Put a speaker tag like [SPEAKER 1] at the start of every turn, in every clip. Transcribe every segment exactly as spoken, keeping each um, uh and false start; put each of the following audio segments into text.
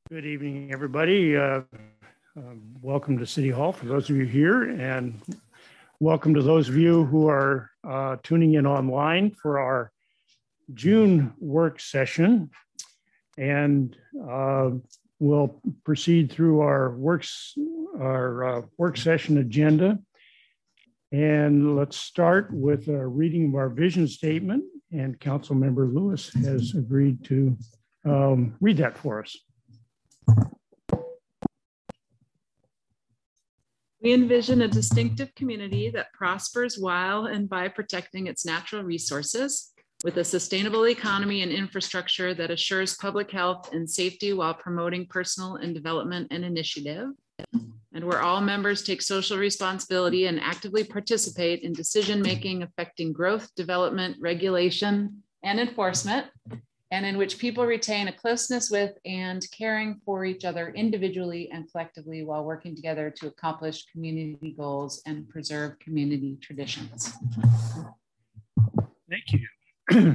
[SPEAKER 1] Good evening, everybody. Uh, uh, welcome to City Hall for those of you here, and welcome to those of you who are uh, tuning in online for our June work session. And uh, we'll proceed through our works, our uh, work session agenda. And let's start with a reading of our vision statement. And Councilmember Lewis has agreed to um, read that for us.
[SPEAKER 2] We envision a distinctive community that prospers while and by protecting its natural resources, with a sustainable economy and infrastructure that assures public health and safety while promoting personal and development and initiative, and where all members take social responsibility and actively participate in decision-making affecting growth, development, regulation, and enforcement, and in which people retain a closeness with and caring for each other individually and collectively while working together to accomplish community goals and preserve community traditions.
[SPEAKER 1] Thank you.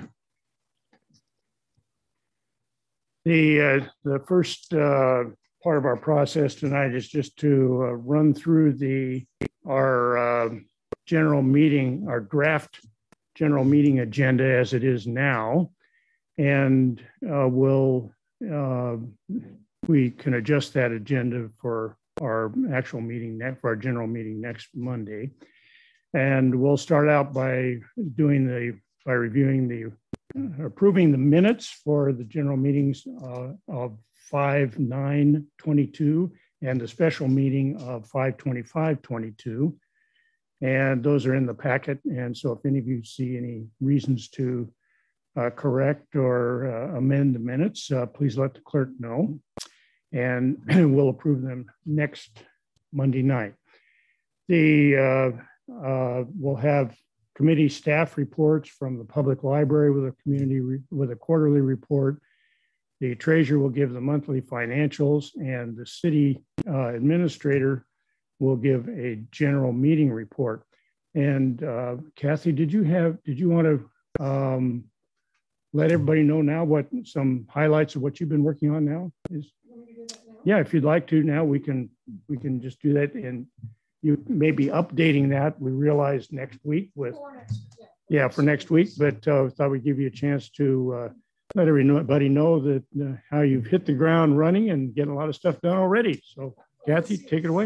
[SPEAKER 1] the, uh, the first uh, part of our process tonight is just to uh, run through the our uh, general meeting, our draft general meeting agenda as it is now. And uh, we'll, uh, we can adjust that agenda for our actual meeting, next, for our general meeting next Monday. And we'll start out by doing the, by reviewing the, uh, approving the minutes for the general meetings uh, of five nine twenty-two and the special meeting of five twenty-five twenty-two. And those are in the packet. And so if any of you see any reasons to Uh, correct or uh, amend the minutes, uh, please let the clerk know, and we'll approve them next Monday night. The uh, uh, we'll have committee staff reports from the public library with a community with a quarterly report. The treasurer will give the monthly financials, and the city uh, administrator will give a general meeting report. And uh, Kathy, did you have did you want to um, let everybody know now what some highlights of what you've been working on now is? Yeah, if you'd like to now, we can we can just do that, and you may be updating that. We realized next week with yeah for next week, but uh, thought we'd give you a chance to uh, let everybody know that uh, how you've hit the ground running and getting a lot of stuff done already. So, Kathy, take it away.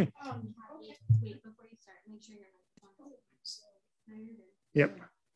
[SPEAKER 1] Yep.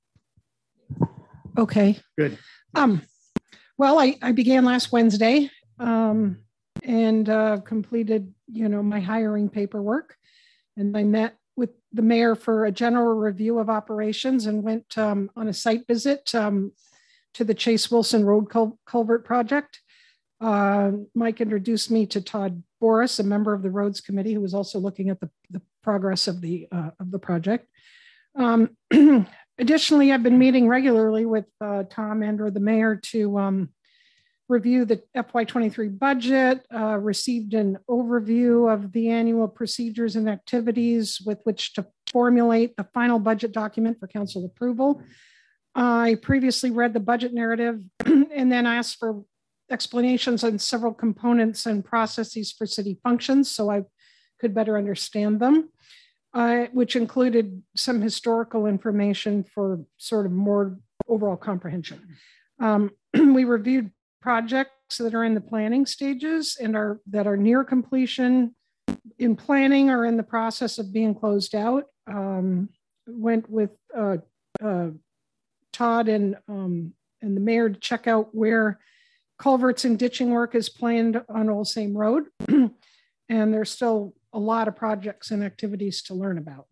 [SPEAKER 3] Okay.
[SPEAKER 1] Good.
[SPEAKER 3] Um, well, I, I began last Wednesday um, and uh, completed, you know, my hiring paperwork. And I met with the mayor for a general review of operations and went um, on a site visit um, to the Chase Wilson Road Cul Culvert Project. Uh, Mike introduced me to Todd Boris, a member of the Roads Committee, who was also looking at the, the progress of the, uh, of the project. Um, Additionally, I've been meeting regularly with uh, Tom and or the mayor to um, review the F Y twenty-three budget, uh, received an overview of the annual procedures and activities with which to formulate the final budget document for council approval. I previously read the budget narrative and then asked for explanations on several components and processes for city functions so I could better understand them. Uh, which included some historical information for sort of more overall comprehension. Um, we reviewed projects that are in the planning stages and are that are near completion, in planning or in the process of being closed out. Um, went with uh, uh, Todd and, um, and the mayor to check out where culverts and ditching work is planned on Old Same Road. And there's still a lot of projects and activities to learn about.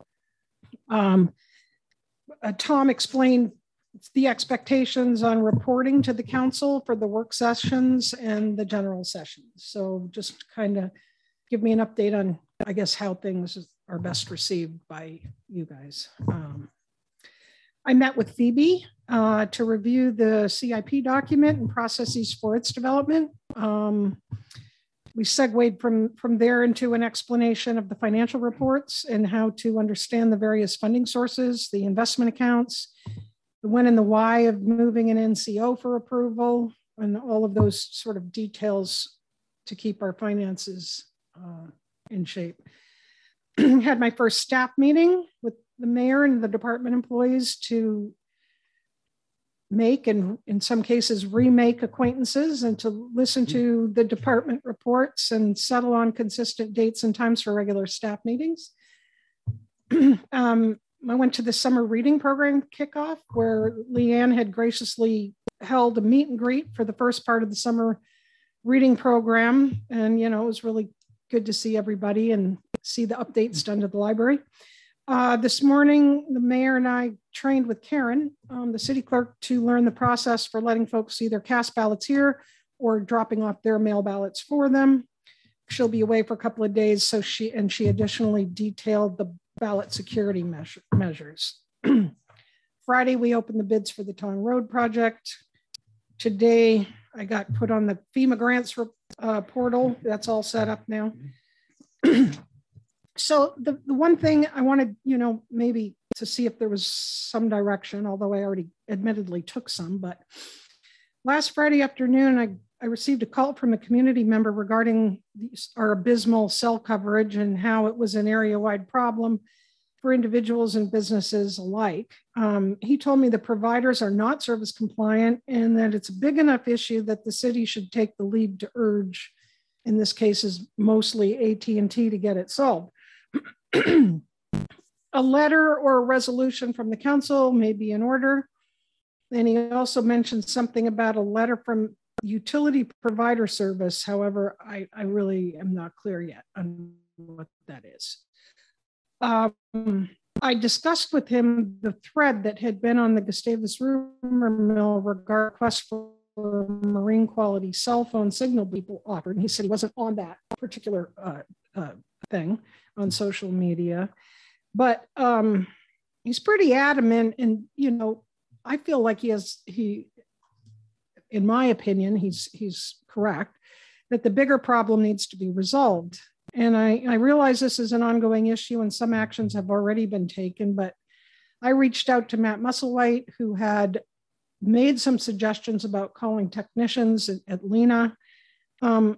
[SPEAKER 3] Um, uh, Tom explained the expectations on reporting to the council for the work sessions and the general sessions. So just kind of give me an update on, I guess, how things are best received by you guys. Um, I met with Phoebe uh, to review the C I P document and processes for its development. Um, We segued from, from there into an explanation of the financial reports and how to understand the various funding sources, the investment accounts, the when and the why of moving an N C O for approval, and all of those sort of details to keep our finances uh, in shape. Had my first staff meeting with the mayor and the department employees to make and in some cases remake acquaintances and to listen to the department reports and settle on consistent dates and times for regular staff meetings. um, I went to the summer reading program kickoff where Leanne had graciously held a meet and greet for the first part of the summer reading program. And, you know, it was really good to see everybody and see the updates done to the library. Uh, this morning, the mayor and I trained with Karen, um, the city clerk, to learn the process for letting folks either cast ballots here or dropping off their mail ballots for them. She'll be away for a couple of days, so she and she additionally detailed the ballot security measure, measures. Friday, we opened the bids for the Tong Road project. Today, I got put on the FEMA grants uh, portal. That's all set up now. So the, the one thing I wanted, you know, maybe to see if there was some direction, although I already admittedly took some, but last Friday afternoon, I, I received a call from a community member regarding these, our abysmal cell coverage and how it was an area-wide problem for individuals and businesses alike. Um, he told me the providers are not service compliant and that it's a big enough issue that the city should take the lead to urge, in this case is mostly A T and T, to get it solved. A letter or a resolution from the council may be in order. And he also mentioned something about a letter from utility provider service. However, I, I really am not clear yet on what that is. Um, I discussed with him the thread that had been on the Gustavus rumor mill regarding request for marine quality cell phone signal people offered. And he said he wasn't on that particular uh, uh, thing on social media, but um, he's pretty adamant. And, you know, I feel like he has, he, in my opinion, he's, he's correct, that the bigger problem needs to be resolved. And I, I realize this is an ongoing issue and some actions have already been taken, but I reached out to Matt Musselwhite, who had made some suggestions about calling technicians at, at Lena. Um,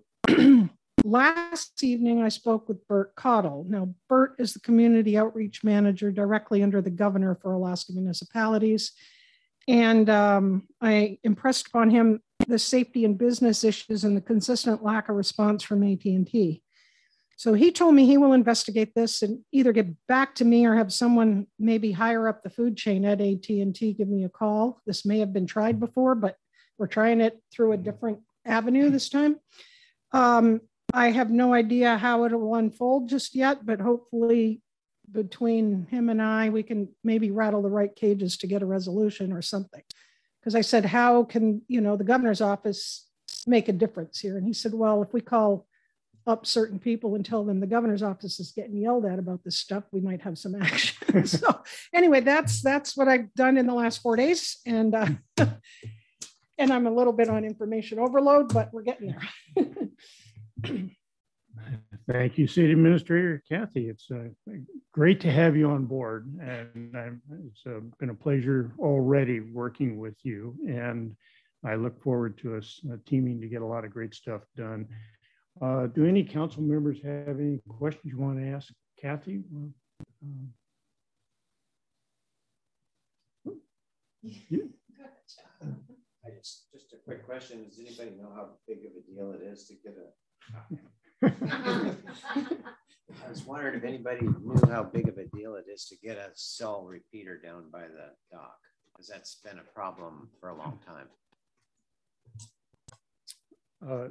[SPEAKER 3] last evening, I spoke with Bert Cottle. Now, Bert is the community outreach manager directly under the governor for Alaska municipalities. And um, I impressed upon him the safety and business issues and the consistent lack of response from A T and T. So he told me he will investigate this and either get back to me or have someone maybe higher up the food chain at A T and T give me a call. This may have been tried before, but we're trying it through a different avenue this time. Um, I have no idea how it will unfold just yet, but hopefully between him and I, we can maybe rattle the right cages to get a resolution or something. Because I said, how can, you know, the governor's office make a difference here? And he said, well, if we call up certain people and tell them the governor's office is getting yelled at about this stuff, we might have some action. So anyway, that's that's what I've done in the last four days. And uh, and I'm a little bit on information overload, but we're getting there.
[SPEAKER 1] Thank you, City Administrator Kathy. It's uh, great to have you on board. And I'm, it's uh, been a pleasure already working with you. And I look forward to us uh, teaming to get a lot of great stuff done. Uh, do any council members have any questions you want to ask Kathy? Um,
[SPEAKER 4] yeah. I just, just a quick question. Does anybody know how big of a deal it is to get a... I was wondering if anybody knew how big of a deal it is to get a cell repeater down by the dock, because that's been a problem for a long time.
[SPEAKER 1] Uh,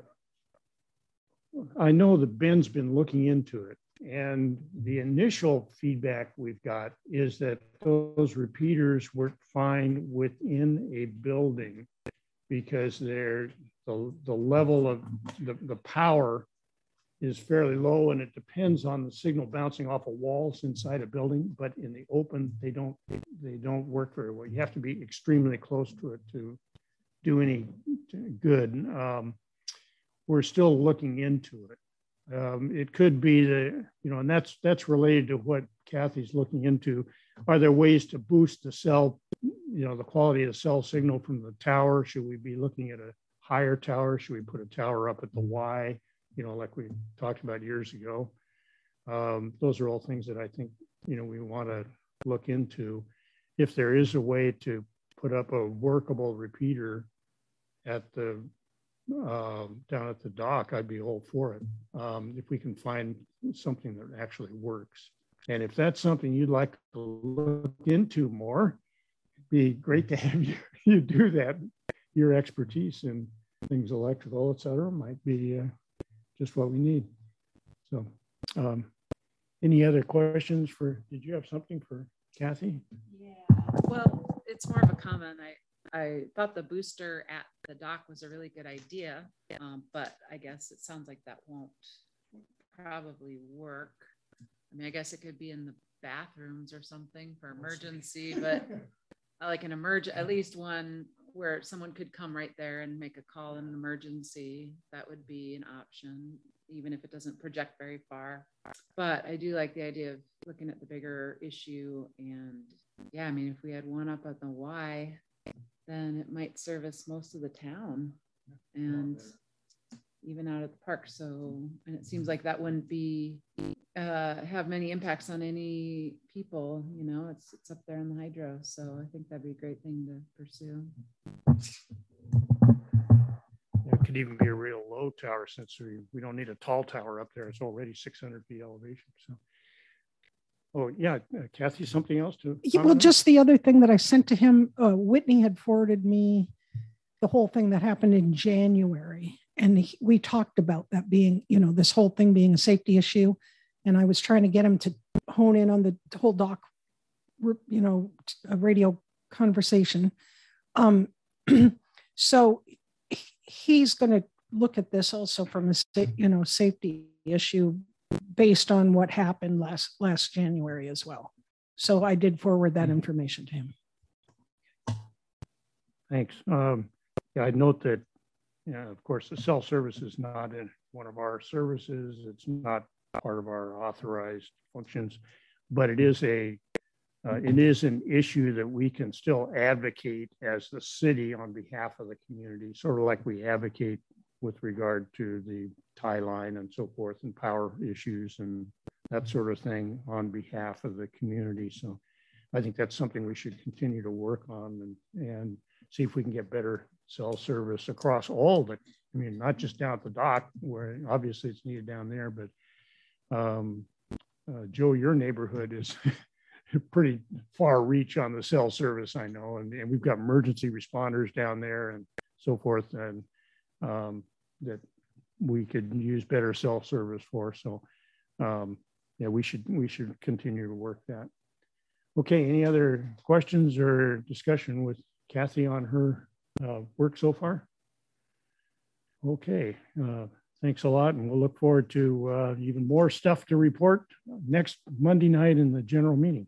[SPEAKER 1] I know that Ben's been looking into it, and the initial feedback we've got is that those repeaters work fine within a building because they're the, the level of the, the power is fairly low, and it depends on the signal bouncing off of walls inside a building, but in the open, they don't, they don't work very well. You have to be extremely close to it to do any good. Um, we're still looking into it. Um, it could be the, you know, and that's that's related to what Kathy's looking into. Are there ways to boost the cell, you know, the quality of the cell signal from the tower? Should we be looking at a higher tower? Should we put a tower up at the Y? you know, like we talked about years ago. Um, those are all things that I think, you know, we want to look into. If there is a way to put up a workable repeater at the uh, down at the dock, I'd be all for it. Um, if we can find something that actually works. And if that's something you'd like to look into more, it'd be great to have you, you do that. Your expertise in things electrical, et cetera, might be uh, just what we need. So um, any other questions for, did you have something for Kathy?
[SPEAKER 2] Yeah, well, it's more of a comment. I, I thought the booster at the dock was a really good idea, um, but I guess it sounds like that won't probably work. I mean, I guess it could be in the bathrooms or something for emergency, but like an emerg, at least one where someone could come right there and make a call in an emergency. That would be an option, even if it doesn't project very far. But I do like the idea of looking at the bigger issue. And yeah, I mean, if we had one up at the Y, then it might service most of the town and even out at the park. So, and it seems like that wouldn't be uh have many impacts on any people, you know, it's it's up there in the hydro. So I think that'd be a great thing to pursue.
[SPEAKER 1] It could even be a real low tower, since we, we don't need a tall tower up there. It's already six hundred feet elevation. So, oh yeah, uh, Kathy, something else to
[SPEAKER 3] yeah, well, just the other thing that I sent to him, uh, Whitney had forwarded me the whole thing that happened in January. And he, we talked about that being, you know, this whole thing being a safety issue. And I was trying to get him to hone in on the whole doc, you know, a radio conversation. Um, so he's going to look at this also from a, you know, safety issue based on what happened last last January as well. So I did forward that information to him.
[SPEAKER 1] Thanks. Um, yeah, I'd note that, yeah, of course, the cell service is not in one of our services. It's not part of our authorized functions, but it is a uh, it is an issue that we can still advocate as the city on behalf of the community, sort of like we advocate with regard to the tie line and so forth, and power issues and that sort of thing on behalf of the community. So I think that's something we should continue to work on and, and see if we can get better cell service across all the, I mean, not just down at the dock where obviously it's needed down there, but um, uh, Joe, your neighborhood is pretty far reach on the cell service, I know, and, and we've got emergency responders down there and so forth, and um, that we could use better cell service for. So um, yeah, we should we should continue to work that. Okay, any other questions or discussion with Kathy on her uh, work so far? Okay, uh, thanks a lot, and we'll look forward to uh, even more stuff to report next Monday night in the general meeting.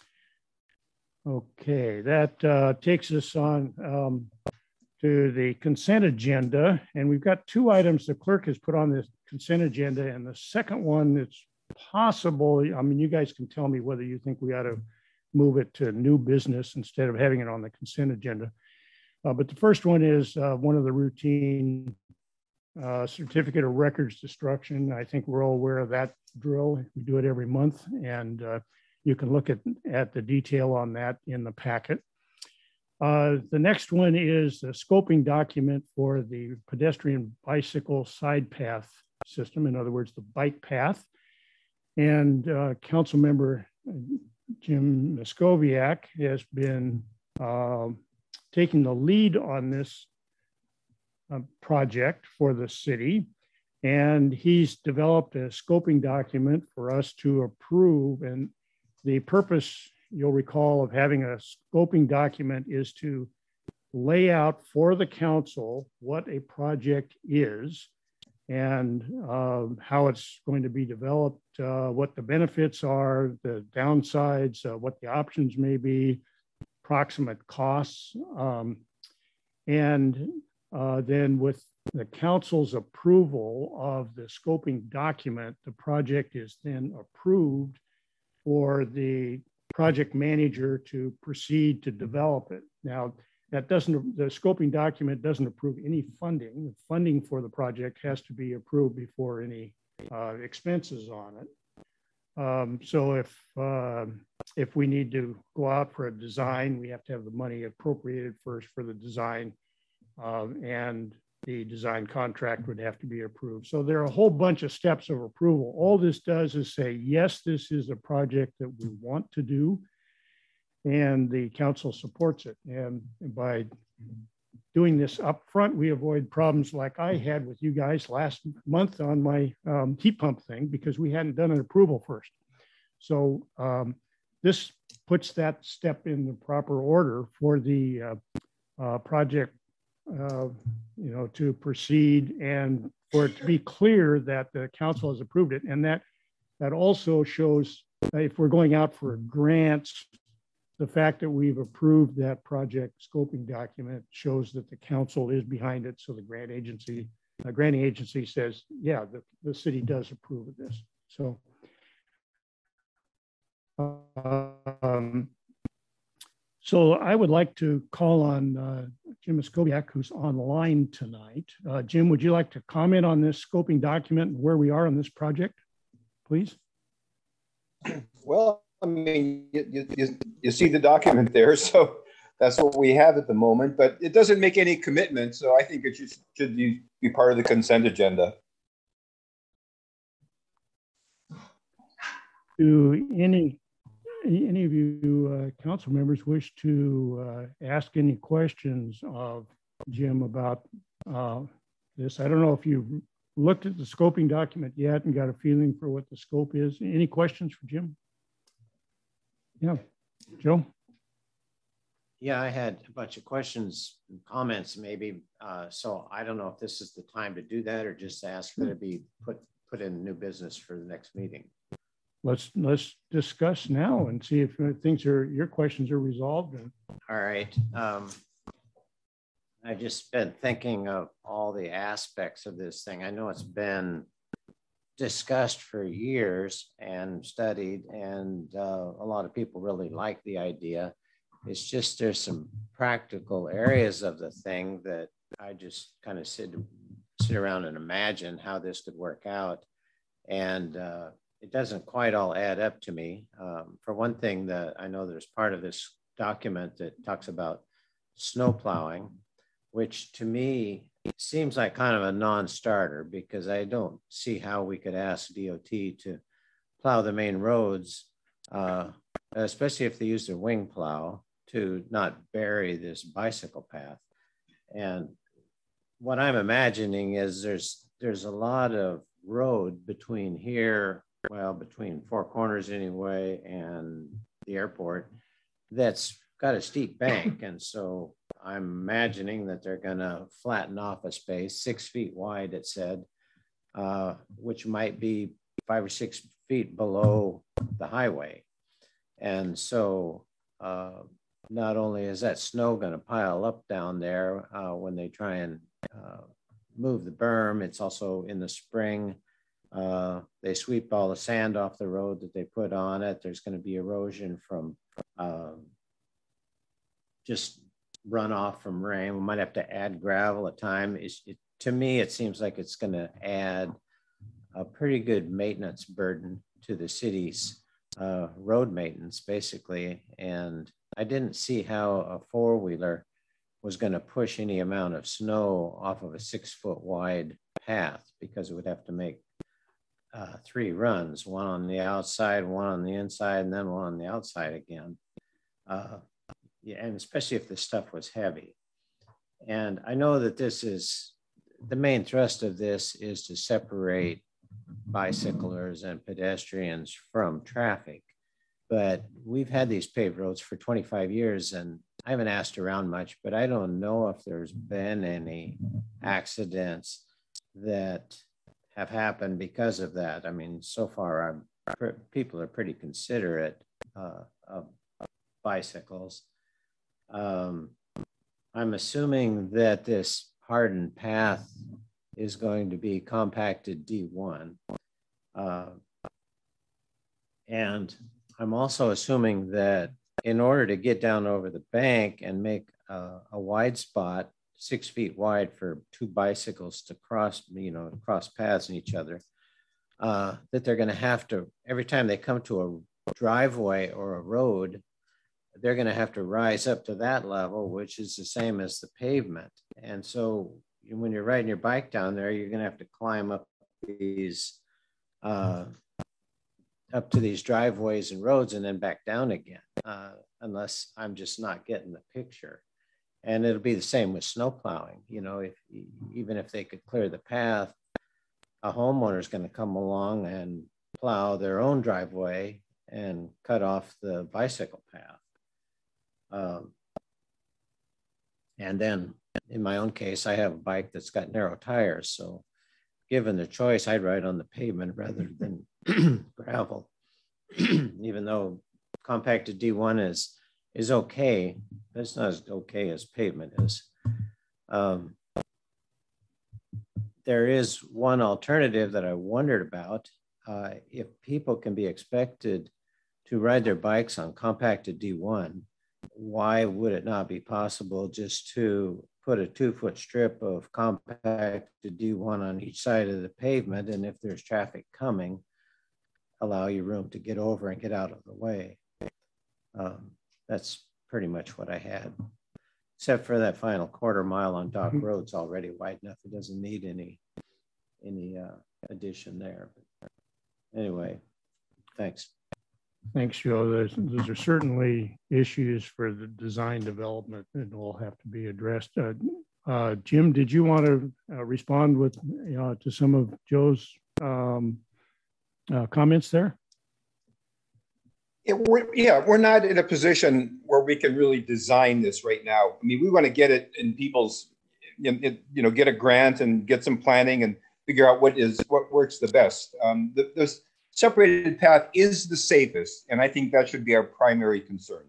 [SPEAKER 1] Okay, that uh, takes us on um, to the consent agenda, and we've got two items the clerk has put on the consent agenda, and the second one, it's possible, I mean, you guys can tell me whether you think we ought to move it to new business instead of having it on the consent agenda. Uh, but the first one is uh, one of the routine uh, certificate of records destruction. I think we're all aware of that drill. We do it every month, and uh, you can look at, at the detail on that in the packet. Uh, the next one is the scoping document for the pedestrian bicycle side path system. In other words, the bike path. And uh, Council Member Jim Muskoviak has been uh, taking the lead on this uh, project for the city. And he's developed a scoping document for us to approve. And the purpose, you'll recall, of having a scoping document is to lay out for the council what a project is and uh, how it's going to be developed, uh, what the benefits are, the downsides, uh, what the options may be, approximate costs. Um, and uh, then with the council's approval of the scoping document, the project is then approved for the project manager to proceed to develop it. Now, that doesn't, the scoping document doesn't approve any funding. The funding for the project has to be approved before any uh, expenses on it. Um, so if uh, if we need to go out for a design, we have to have the money appropriated first for the design, uh, and the design contract would have to be approved. So there are a whole bunch of steps of approval. All this does is say, yes, this is a project that we want to do, and the council supports it. And by doing this up front, we avoid problems like I had with you guys last month on my um, heat pump thing, because we hadn't done an approval first. So um, this puts that step in the proper order for the uh, uh, project, uh, you know, to proceed, and for it to be clear that the council has approved it. And that, that also shows, if we're going out for grants, the fact that we've approved that project scoping document shows that the council is behind it. So the grant agency, the granting agency says, yeah, the, the city does approve of this. So, um, so I would like to call on uh, Jim Muskowiak, who's online tonight. Uh, Jim, would you like to comment on this scoping document and where we are on this project, please?
[SPEAKER 5] Well, I mean, you, you, you see the document there, so that's what we have at the moment, but it doesn't make any commitment, so I think it should, should be, be part of the consent agenda.
[SPEAKER 1] Do any, any of you uh, council members wish to uh, ask any questions of Jim about uh, this? I don't know if you've looked at the scoping document yet and got a feeling for what the scope is. Any questions for Jim? Yeah, Joe?
[SPEAKER 4] Yeah, I had a bunch of questions and comments maybe. Uh, so I don't know if this is the time to do that or just ask that it be put, put in new business for the next meeting.
[SPEAKER 1] Let's, let's discuss now and see if things are, your questions are resolved.
[SPEAKER 4] All right. Um, I've just been thinking of all the aspects of this thing. I know it's been discussed for years and studied, and uh, a lot of people really like the idea. It's just there's some practical areas of the thing that I just kind of sit sit around and imagine how this could work out, and uh, it doesn't quite all add up to me. Um, for one thing, that I know there's part of this document that talks about snow plowing, which to me seems like kind of a non-starter, because I don't see how we could ask D O T to plow the main roads, uh, especially if they use their wing plow, to not bury this bicycle path. And what I'm imagining is there's there's a lot of road between here, well, between Four Corners anyway, and the airport that's got a steep bank. And so I'm imagining that they're going to flatten off a space six feet wide, it said, uh, which might be five or six feet below the highway. And so uh, not only is that snow going to pile up down there uh, when they try and uh, move the berm, it's also in the spring. Uh, they sweep all the sand off the road that they put on it. There's going to be erosion from uh, just runoff from rain. We might have to add gravel at time. It's, it, to me, it seems like it's going to add a pretty good maintenance burden to the city's uh, road maintenance, basically. And I didn't see how a four-wheeler was going to push any amount of snow off of a six-foot wide path, because it would have to make uh, three runs, one on the outside, one on the inside, and then one on the outside again. Uh, Yeah, and especially if the stuff was heavy. And I know that this is, the main thrust of this is to separate bicyclers and pedestrians from traffic. But we've had these paved roads for twenty-five years, and I haven't asked around much, but I don't know if there's been any accidents that have happened because of that. I mean, so far, I'm, people are pretty considerate uh, of, of bicycles. Um, I'm assuming that this hardened path is going to be compacted D one. Uh, and I'm also assuming that in order to get down over the bank and make uh, a wide spot, six feet wide for two bicycles to cross, you know, cross paths in each other, uh, that they're going to have to, every time they come to a driveway or a road, they're going to have to rise up to that level, which is the same as the pavement. And so when you're riding your bike down there, you're going to have to climb up these, uh, up to these driveways and roads and then back down again, uh, unless I'm just not getting the picture. And it'll be the same with snow plowing. You know, if even if they could clear the path, a homeowner is going to come along and plow their own driveway and cut off the bicycle path. Um, and then in my own case, I have a bike that's got narrow tires. So given the choice, I'd ride on the pavement rather than gravel, even though compacted D one is is okay. It's not as okay as pavement is. Um, there is one alternative that I wondered about. Uh, if people can be expected to ride their bikes on compacted D one, why would it not be possible just to put a two foot strip of compacted D one on each side of the pavement, and if there's traffic coming, allow you room to get over and get out of the way? Um, that's pretty much what I had, except for that final quarter mile on Dock Road's already wide enough. It doesn't need any any uh, addition there. But anyway, thanks.
[SPEAKER 1] Thanks, Joe. Those, those are certainly issues for the design development that will have to be addressed. Uh, uh, Jim, did you want to uh, respond with you know, to some of Joe's um, uh, comments there?
[SPEAKER 5] It, we're, yeah, we're not in a position where we can really design this right now. I mean, we want to get it in people's, you know, get a grant and get some planning and figure out what is what works the best. Um, the, the separated path is the safest, and I think that should be our primary concern.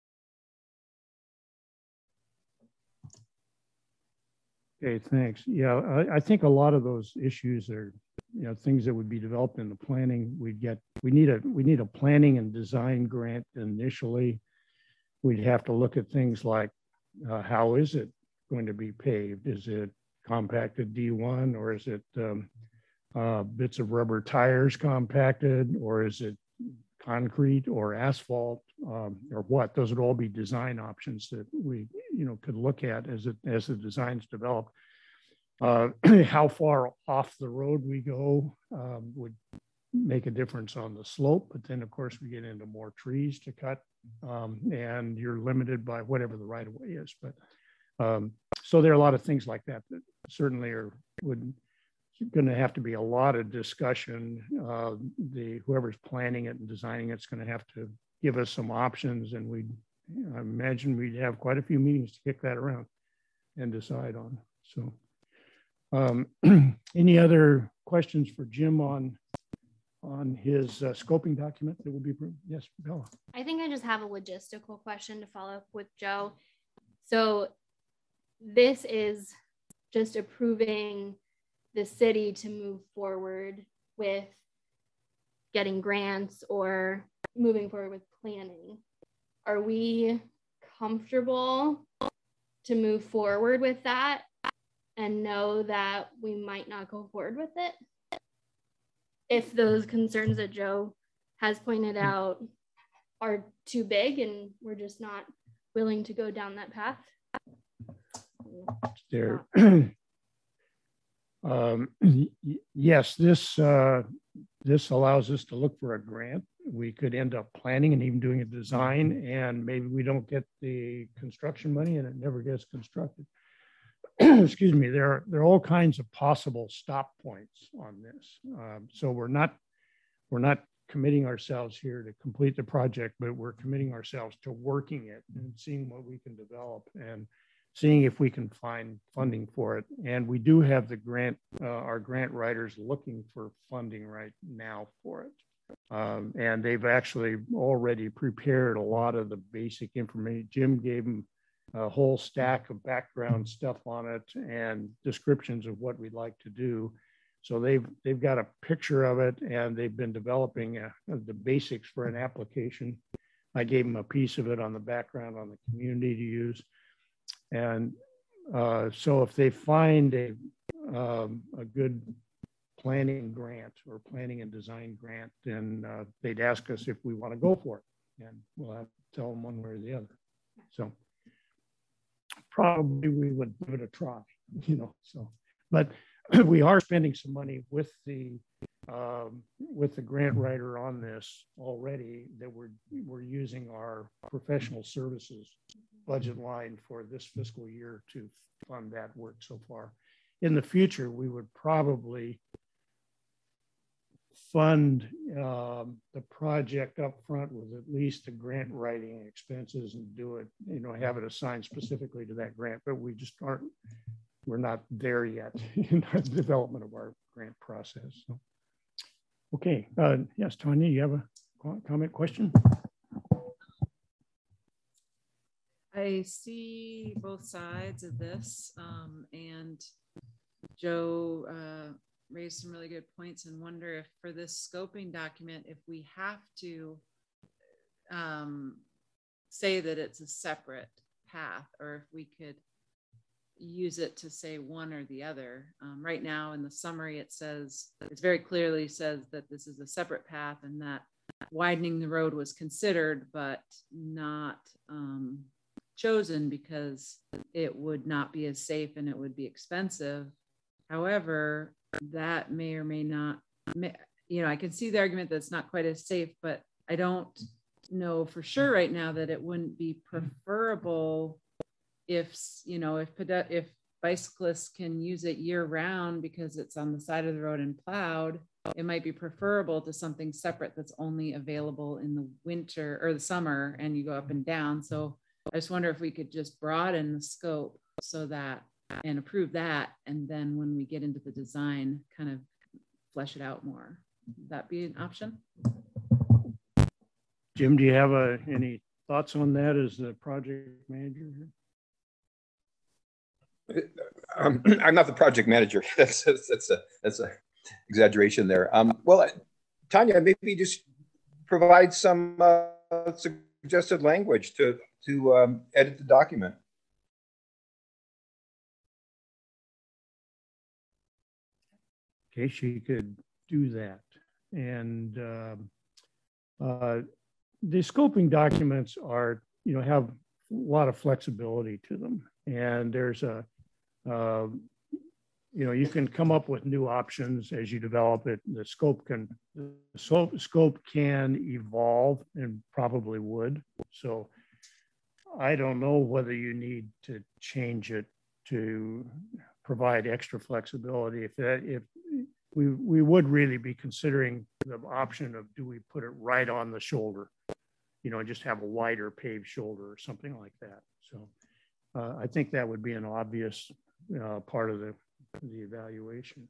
[SPEAKER 1] Okay, thanks. Yeah, I, I think a lot of those issues are, you know, things that would be developed in the planning. We'd get, we need a, we need a planning and design grant initially. We'd have to look at things like, uh, how is it going to be paved? Is it compacted D one, or is it um, uh, bits of rubber tires compacted, or is it concrete or asphalt, um, or what? Those would all be design options that we, you know, could look at as it as the designs develop. Uh, how far off the road we go um, would make a difference on the slope, but then of course we get into more trees to cut, um, and you're limited by whatever the right of way is. But um, so there are a lot of things like that that certainly are would going to have to be a lot of discussion. Uh, the whoever's planning it and designing it's going to have to give us some options, and we I imagine we'd have quite a few meetings to kick that around and decide on. So um, any other questions for Jim on on his uh, scoping document that will be approved? Yes, Bella.
[SPEAKER 6] I think I just have a logistical question to follow up with Joe. So this is just approving the city to move forward with getting grants or moving forward with planning. Are we comfortable to move forward with that and know that we might not go forward with it if those concerns that Joe has pointed out are too big and we're just not willing to go down that path?
[SPEAKER 1] There. Um, yes, this uh, this allows us to look for a grant. We could end up planning and even doing a design, and maybe we don't get the construction money and it never gets constructed. Excuse me. There are there are all kinds of possible stop points on this. Um, so we're not we're not committing ourselves here to complete the project, but we're committing ourselves to working it and seeing what we can develop and seeing if we can find funding for it. And we do have the grant, uh, our grant writers looking for funding right now for it. Um, and they've actually already prepared a lot of the basic information. Jim gave them a whole stack of background stuff on it and descriptions of what we'd like to do. So they've they've got a picture of it, and they've been developing uh, the basics for an application. I gave them a piece of it on the background on the community to use. and uh, so if they find a, um, a good planning grant or planning and design grant, then uh, they'd ask us if we want to go for it, and we'll have to tell them one way or the other. So probably we would give it a try, you know. So, but we are spending some money with the um, with the grant writer on this already. That we're we're using our professional services budget line for this fiscal year to fund that work so far. In the future, we would probably fund um, the project up front with at least the grant writing expenses and do it, you know, have it assigned specifically to that grant, but we just aren't, we're not there yet in the development of our grant process. So, okay, uh, yes, Tanya, you have a comment, question?
[SPEAKER 2] I see both sides of this, um, and Joe uh, raised some really good points, and wonder if for this scoping document, if we have to um, say that it's a separate path, or if we could use it to say one or the other. Um, right now in the summary, it says, it very clearly says that this is a separate path and that widening the road was considered, but not um, chosen because it would not be as safe and it would be expensive. However, that may or may not, may, you know, I can see the argument that it's not quite as safe, but I don't know for sure right now that it wouldn't be preferable if, you know, if if bicyclists can use it year round because it's on the side of the road and plowed, it might be preferable to something separate that's only available in the winter or the summer and you go up and down. So I just wonder if we could just broaden the scope so that, and approve that, and then when we get into the design, kind of flesh it out more. Would that be an option?
[SPEAKER 1] Jim, do you have uh, any thoughts on that as the project manager?
[SPEAKER 5] Um, I'm not the project manager. That's that's, that's a that's a exaggeration there. Um, well, Tanya, maybe just provide some uh, suggested language to to um, edit the document.
[SPEAKER 1] Okay, she could do that. And um, uh, the scoping documents are, you know, have a lot of flexibility to them. And there's a, uh, you know, you can come up with new options as you develop it. The scope can, the scope, scope can evolve and probably would. So I don't know whether you need to change it to provide extra flexibility. If that, if we we would really be considering the option of, do we put it right on the shoulder, you know, just have a wider paved shoulder or something like that. So uh, I think that would be an obvious uh, part of the the evaluation.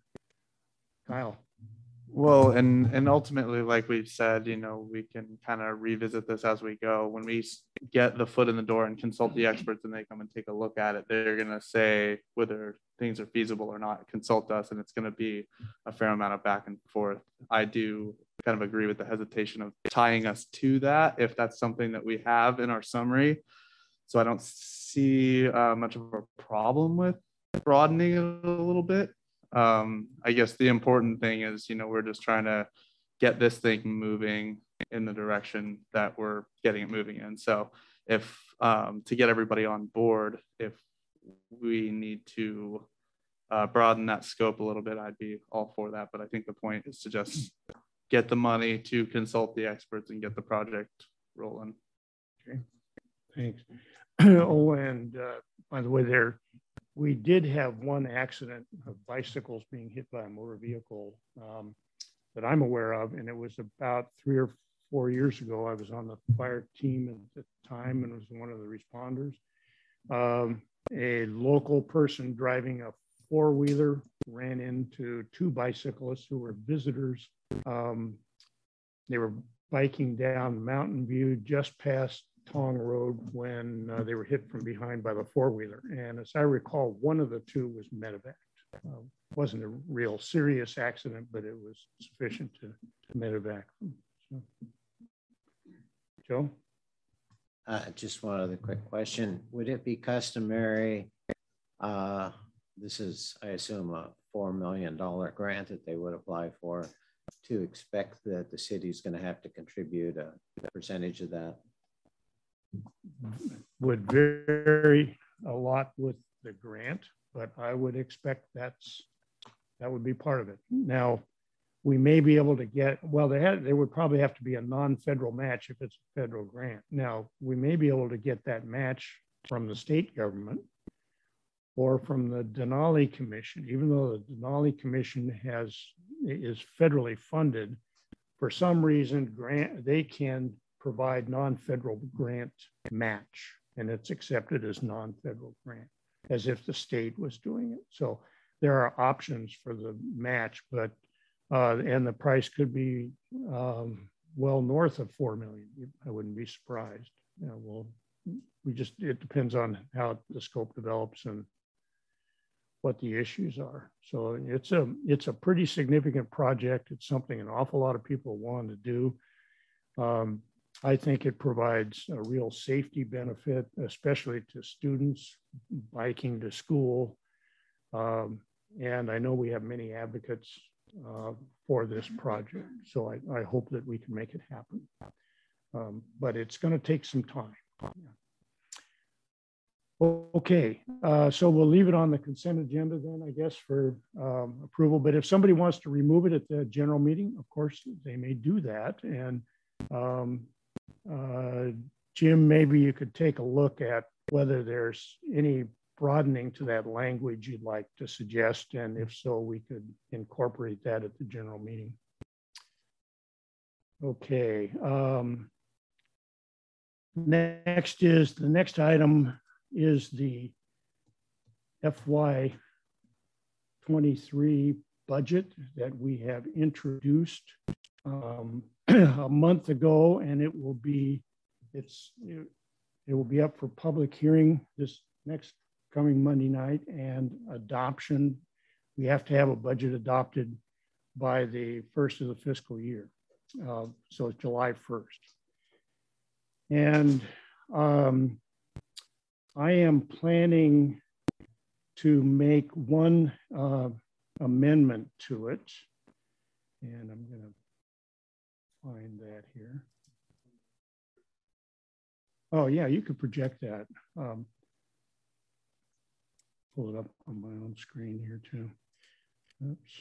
[SPEAKER 1] Kyle.
[SPEAKER 7] Well, and and ultimately, like we've said, you know, we can kind of revisit this as we go. When we get the foot in the door and consult the experts and they come and take a look at it, they're going to say whether things are feasible or not, consult us, and it's going to be a fair amount of back and forth. I do kind of agree with the hesitation of tying us to that if that's something that we have in our summary. So I don't see uh, much of a problem with broadening it a little bit. Um, I guess the important thing is, you know, we're just trying to get this thing moving in the direction that we're getting it moving in. So if um, to get everybody on board, if we need to uh, broaden that scope a little bit, I'd be all for that. But I think the point is to just get the money to consult the experts and get the project rolling.
[SPEAKER 1] Okay, thanks. Oh, and uh, by the way, there, we did have one accident of bicycles being hit by a motor vehicle um, that I'm aware of, and it was about three or four years ago. I was on the fire team at the time and was one of the responders. Um, a local person driving a four-wheeler ran into two bicyclists who were visitors. Um, they were biking down Mountain View just past Tong Road when uh, they were hit from behind by the four-wheeler. And as I recall, one of the two was medevaced. Uh, wasn't a real serious accident, but it was sufficient to, to medevac them. So. Joe?
[SPEAKER 4] Uh, just one other quick question. Would it be customary, uh, this is, I assume, a four million dollar grant that they would apply for, to expect that the city is going to have to contribute a percentage of that?
[SPEAKER 1] Would vary a lot with the grant, but I would expect that's, that would be part of it. Now, we may be able to get, well, they had, there would probably have to be a non-federal match if it's a federal grant. Now, we may be able to get that match from the state government or from the Denali Commission, even though the Denali Commission has, is federally funded. For some reason, grant, they can provide non-federal grant match, and it's accepted as non-federal grant, as if the state was doing it. So there are options for the match, but Uh, and the price could be um, well north of four million. I wouldn't be surprised. You know, well, we just, it depends on how the scope develops and what the issues are. So it's a, it's a pretty significant project. It's something an awful lot of people want to do. Um, I think it provides a real safety benefit, especially to students biking to school. Um, and I know we have many advocates Uh, for this project. So I, I hope that we can make it happen. Um, but it's going to take some time. Okay, uh, so we'll leave it on the consent agenda then, I guess, for um, approval. But if somebody wants to remove it at the general meeting, of course, they may do that. And um, uh, Jim, maybe you could take a look at whether there's any broadening to that language you'd like to suggest, and if so, we could incorporate that at the general meeting. Okay. Um, next is, the next item is the F Y twenty-three budget that we have introduced um, a month ago, and it will be, it's, it, it will be up for public hearing this next coming Monday night, and adoption. We have to have a budget adopted by the first of the fiscal year. Uh, so it's July first. And um, I am planning to make one uh, amendment to it. And I'm gonna find that here. Oh yeah, you could project that. Um, pull it up on my own screen here too. Oops.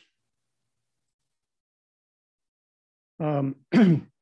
[SPEAKER 1] Um,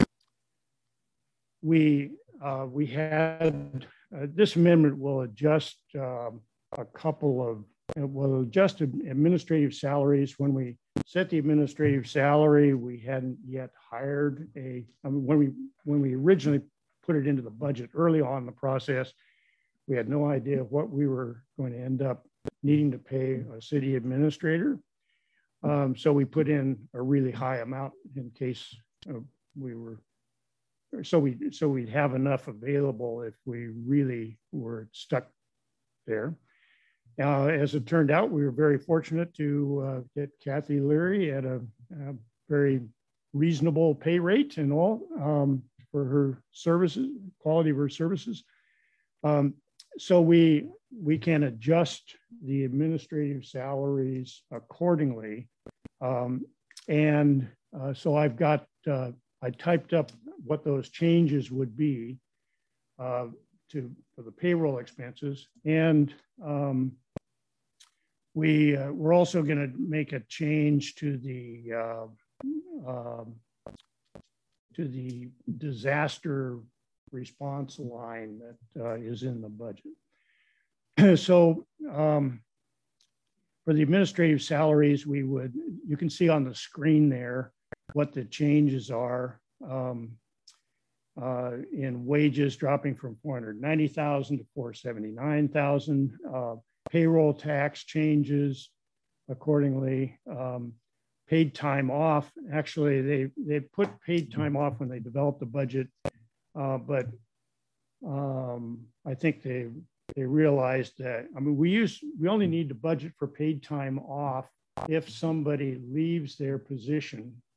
[SPEAKER 1] we uh, we had uh, this amendment will adjust um, a couple of it will adjust administrative salaries. When we set the administrative salary, we hadn't yet hired a. I mean, when we when we originally put it into the budget early on in the process, we had no idea what we were going to end up needing to pay a city administrator. Um, so we put in a really high amount in case uh, we were, so we so we'd have enough available if we really were stuck there. Uh, as it turned out, we were very fortunate to uh, get Kathy Leary at a, a very reasonable pay rate and all um, for her services, quality of her services. Um, so we we can adjust the administrative salaries accordingly. Um, and uh, so I've got, uh, I typed up what those changes would be uh, to for the payroll expenses. And um, we, uh, we're also gonna make a change to the, uh, um, to the disaster response line that uh, is in the budget. So um, for the administrative salaries, we would, you can see on the screen there what the changes are um, uh, in wages dropping from four hundred ninety thousand to four hundred seventy-nine thousand, uh, payroll tax changes accordingly, um, paid time off. Actually, they, they put paid time off when they developed the budget, uh, but um, I think they they realized that, I mean, we use, we only need to budget for paid time off if somebody leaves their position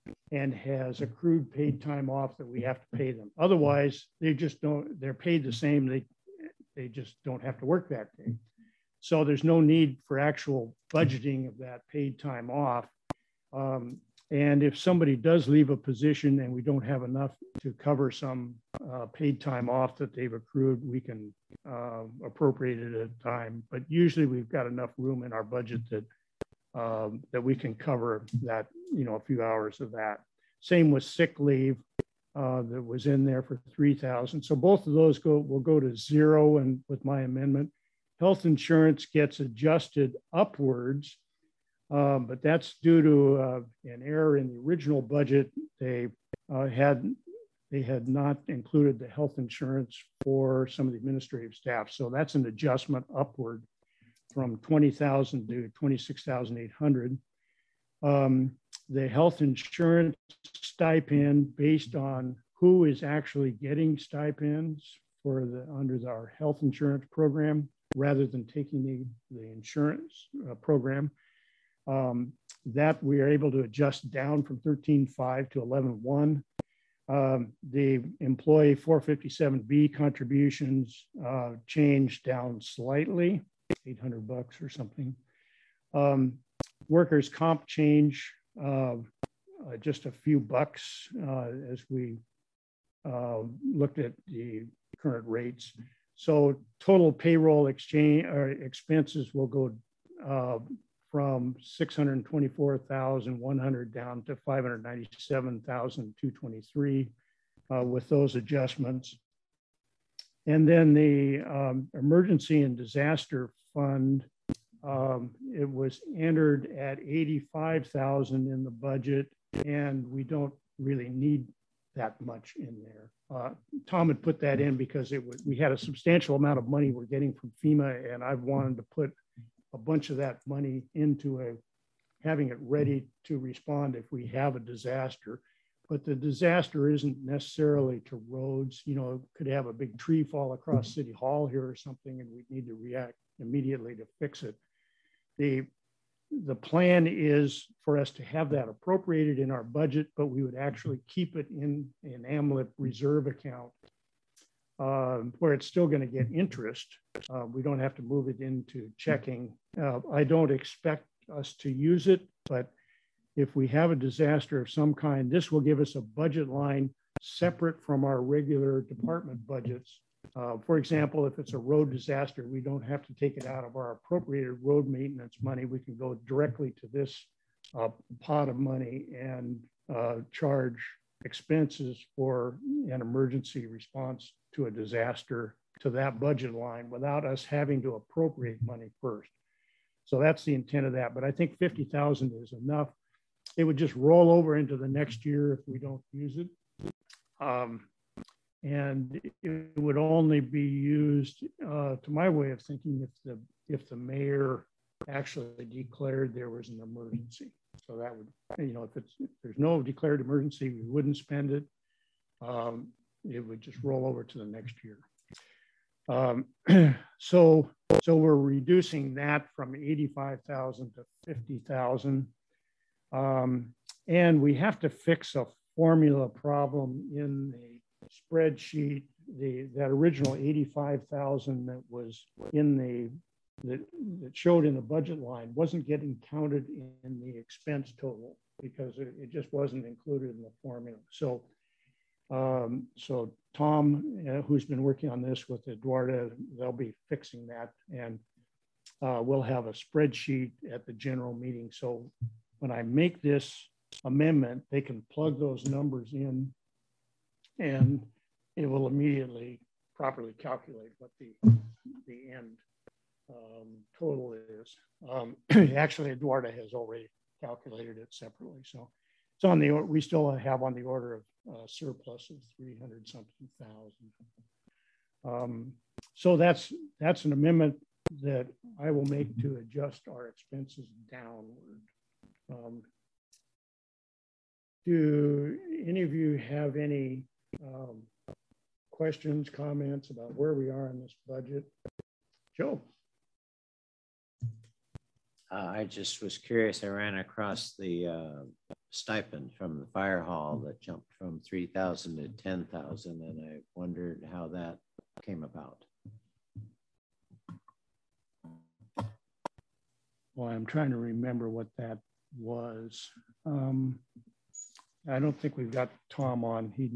[SPEAKER 1] and has accrued paid time off that we have to pay them. Otherwise, they just don't, they're paid the same. They, they just don't have to work that day. So there's no need for actual budgeting of that paid time off. Um, and if somebody does leave a position and we don't have enough to cover some uh, paid time off that they've accrued, we can uh, appropriate it at a time. But usually we've got enough room in our budget that um, that we can cover that, you know, a few hours of that. Same with sick leave uh, that was in there for three thousand. So both of those go will go to zero, and with my amendment, health insurance gets adjusted upwards. Um, but that's due to uh, an error in the original budget. They uh, had they had not included the health insurance for some of the administrative staff. So that's an adjustment upward from twenty thousand to twenty-six thousand eight hundred. Um, the health insurance stipend based on who is actually getting stipends for the under our health insurance program, rather than taking the, the insurance uh, program. Um, that we are able to adjust down from thirteen point five to eleven point one. Um, the employee four fifty-seven B contributions uh, changed down slightly, eight hundred bucks or something. Um, workers' comp change uh, uh, just a few bucks uh, as we uh, looked at the current rates. So total payroll exchange or expenses will go uh, from six hundred twenty-four thousand one hundred down to five hundred ninety-seven thousand two hundred twenty-three uh, with those adjustments. And then the um, emergency and disaster fund, um, it was entered at eighty-five thousand in the budget, and we don't really need that much in there. Uh, Tom had put that in because it was, we had a substantial amount of money we're getting from FEMA, and I wanted to put a bunch of that money into a having it ready to respond if we have a disaster. But the disaster isn't necessarily to roads. You know, could have a big tree fall across City Hall here or something, and we need to react immediately to fix it. The The plan is for us to have that appropriated in our budget, but we would actually keep it in an AMLIP reserve account uh, where it's still going to get interest. Uh, we don't have to move it into checking. Uh, I don't expect us to use it, but if we have a disaster of some kind, this will give us a budget line separate from our regular department budgets. Uh, for example, if it's a road disaster, we don't have to take it out of our appropriated road maintenance money. We can go directly to this uh, pot of money and uh, charge expenses for an emergency response to a disaster to that budget line without us having to appropriate money first. So that's the intent of that. But I think fifty thousand is enough. It would just roll over into the next year if we don't use it. Um, And it would only be used, uh, to my way of thinking, if the if the mayor actually declared there was an emergency. So that would, you know, if it's if there's no declared emergency, we wouldn't spend it. Um, it would just roll over to the next year. Um, so so we're reducing that from eighty-five thousand to fifty thousand, um, and we have to fix a formula problem in the spreadsheet. The that original eighty-five thousand that was in the that, that showed in the budget line wasn't getting counted in the expense total because it, it just wasn't included in the formula. So um, so Tom, uh, who's been working on this with Eduardo, they'll be fixing that, and uh, we'll have a spreadsheet at the general meeting. So when I make this amendment, they can plug those numbers in, and it will immediately properly calculate what the, the end um, total is. Um, actually, Eduardo has already calculated it separately. So it's on the, we still have on the order of uh, surplus of three hundred something thousand. Um, so that's, that's an amendment that I will make to adjust our expenses downward. Um, do any of you have any um, questions, comments about where we are in this budget? Joe?
[SPEAKER 4] Uh, I just was curious. I ran across the uh, stipend from the fire hall that jumped from three thousand to ten thousand, and I wondered how that came about.
[SPEAKER 1] Well, I'm trying to remember what that was. Um, I don't think we've got Tom on. He,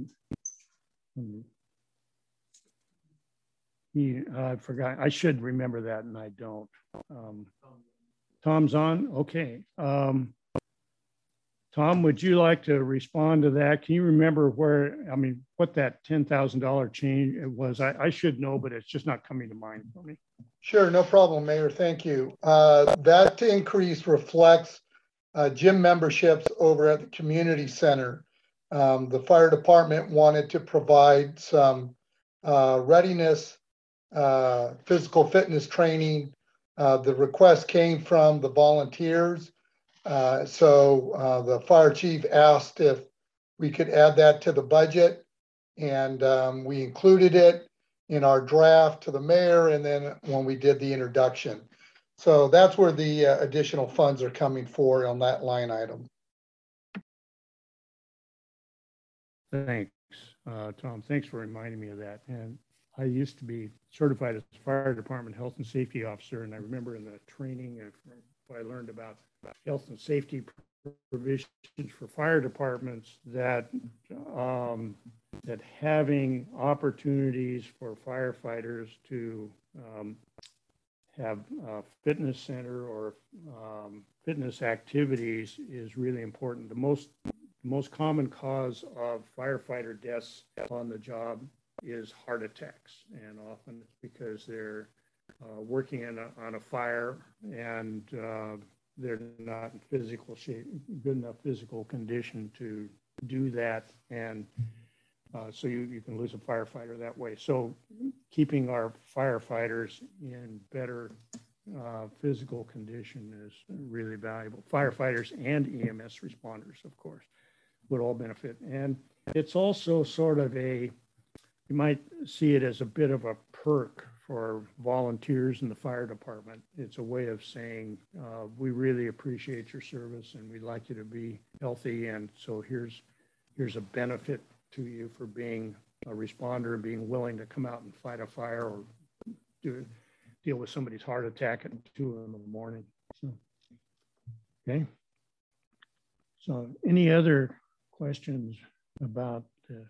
[SPEAKER 1] he uh, I forgot. I should remember that, and I don't. Um, Tom's on? Okay. Um, Tom, would you like to respond to that? Can you remember where, I mean, what that ten thousand dollar change it was? I, I should know, but it's just not coming to mind for me.
[SPEAKER 8] Sure, no problem, Mayor. Thank you. Uh, that increase reflects uh, gym memberships over at the community center. Um, the fire department wanted to provide some uh, readiness, uh, physical fitness training. Uh, the request came from the volunteers. Uh, so uh, the fire chief asked if we could add that to the budget, and um, we included it in our draft to the mayor, and then when we did the introduction. So that's where the uh, additional funds are coming for on that line item.
[SPEAKER 1] Thanks, uh, Tom. Thanks for reminding me of that. And I used to be certified as a fire department health and safety officer, and I remember in the training of what I learned about health and safety provisions for fire departments that um, that having opportunities for firefighters to um, have a fitness center or um, fitness activities is really important. The most most common cause of firefighter deaths on the job is heart attacks, and often it's because they're uh, working in a, on a fire and uh, they're not in physical shape, good enough physical condition to do that. And uh, so you, you can lose a firefighter that way. So keeping our firefighters in better uh, physical condition is really valuable. Firefighters and E M S responders, of course, would all benefit. And it's also sort of a, you might see it as a bit of a perk for volunteers in the fire department. It's a way of saying, uh, we really appreciate your service and we'd like you to be healthy. And so here's, here's a benefit to you for being a responder and being willing to come out and fight a fire or do, deal with somebody's heart attack at two in the morning. So, okay. So any other questions about this?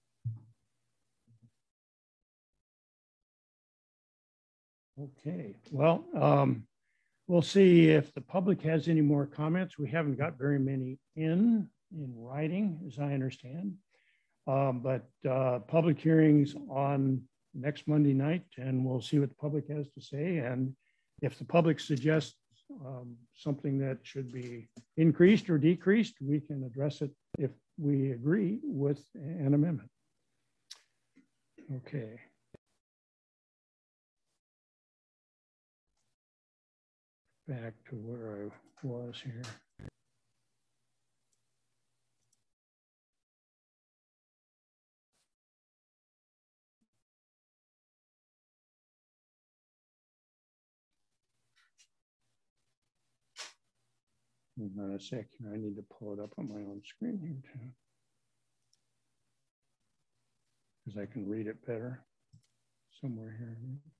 [SPEAKER 1] Okay, well, um, we'll see if the public has any more comments. We haven't got very many in, in writing, as I understand. Um, but uh, public hearings on next Monday night, and we'll see what the public has to say. And if the public suggests um, something that should be increased or decreased, we can address it if we agree with an amendment. Okay. Back to where I was here. Hang on a sec here. I need to pull it up on my own screen here too, because I can read it better somewhere here.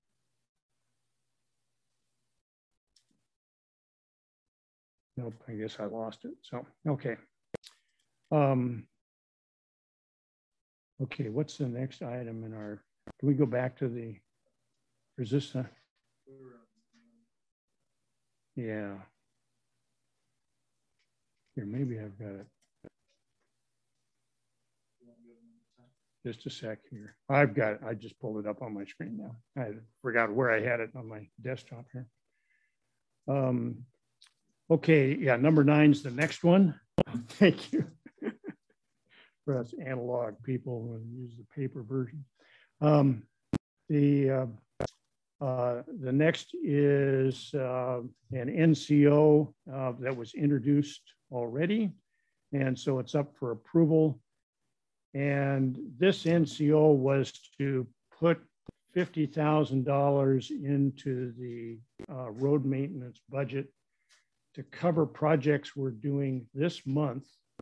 [SPEAKER 1] Nope, I guess I lost it. So, okay. Um, okay, what's the next item in our, can we go back to the, is this a, yeah. Here, maybe I've got it. Just a sec here. I've got it. I just pulled it up on my screen now. I forgot where I had it on my desktop here. Um, Okay, yeah, number nine is the next one. Thank you. For us analog people who use the paper version. Um, the uh, uh, the next is uh, an N C O uh, that was introduced already, and so it's up for approval. And this N C O was to put fifty thousand dollars into the uh, road maintenance budget to cover projects we're doing this month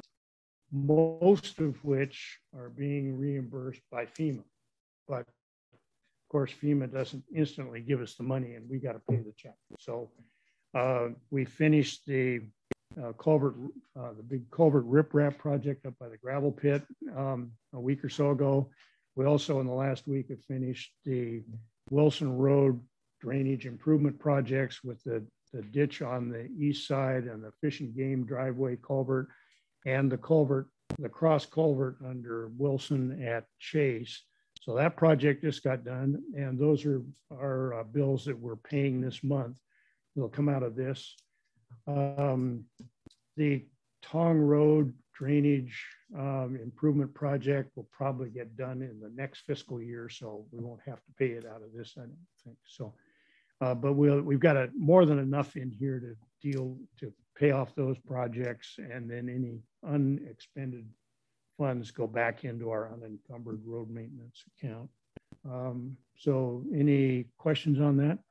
[SPEAKER 1] most of which are being reimbursed by FEMA. But of course, FEMA doesn't instantly give us the money and we got to pay the check. So uh, we finished the uh, culvert, uh, the big culvert riprap project up by the gravel pit um, a week or so ago. We also in the last week have finished the Wilson Road drainage improvement projects with the, the ditch on the east side and the Fish and Game driveway culvert and the culvert, the cross culvert under Wilson at Chase. So that project just got done, and those are our uh, bills that we're paying this month. They'll come out of this. Um, the Tong Road drainage um, improvement project will probably get done in the next fiscal year, so we won't have to pay it out of this, I don't think. So, uh, but we'll, we've got a, more than enough in here to deal, to pay off those projects, and then any unexpended funds go back into our unencumbered road maintenance account. Um, so any questions on that?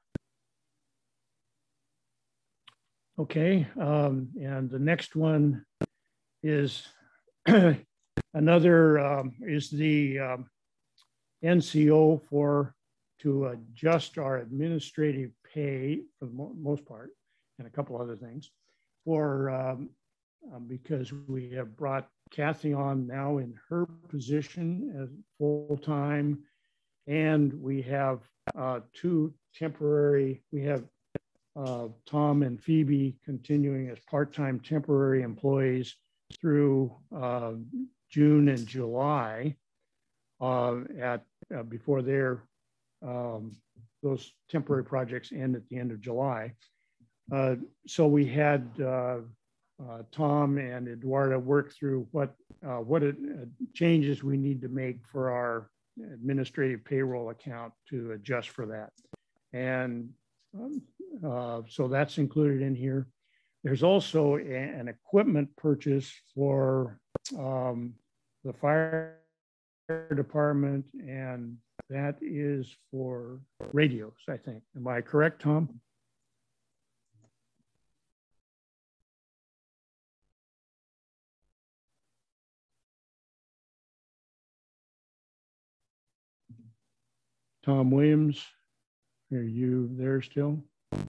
[SPEAKER 1] Okay, um, and the next one is another, um, is the um, N C O for to adjust our administrative pay for the mo most part, and a couple other things for, um, um, because we have brought Kathy on now in her position as full-time, and we have uh, two temporary, we have uh, Tom and Phoebe continuing as part-time temporary employees through uh, June and July uh, at uh, before their um, those temporary projects end at the end of July. Uh, so we had uh, Uh, Tom and Eduardo work through what uh, what it, uh, changes we need to make for our administrative payroll account to adjust for that. And um, uh, so that's included in here. There's also a, an equipment purchase for um, the fire department, and that is for radios, I think. Am I correct, Tom? Tom Williams, are you there still?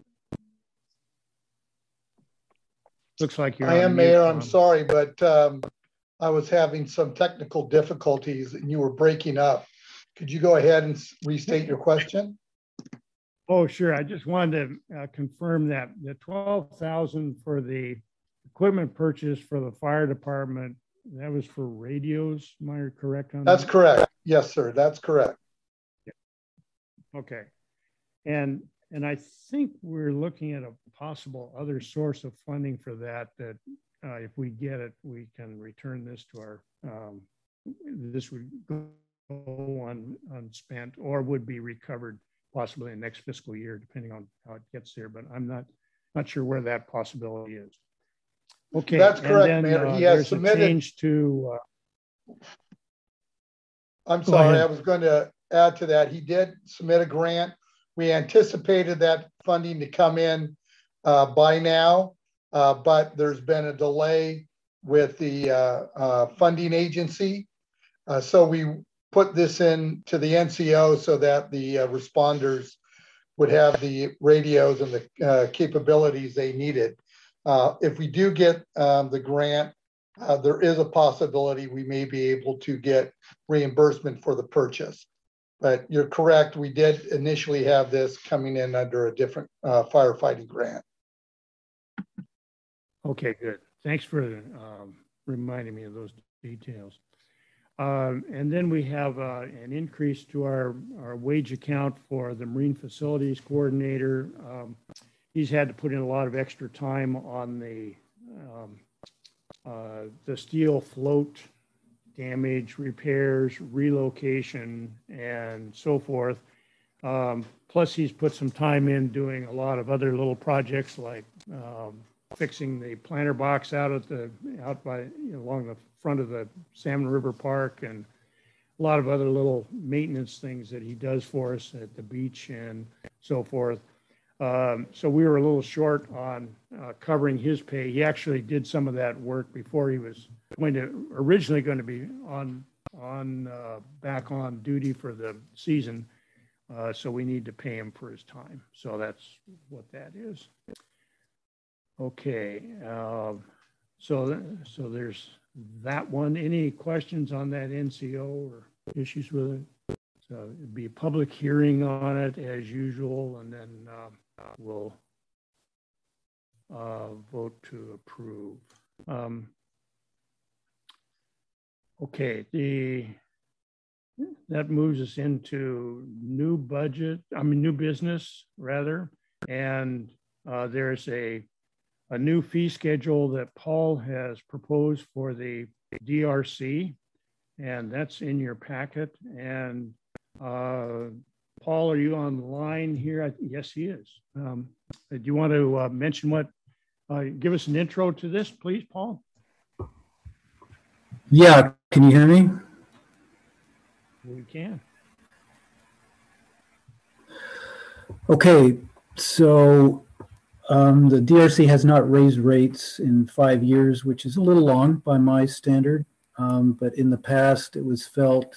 [SPEAKER 1] Looks like you're
[SPEAKER 8] I am,
[SPEAKER 1] on
[SPEAKER 8] Mayor.
[SPEAKER 1] mute,
[SPEAKER 8] I'm
[SPEAKER 1] Tom.
[SPEAKER 8] sorry, but um, I was having some technical difficulties and you were breaking up. Could you go ahead and restate your question?
[SPEAKER 1] Oh, sure. I just wanted to uh, confirm that the twelve thousand for the equipment purchase for the fire department, that was for radios. Am I correct on
[SPEAKER 8] That's
[SPEAKER 1] that?
[SPEAKER 8] correct. Yes, sir. That's correct.
[SPEAKER 1] Okay. And and I think we're looking at a possible other source of funding for that, that uh, if we get it, we can return this to our, um, this would go on unspent or would be recovered possibly in next fiscal year, depending on how it gets there. But I'm not, not sure where that possibility is. Okay.
[SPEAKER 8] That's correct,
[SPEAKER 1] and then,
[SPEAKER 8] Mayor.
[SPEAKER 1] Uh,
[SPEAKER 8] he has
[SPEAKER 1] there's
[SPEAKER 8] submitted.
[SPEAKER 1] a change to. Uh,
[SPEAKER 8] I'm
[SPEAKER 1] Go
[SPEAKER 8] sorry,
[SPEAKER 1] ahead.
[SPEAKER 8] I was going to add to that. He did submit a grant. We anticipated that funding to come in uh, by now, uh, but there's been a delay with the uh, uh, funding agency. Uh, so we put this in to the N C O so that the uh, responders would have the radios and the uh, capabilities they needed. Uh, if we do get um, the grant, uh, there is a possibility we may be able to get reimbursement for the purchase. But you're correct, we did initially have this coming in under a different uh, firefighting grant.
[SPEAKER 1] Okay, good. Thanks for um, reminding me of those details. Um, and then we have uh, an increase to our, our wage account for the Marine Facilities Coordinator. Um, he's had to put in a lot of extra time on the, um, uh, the steel float damage, repairs, relocation, and so forth. Um, plus, he's put some time in doing a lot of other little projects like um, fixing the planter box out at the out by you know, along the front of the Salmon River Park, and a lot of other little maintenance things that he does for us at the beach and so forth. Um, so we were a little short on uh, covering his pay. He actually did some of that work before he was going to originally going to be on on uh, back on duty for the season, uh, so we need to pay him for his time. So that's what that is. Okay, uh, so so there's that one. Any questions on that N C O or issues with it? So it'd be a public hearing on it as usual, and then uh, we'll uh, vote to approve. Um, okay, the that moves us into new budget. I mean, new business rather, and uh, there's a a new fee schedule that Paul has proposed for the D R C, and that's in your packet. And uh, Paul, are you online here? I, yes, he is. Um, do you want to uh, mention what, uh, give us an intro to this, please, Paul?
[SPEAKER 9] Yeah, can you hear me?
[SPEAKER 1] We can.
[SPEAKER 9] Okay, so um, the D R C has not raised rates in five years, which is a little long by my standard. Um, but in the past, it was felt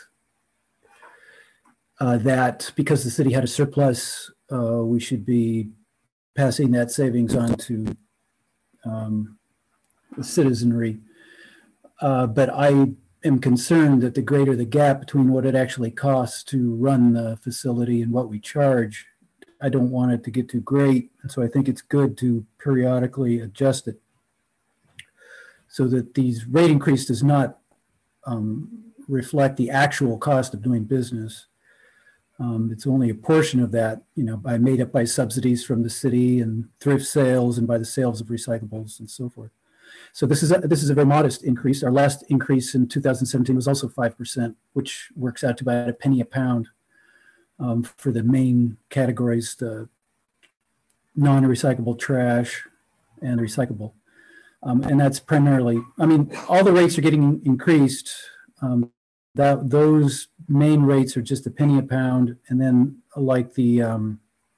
[SPEAKER 9] uh, that because the city had a surplus, uh, we should be passing that savings on to um, the citizenry. Uh, but I am concerned that the greater the gap between what it actually costs to run the facility and what we charge, I don't want it to get too great. And so I think it's good to periodically adjust it so that these rate increase does not um, reflect the actual cost of doing business. Um, it's only a portion of that, you know, by made up by subsidies from the city and thrift sales and by the sales of recyclables and so forth. So this is a, this is a very modest increase. Our last increase in two thousand seventeen was also five percent, which works out to about a penny a pound um, for the main categories, the non-recyclable trash and recyclable. Um, and that's primarily, I mean, all the rates are getting increased. Um, that those main rates are just a penny a pound. And then like the um,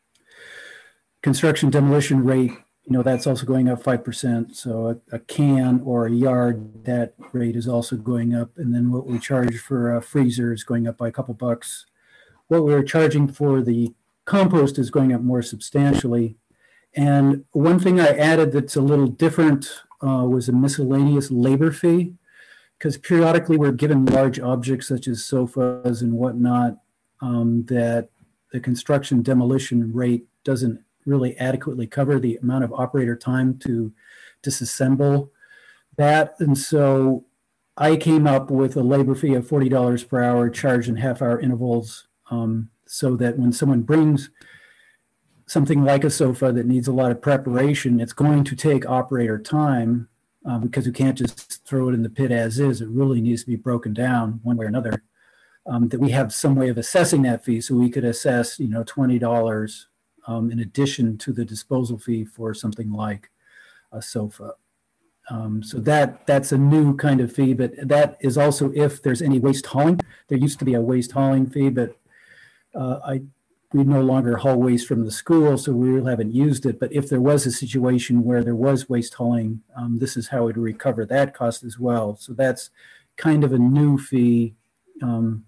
[SPEAKER 9] construction demolition rate, you know, that's also going up five percent. So a, a can or a yard, that rate is also going up. And then what we charge for a freezer is going up by a couple bucks. What we're charging for the compost is going up more substantially. And one thing I added that's a little different uh, was a miscellaneous labor fee, because periodically we're given large objects such as sofas and whatnot um, that the construction demolition rate doesn't really adequately cover the amount of operator time to disassemble that. And so I came up with a labor fee of forty dollars per hour charged in half hour intervals um, so that when someone brings something like a sofa that needs a lot of preparation, it's going to take operator time uh, because you can't just throw it in the pit as is. It really needs to be broken down one way or another. Um, that we have some way of assessing that fee, so we could assess, you know, twenty dollars um, in addition to the disposal fee for something like a sofa. Um, so that that's a new kind of fee, but that is also if there's any waste hauling. There used to be a waste hauling fee, but uh, I we no longer haul waste from the school, so we really haven't used it. But if there was a situation where there was waste hauling, um, this is how it would recover that cost as well. So that's kind of a new fee. Um,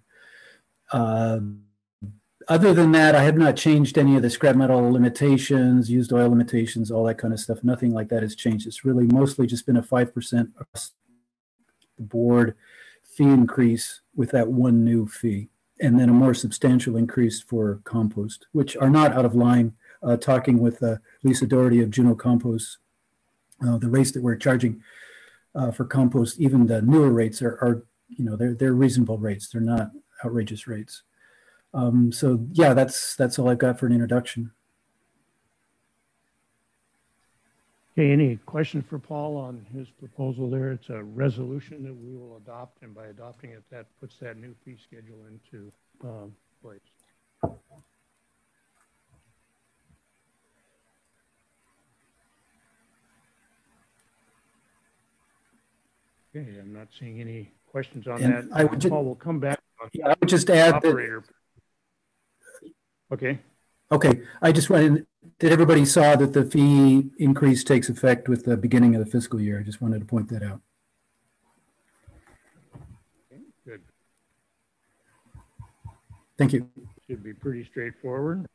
[SPEAKER 9] uh, other than that, I have not changed any of the scrap metal limitations, used oil limitations, all that kind of stuff. Nothing like that has changed. It's really mostly just been a five percent across the board fee increase with that one new fee, and then a more substantial increase for compost, which are not out of line. Uh, talking with uh, Lisa Doherty of Juneau Compost, uh, the rates that we're charging uh, for compost, even the newer rates are, are, you know, they're they're reasonable rates. They're not outrageous rates. Um, so yeah, that's that's all I've got for an introduction.
[SPEAKER 1] Okay, any questions for Paul on his proposal there? It's a resolution that we will adopt, and by adopting it, that puts that new fee schedule into um, place. Okay, I'm not seeing any questions on
[SPEAKER 9] And
[SPEAKER 1] that.
[SPEAKER 9] I would just,
[SPEAKER 1] Paul will come back. On
[SPEAKER 9] yeah, I would just add
[SPEAKER 1] operator.
[SPEAKER 9] that.
[SPEAKER 1] Okay.
[SPEAKER 9] Okay, I just wanted that everybody saw that the fee increase takes effect with the beginning of the fiscal year. I just wanted to point that out. Thank you.
[SPEAKER 1] Should be pretty straightforward.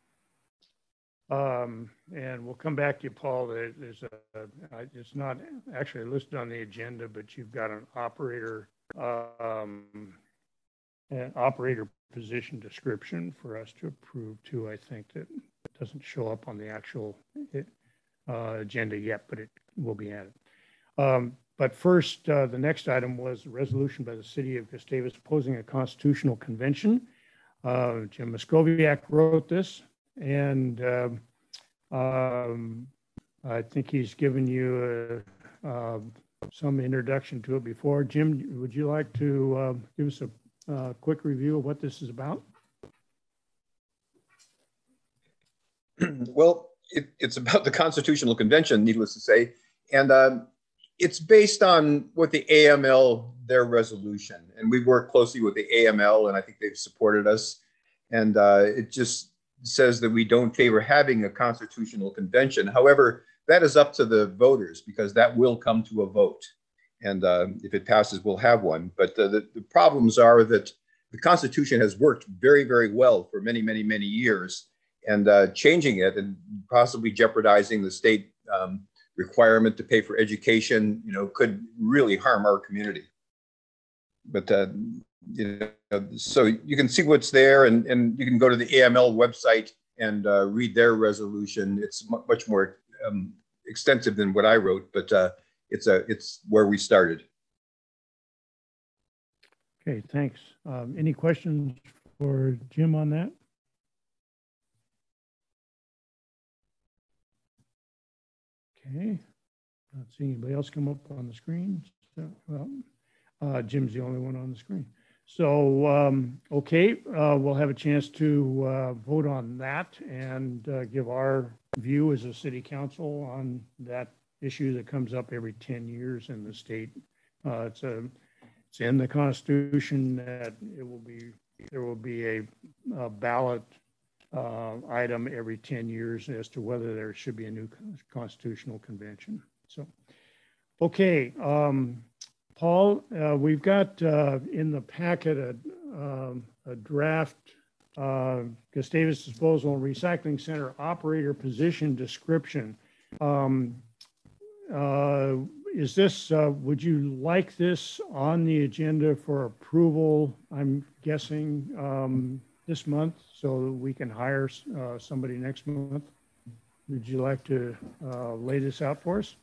[SPEAKER 1] Um, and we'll come back to you, Paul. There, there's a, it's not actually listed on the agenda, but you've got an operator, um, an operator position description for us to approve too. I think that doesn't show up on the actual uh, agenda yet, but it will be added. Um, but first, uh, the next item was a resolution by the city of Gustavus opposing a constitutional convention. Uh, Jim Muscoviak wrote this. And uh, um, I think he's given you uh, uh, some introduction to it before. Jim, would you like to uh, give us a uh, quick review of what this is about?
[SPEAKER 5] Well, it, it's about the Constitutional Convention, needless to say. And um, it's based on what the A M L, their resolution. And we work closely with the A M L, and I think they've supported us. And uh, it just says that we don't favor having a constitutional convention. However, that is up to the voters because that will come to a vote. And uh, if it passes, we'll have one. But uh, the, the problems are that the Constitution has worked very, very well for many, many, many years. And uh, changing it and possibly jeopardizing the state um, requirement to pay for education, you know, could really harm our community. But uh, you know, so you can see what's there, and, and you can go to the A M L website and uh, read their resolution. It's much more um, extensive than what I wrote, but uh, it's a it's where we started.
[SPEAKER 1] Okay, thanks. Um, any questions for Jim on that? Okay, not seeing anybody else come up on the screen. So, well, uh, Jim's the only one on the screen. So, um, okay, uh, we'll have a chance to uh, vote on that and uh, give our view as a city council on that issue that comes up every ten years in the state. Uh, it's a, it's in the Constitution that it will be, there will be a, a ballot uh, item every ten years as to whether there should be a new constitutional convention. So, okay. Um, Paul, uh, we've got uh, in the packet a, um, a draft uh, Gustavus Disposal and Recycling Center operator position description. Um, uh, is this, uh, would you like this on the agenda for approval, I'm guessing, um, this month so that we can hire uh, somebody next month? Would you like to uh, lay this out for us?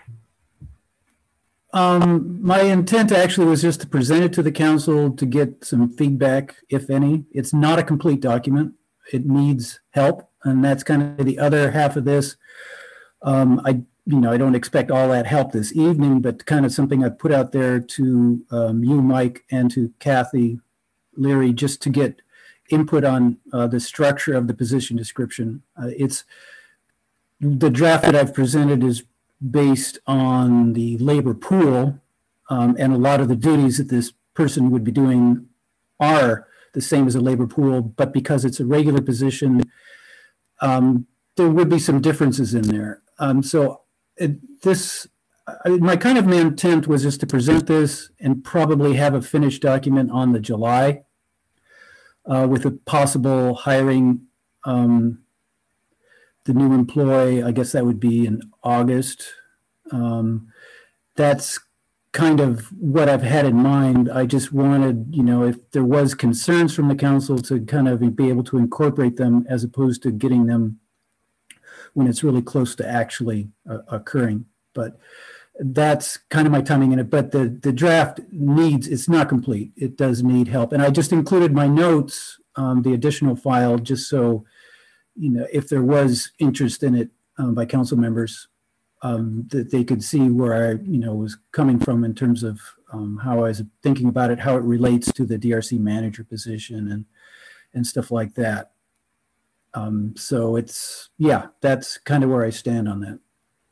[SPEAKER 9] Um, my intent actually was just to present it to the council to get some feedback, if any. It's not a complete document. It needs help. And that's kind of the other half of this. Um, I, you know, I don't expect all that help this evening, but kind of something I put out there to um, you, Mike, and to Kathy Leary, just to get input on uh, the structure of the position description. Uh, it's the draft that I've presented is based on the labor pool, um, and a lot of the duties that this person would be doing are the same as a labor pool, but because it's a regular position, um, there would be some differences in there. Um, so it, this, I, my kind of intent was just to present this and probably have a finished document on the July uh, with a possible hiring um, the new employee. I guess that would be in August. Um, that's kind of what I've had in mind. I just wanted, you know, if there was concerns from the council, to kind of be able to incorporate them as opposed to getting them when it's really close to actually uh, occurring. But that's kind of my timing in it. But the, the draft needs, it's not complete. It does need help. And I just included my notes, um, the additional file, just so, you know, if there was interest in it um, by council members, um, that they could see where I, you know, was coming from in terms of um, how I was thinking about it, how it relates to the D R C manager position and, and stuff like that. Um, so it's, yeah, that's kind of where I stand on that.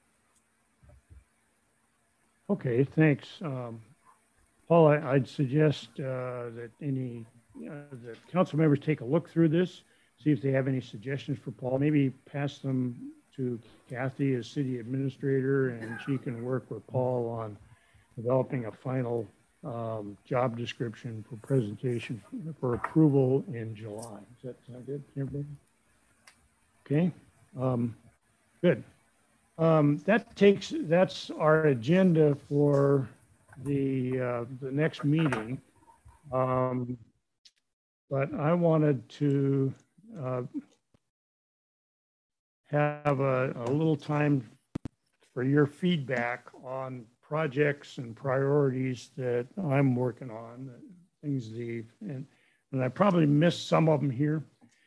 [SPEAKER 1] Okay, thanks. Um, Paul, I, I'd suggest uh, that any, uh, the council members take a look through this, see if they have any suggestions for Paul, maybe pass them to Kathy as city administrator, and she can work with Paul on developing a final um, job description for presentation for approval in July. Is that sound good to everybody? Okay, um, good. Um, that takes, that's our agenda for the, uh, the next meeting. Um, but I wanted to uh, have a, a little time for your feedback on projects and priorities that I'm working on, things the, and, and I probably missed some of them here,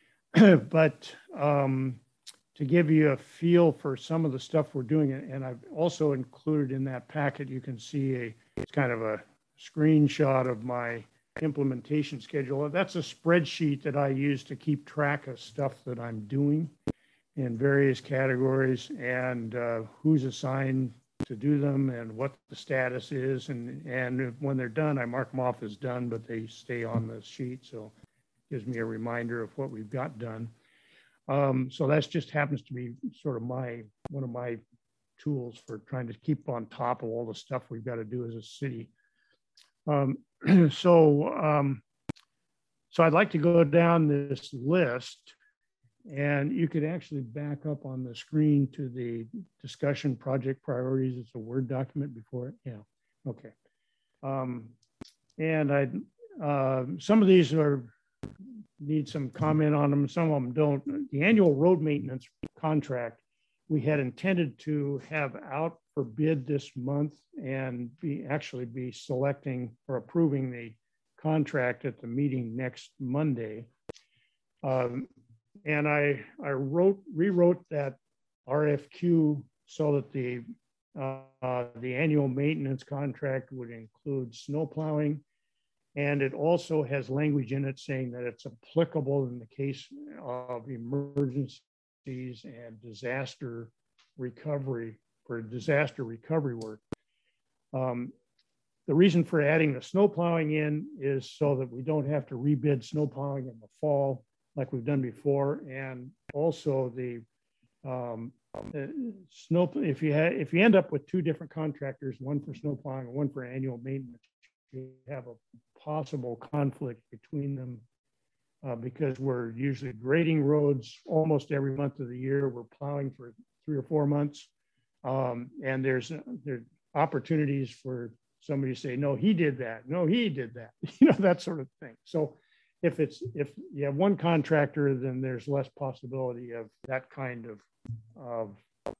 [SPEAKER 1] but um, to give you a feel for some of the stuff we're doing, and I've also included in that packet, you can see a, it's kind of a screenshot of my implementation schedule. That's a spreadsheet that I use to keep track of stuff that I'm doing in various categories and uh, who's assigned to do them and what the status is. And, and when they're done, I mark them off as done, but they stay on the sheet. So it gives me a reminder of what we've got done. Um, so that's just happens to be sort of my, one of my tools for trying to keep on top of all the stuff we've got to do as a city. Um, so, um, so I'd like to go down this list, and you could actually back up on the screen to the discussion project priorities. It's a Word document before it. Yeah. Okay. Um, and I, uh, some of these are need some comment on them. Some of them don't. The annual road maintenance contract we had intended to have out for bid this month and be actually be selecting or approving the contract at the meeting next Monday. Um, and I, I wrote, rewrote that R F Q so that the, uh, the annual maintenance contract would include snow plowing. And it also has language in it saying that it's applicable in the case of emergencies and disaster recovery, for disaster recovery work. Um, the reason for adding the snow plowing in is so that we don't have to rebid snow plowing in the fall like we've done before. And also the um, uh, snow, if you, if you end up with two different contractors, one for snow plowing and one for annual maintenance, you have a possible conflict between them uh, because we're usually grading roads almost every month of the year. We're plowing for three or four months. Um, and there's, uh, there's opportunities for somebody to say, no, he did that. No, he did that, you know, that sort of thing. So if it's, if you have one contractor, then there's less possibility of that kind of, of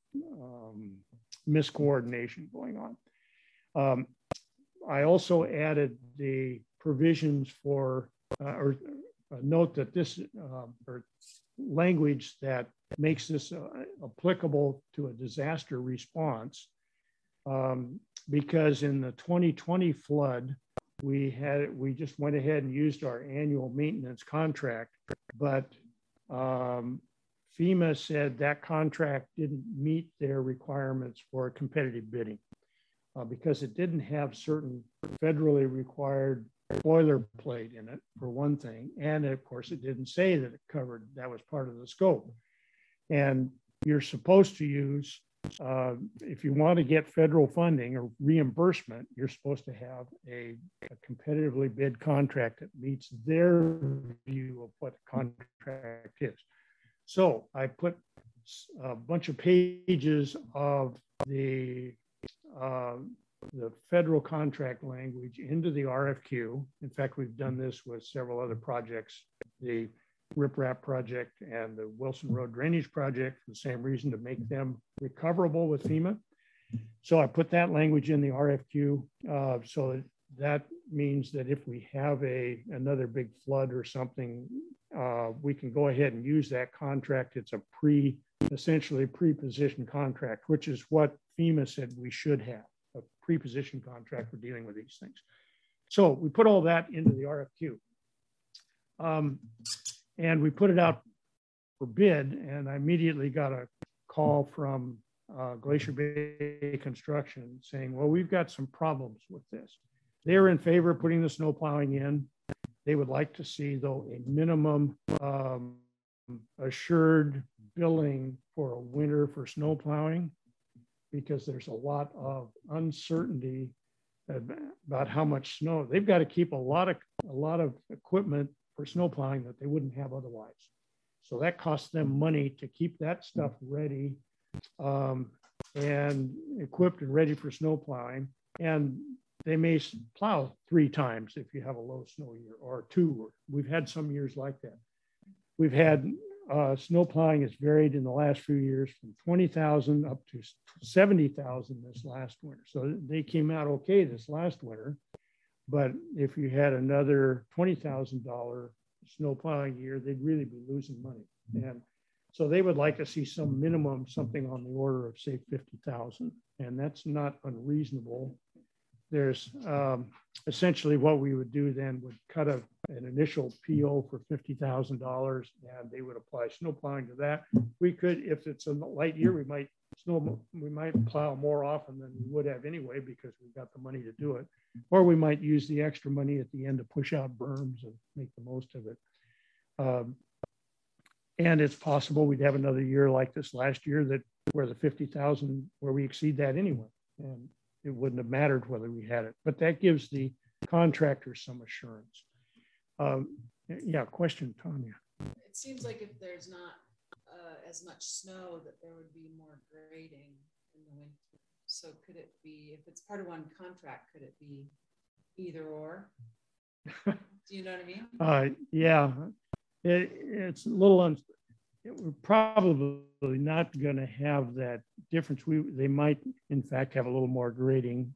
[SPEAKER 1] um, miscoordination going on. Um, I also added the provisions for, uh, or uh, note that this, uh, or language that makes this uh, applicable to a disaster response. Um, because in the twenty twenty flood, we had, we just went ahead and used our annual maintenance contract, but um, FEMA said that contract didn't meet their requirements for competitive bidding. Uh, because it didn't have certain federally required boilerplate in it, for one thing. And of course, it didn't say that it covered, that was part of the scope. And you're supposed to use, uh, if you want to get federal funding or reimbursement, you're supposed to have a, a competitively bid contract that meets their view of what the contract is. So I put a bunch of pages of the Uh, the federal contract language into the R F Q. In fact, we've done this with several other projects, the RIPRAP project and the Wilson Road Drainage Project, for the same reason, to make them recoverable with FEMA. So I put that language in the R F Q. Uh, so that, that means that if we have a another big flood or something, uh, we can go ahead and use that contract. It's a pre, essentially pre-positioned contract, which is what FEMA said we should have, a pre-positioned contract for dealing with these things. So we put all that into the R F Q. Um, and we put it out for bid, and I immediately got a call from uh, Glacier Bay Construction saying, well, we've got some problems with this. They're in favor of putting the snow plowing in. They would like to see, though, a minimum um, assured billing for a winter for snow plowing, because there's a lot of uncertainty about how much snow. They've got to keep a lot of a lot of equipment for snow plowing that they wouldn't have otherwise. So that costs them money to keep that stuff ready um, and equipped and ready for snow plowing. And they may plow three times if you have a low snow year, or two. We've had some years like that. We've had uh, snow plowing has varied in the last few years from twenty thousand up to seventy thousand this last winter. So they came out okay this last winter. But if you had another twenty thousand dollars snow plowing year, they'd really be losing money. And so they would like to see some minimum, something on the order of, say, fifty thousand. And that's not unreasonable. There's um, essentially what we would do then would cut a, an initial P O for fifty thousand dollars, and they would apply snow plowing to that. We could, if it's a light year, we might snow, we might plow more often than we would have anyway, because we've got the money to do it. Or we might use the extra money at the end to push out berms and make the most of it. Um, and it's possible we'd have another year like this last year that where the fifty thousand, where we exceed that anyway. And it wouldn't have mattered whether we had it, but that gives the contractor some assurance. Um, yeah, question, Tanya.
[SPEAKER 2] It seems like if there's not uh, as much snow, that there would be more grading in the winter. So could it be, if it's part of one contract, could it be either or? Do you know what I mean?
[SPEAKER 1] Uh, yeah, it, it's a little, un we're probably not going to have that difference. We, they might, in fact, have a little more grading,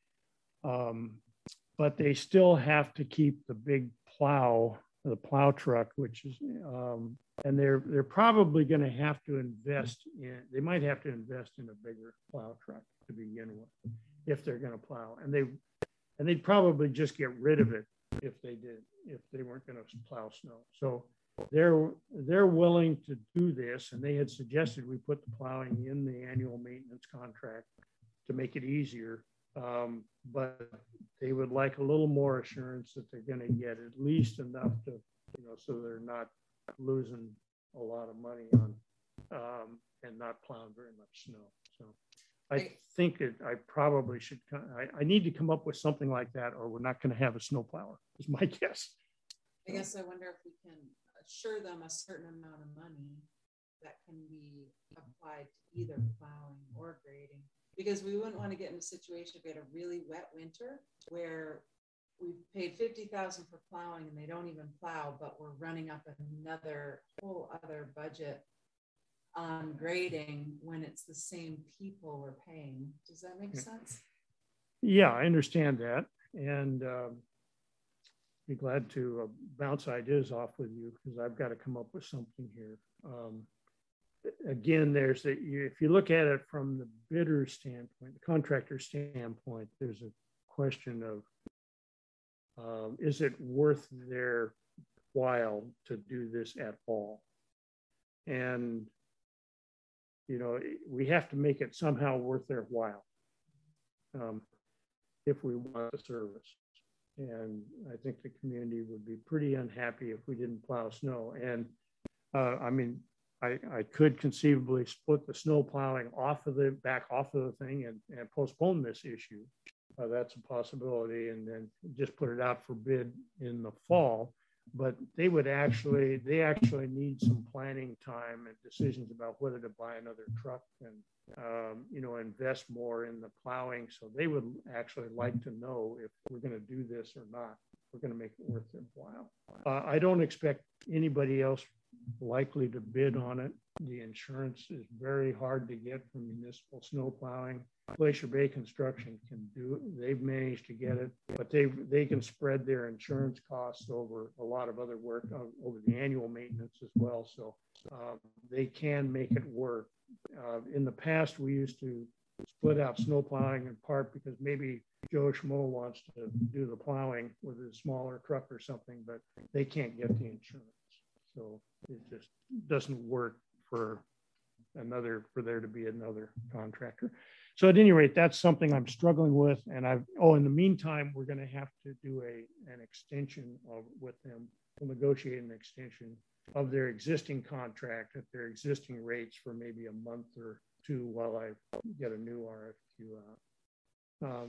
[SPEAKER 1] um, but they still have to keep the big plow, the plow truck, which is, um, and they're they're probably going to have to invest in. They might have to invest in a bigger plow truck to begin with, if they're going to plow, and they and they'd probably just get rid of it if they did, if they weren't going to plow snow. So they're they're willing to do this, and they had suggested we put the plowing in the annual maintenance contract to make it easier, um, but they would like a little more assurance that they're going to get at least enough to, you know, so they're not losing a lot of money on um, and not plowing very much snow. So I think that I probably should, I, I need to come up with something like that, or we're not going to have a snow plower, is my guess.
[SPEAKER 2] I guess I wonder if we can assure them a certain amount of money that can be applied to either plowing or grading, because we wouldn't want to get in a situation if we had a really wet winter where we've paid fifty thousand for plowing and they don't even plow, but we're running up another whole other budget on grading when it's the same people we're paying. Does that make sense?
[SPEAKER 1] Yeah, I understand that. And um, be glad to uh, bounce ideas off with you, because I've got to come up with something here. Um, again, there's that if you look at it from the bidder standpoint, the contractor standpoint, there's a question of um, is it worth their while to do this at all? And you know, we have to make it somehow worth their while um, if we want the service. And I think the community would be pretty unhappy if we didn't plow snow. And uh, I mean, I, I could conceivably split the snow plowing off of the back off of the thing and, and postpone this issue. Uh, that's a possibility, and then just put it out for bid in the fall. But they would actually, they actually need some planning time and decisions about whether to buy another truck and, um, you know, invest more in the plowing. So they would actually like to know if we're going to do this or not. We're going to make it worth their while. Uh, I don't expect anybody else likely to bid on it. The insurance is very hard to get from municipal snow plowing. Glacier Bay Construction can do it. They've managed to get it, but they they can spread their insurance costs over a lot of other work, uh, over the annual maintenance as well. So uh, they can make it work. Uh, in the past, we used to split out snow plowing in part because maybe Joe Schmo wants to do the plowing with a smaller truck or something, but they can't get the insurance. So it just doesn't work for another, for there to be another contractor. So at any rate, that's something I'm struggling with. And I've, oh, in the meantime, we're going to have to do a, an extension of with them. We'll negotiate an extension of their existing contract at their existing rates for maybe a month or two while I get a new R F Q out. Um,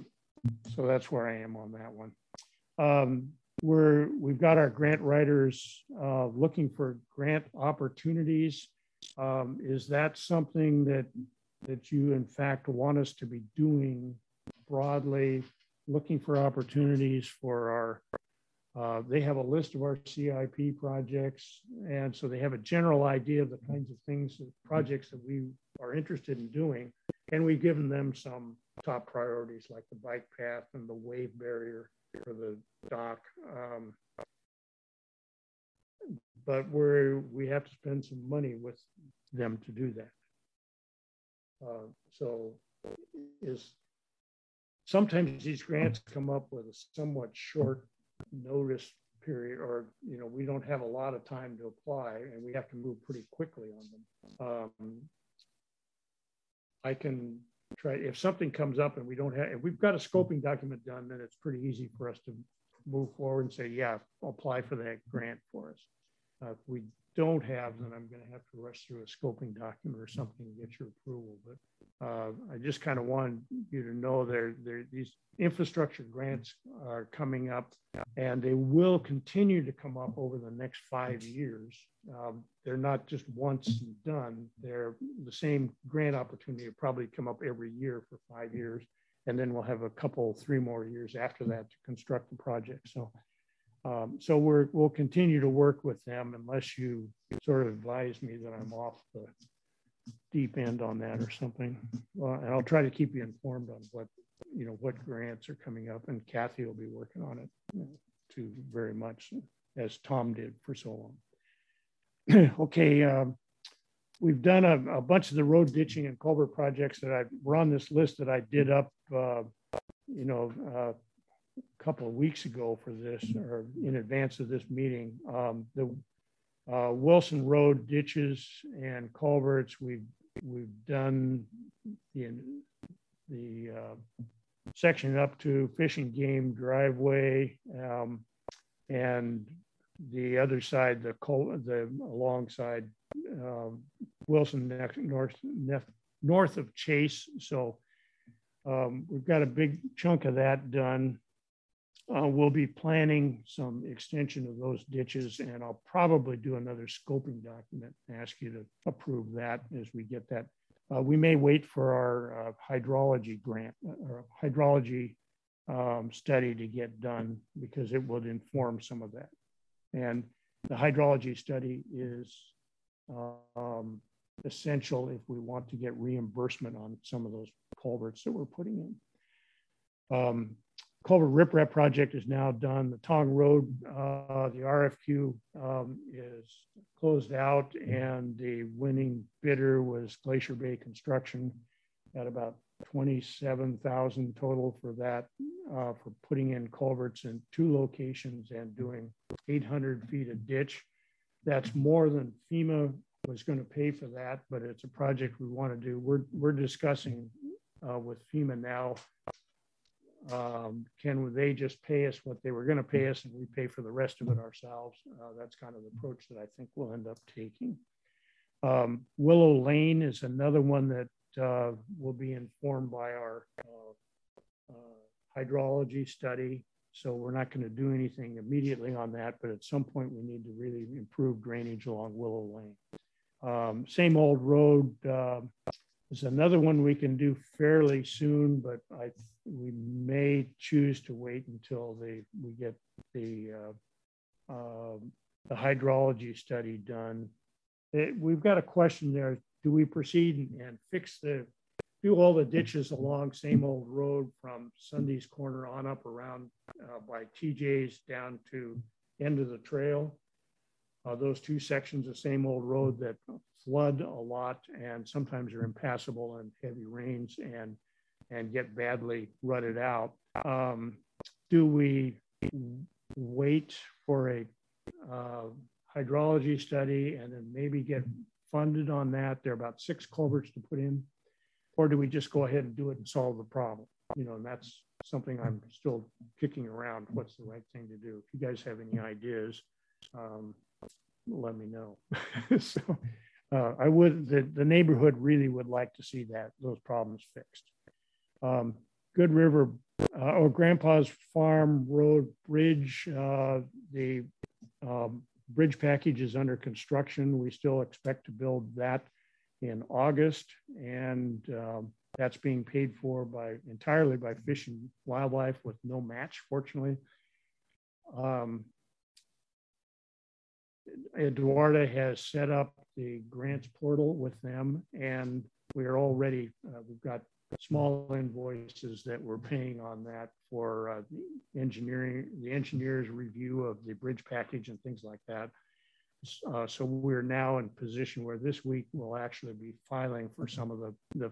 [SPEAKER 1] so that's where I am on that one. Um, we're, we've got our grant writers uh, looking for grant opportunities. Um, is that something that, that you in fact want us to be doing broadly, looking for opportunities for our, uh, they have a list of our C I P projects. And so they have a general idea of the kinds of things, projects that we are interested in doing. And we've given them some top priorities like the bike path and the wave barrier for the dock. Um, but we're, we have to spend some money with them to do that. Uh, so is sometimes these grants come up with a somewhat short notice period, or, you know, we don't have a lot of time to apply and we have to move pretty quickly on them. Um, I can try, if something comes up and we don't have, if we've got a scoping document done, then it's pretty easy for us to move forward and say, yeah, apply for that grant for us. Uh, if we don't have, then I'm going to have to rush through a scoping document or something to get your approval. But uh, I just kind of wanted you to know there, there, these infrastructure grants are coming up, and they will continue to come up over the next five years. Um, they're not just once and done. They're the same grant opportunity will probably come up every year for five years. And then we'll have a couple, three more years after that to construct the project. So Um, so we're, we'll continue to work with them unless you sort of advise me that I'm off the deep end on that or something. Uh, and I'll try to keep you informed on what, you know, what grants are coming up, and Kathy will be working on it you know, too very much, as Tom did for so long. Okay, um, we've done a, a bunch of the road ditching and culvert projects that I were on this list that I did up, uh, you know, uh, couple of weeks ago for this, or in advance of this meeting. Um, the uh, Wilson Road ditches and culverts, we've we've done the the uh, section up to Fish and Game driveway, um, and the other side, the cul the alongside uh, Wilson next north north of Chase. So um, we've got a big chunk of that done. Uh, we'll be planning some extension of those ditches, and I'll probably do another scoping document and ask you to approve that as we get that. Uh, we may wait for our uh, hydrology grant or hydrology um, study to get done, because it would inform some of that. And the hydrology study is um, essential if we want to get reimbursement on some of those culverts that we're putting in. Um, Culvert riprap project is now done. The Tong Road, uh, the R F Q um, is closed out, and the winning bidder was Glacier Bay Construction at about twenty-seven thousand total for that, uh, for putting in culverts in two locations and doing eight hundred feet of ditch. That's more than FEMA was going to pay for that, but it's a project we want to do. We're, we're discussing uh, with FEMA now. Um, can they just pay us what they were going to pay us, and we pay for the rest of it ourselves? Uh, that's kind of the approach that I think we'll end up taking. Um, Willow Lane is another one that uh, will be informed by our uh, uh, hydrology study. So we're not going to do anything immediately on that, but at some point we need to really improve drainage along Willow Lane. Um, same old road. Uh, There's another one we can do fairly soon, but I we may choose to wait until they we get the uh, uh, the hydrology study done. It, we've got a question there: do we proceed and, and fix the do all the ditches along same old road from Sunday's Corner on up around uh, by T J's down to end of the trail? Uh, those two sections of same old road that flood a lot and sometimes are impassable in heavy rains and and get badly rutted out. Um, do we wait for a uh, hydrology study and then maybe get funded on that? There are about six culverts to put in, or do we just go ahead and do it and solve the problem? You know, and that's something I'm still kicking around. What's the right thing to do? If you guys have any ideas, um, let me know. so uh, I would, the, the neighborhood really would like to see that, those problems fixed. Um, Good River uh, or Grandpa's Farm Road Bridge, uh, the um, bridge package is under construction. We still expect to build that in August, and um, that's being paid for by entirely by Fish and Wildlife with no match, fortunately. Um, Eduarda has set up the grants portal with them, and we are already, uh, we've got small invoices that we're paying on that for uh, the engineering, the engineer's review of the bridge package and things like that. Uh, so we're now in position where this week we'll actually be filing for some of the, the,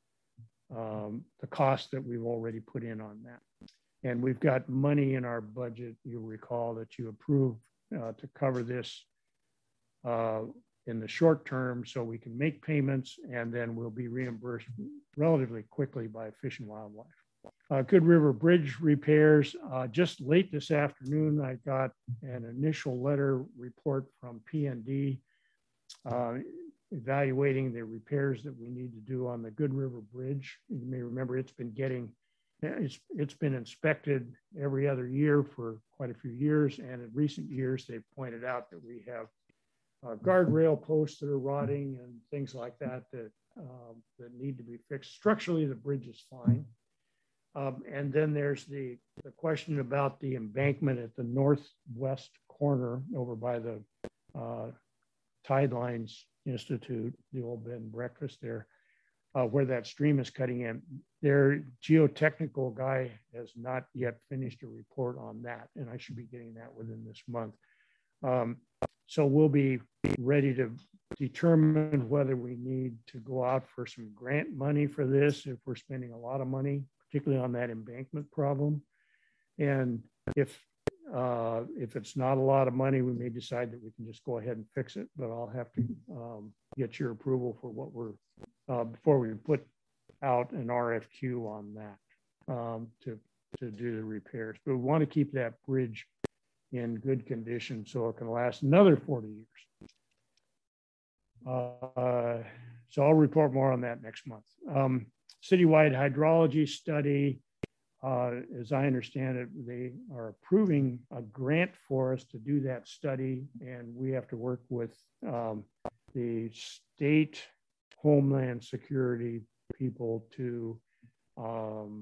[SPEAKER 1] um, the costs that we've already put in on that. And we've got money in our budget, you'll recall, that you approved uh, to cover this uh, in the short term, so we can make payments and then we'll be reimbursed relatively quickly by Fish and Wildlife. Uh, Good River Bridge repairs. Uh, just late this afternoon, I got an initial letter report from P and D uh, evaluating the repairs that we need to do on the Good River Bridge. You may remember it's been getting, it's, it's been inspected every other year for quite a few years. And in recent years, they've pointed out that we have Uh, guardrail posts that are rotting and things like that that, um, that need to be fixed. Structurally, the bridge is fine. Um, and then there's the, the question about the embankment at the northwest corner over by the uh, Tidelines Institute, the old bed and breakfast there, uh, where that stream is cutting in. Their geotechnical guy has not yet finished a report on that, and I should be getting that within this month. Um, so we'll be ready to determine whether we need to go out for some grant money for this, if we're spending a lot of money, particularly on that embankment problem. And if, uh, if it's not a lot of money, we may decide that we can just go ahead and fix it, but I'll have to um, get your approval for what we're, uh, before we put out an R F Q on that um, to, to do the repairs. But we want to keep that bridge in good condition so it can last another forty years. Uh, so I'll report more on that next month. Um, citywide hydrology study, uh, as I understand it, they are approving a grant for us to do that study, and we have to work with um, the state Homeland Security people to um,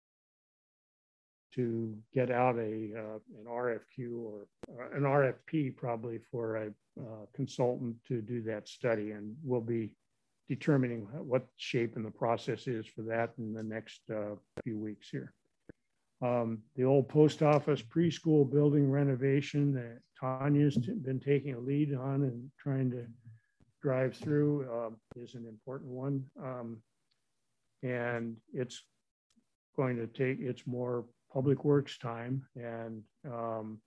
[SPEAKER 1] to get out a uh, an R F Q or uh, an R F P probably for a uh, consultant to do that study, and we'll be determining what shape and the process is for that in the next uh, few weeks here. Um, the old post office preschool building renovation that Tanya's been taking a lead on and trying to drive through uh, is an important one. Um, and it's going to take, it's more public works time, and um,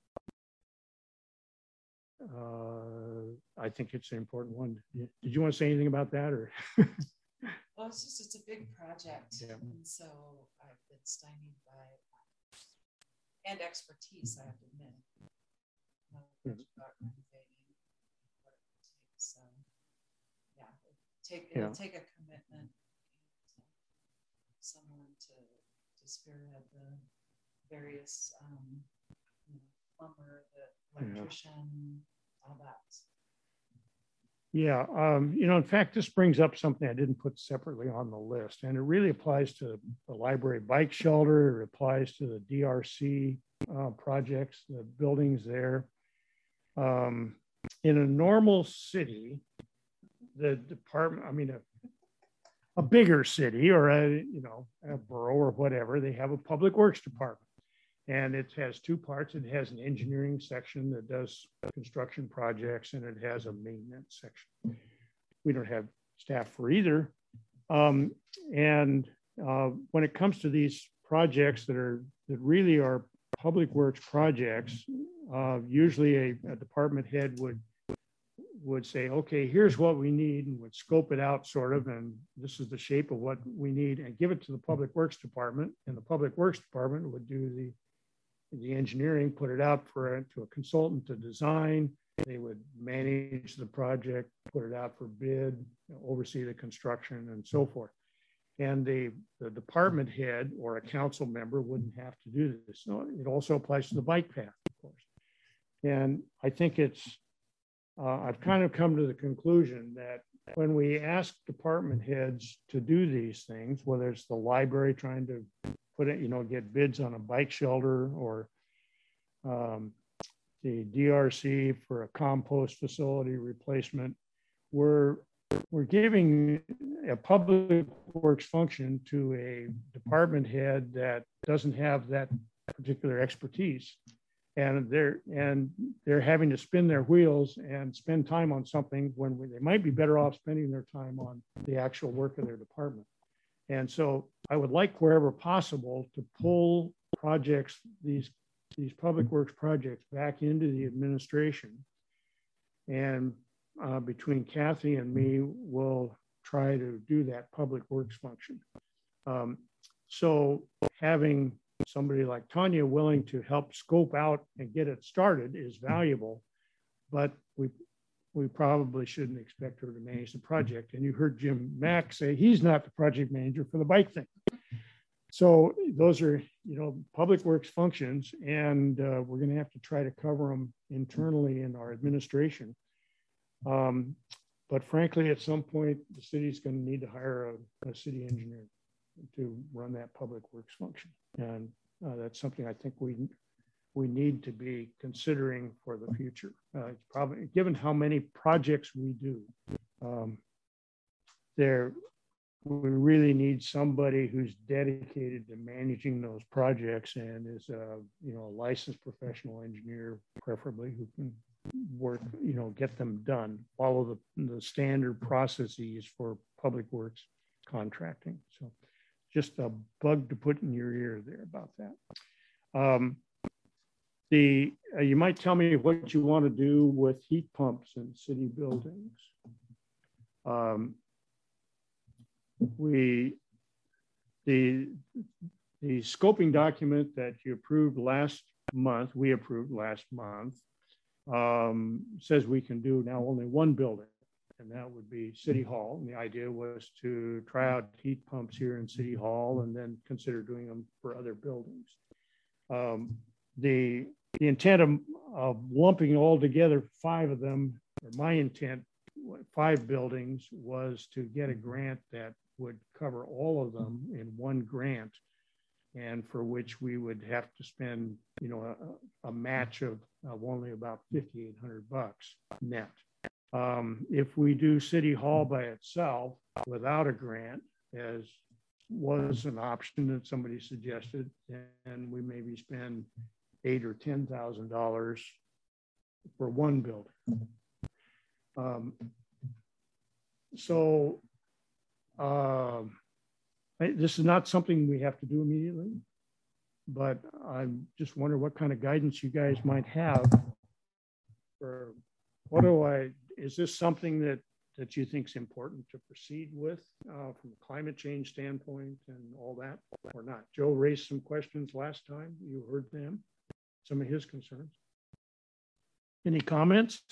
[SPEAKER 1] uh, I think it's an important one. Did you want to say anything about that, or?
[SPEAKER 2] Well, it's just, it's a big project.
[SPEAKER 1] Yeah.
[SPEAKER 2] And so I've been stymied by, and expertise, I have to admit. Mm-hmm. About renovating what it takes. So yeah, it'll take, it'll yeah. take a commitment, someone to, to spearhead the various um, you know, plumber, the electrician, yeah. all that.
[SPEAKER 1] Yeah, um, you know, in fact, this brings up something I didn't put separately on the list, and it really applies to the library bike shelter. It applies to the D R C uh, projects, the buildings there. Um, in a normal city, the department, I mean, a, a bigger city or a, you know, a borough or whatever, they have a public works department. And it has two parts. It has an engineering section that does construction projects, and it has a maintenance section. We don't have staff for either. Um, and uh, when it comes to these projects that are that really are public works projects, uh, usually a, a department head would would say, okay, here's what we need, and would scope it out sort of, and this is the shape of what we need, and give it to the public works department, and the public works department would do the the engineering, put it out for a, to a consultant to design. They would manage the project, put it out for bid, oversee the construction, and so forth. and the, the department head or a council member wouldn't have to do this. So it also applies to the bike path, of course. And I think it's, uh, I've kind of come to the conclusion that when we ask department heads to do these things, whether it's the library trying to put it, you know, get bids on a bike shelter, or um, the D R C for a compost facility replacement, we're, we're giving a public works function to a department head that doesn't have that particular expertise. And they're and they're having to spin their wheels and spend time on something when we, they might be better off spending their time on the actual work of their department. And so I would like, wherever possible, to pull projects, these these public works projects, back into the administration. And uh, between Kathy and me, we'll try to do that public works function. Um, so having somebody like Tanya willing to help scope out and get it started is valuable, but we we probably shouldn't expect her to manage the project. And you heard Jim Mack say he's not the project manager for the bike thing. So those are, you know, public works functions, and uh, we're going to have to try to cover them internally in our administration. Um, but frankly, at some point, the city's going to need to hire a, a city engineer to run that public works function. And uh, that's something I think we we need to be considering for the future. Uh, it's probably, given how many projects we do, um, there we really need somebody who's dedicated to managing those projects and is a, you know, a licensed professional engineer, preferably, who can work, you know, get them done, follow the, the standard processes for public works contracting. So just a bug to put in your ear there about that. Um, the uh, you might tell me what you want to do with heat pumps in city buildings. Um, we the the scoping document that you approved last month, we approved last month, um, says we can do now only one building, and that would be City Hall. And the idea was to try out heat pumps here in City Hall and then consider doing them for other buildings. Um, the, the intent of, of lumping all together five of them, or my intent, five buildings, was to get a grant that would cover all of them in one grant, and for which we would have to spend, you know, a, a match of, of only about fifty-eight hundred bucks net. Um, if we do City Hall by itself without a grant, as was an option that somebody suggested, then we maybe spend eight or ten thousand dollars for one building. Um, so um, I, this is not something we have to do immediately, but I just wonder what kind of guidance you guys might have for what do I, is this something that, that you think is important to proceed with uh, from a climate change standpoint and all that, or not? Joe raised some questions last time. You heard them, some of his concerns. Any comments?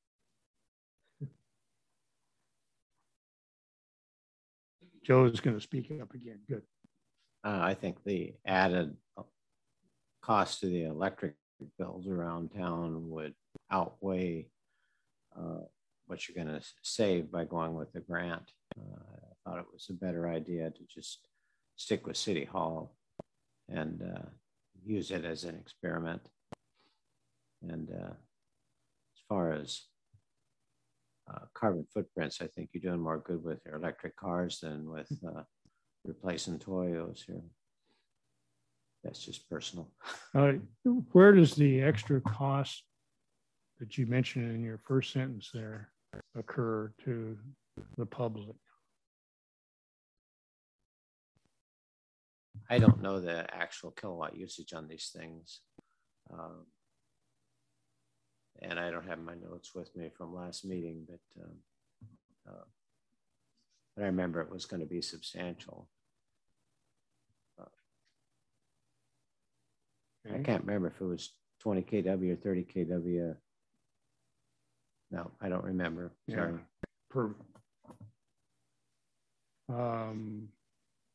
[SPEAKER 1] Joe is going to speak up again. Good.
[SPEAKER 4] Uh, I think the added cost to the electric bills around town would outweigh uh, what you're going to save by going with the grant. Uh, I thought it was a better idea to just stick with City Hall and uh, use it as an experiment. And uh, as far as uh, carbon footprints, I think you're doing more good with your electric cars than with uh, replacing Toyos here. That's just personal.
[SPEAKER 1] Uh, where does the extra cost that you mentioned in your first sentence there occur to the public?
[SPEAKER 4] I don't know the actual kilowatt usage on these things. Um, and I don't have my notes with me from last meeting, but, um, uh, but I remember it was going to be substantial. Uh, okay. I can't remember if it was twenty K W or thirty K W. No, I don't remember. Sorry.
[SPEAKER 1] Yeah. Per, um,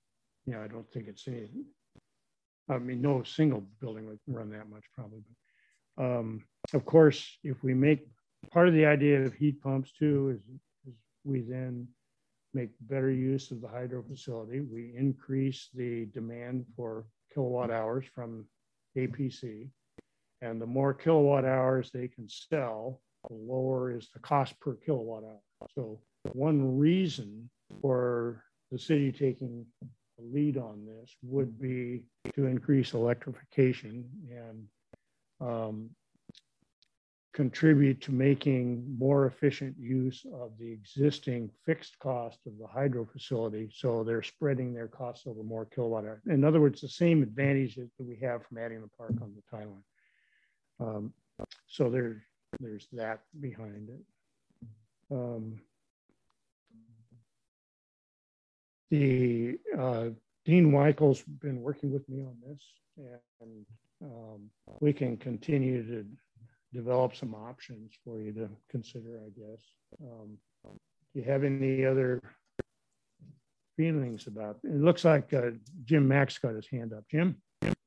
[SPEAKER 1] yeah, I don't think it's any, I mean, no single building would run that much probably. But, um, of course, if we make, part of the idea of heat pumps too is, is we then make better use of the hydro facility. We increase the demand for kilowatt hours from A P C. And the more kilowatt hours they can sell, the lower is the cost per kilowatt hour. So one reason for the city taking the lead on this would be to increase electrification and um, contribute to making more efficient use of the existing fixed cost of the hydro facility. So they're spreading their costs over more kilowatt hours. In other words, the same advantages that we have from adding the park on the tie line. Um, so there, there's that behind it. Um, the uh, Dean Weichel's been working with me on this, and um, we can continue to develop some options for you to consider, I guess. Um, do you have any other feelings about it? It looks like uh, Jim Mack's got his hand up. Jim?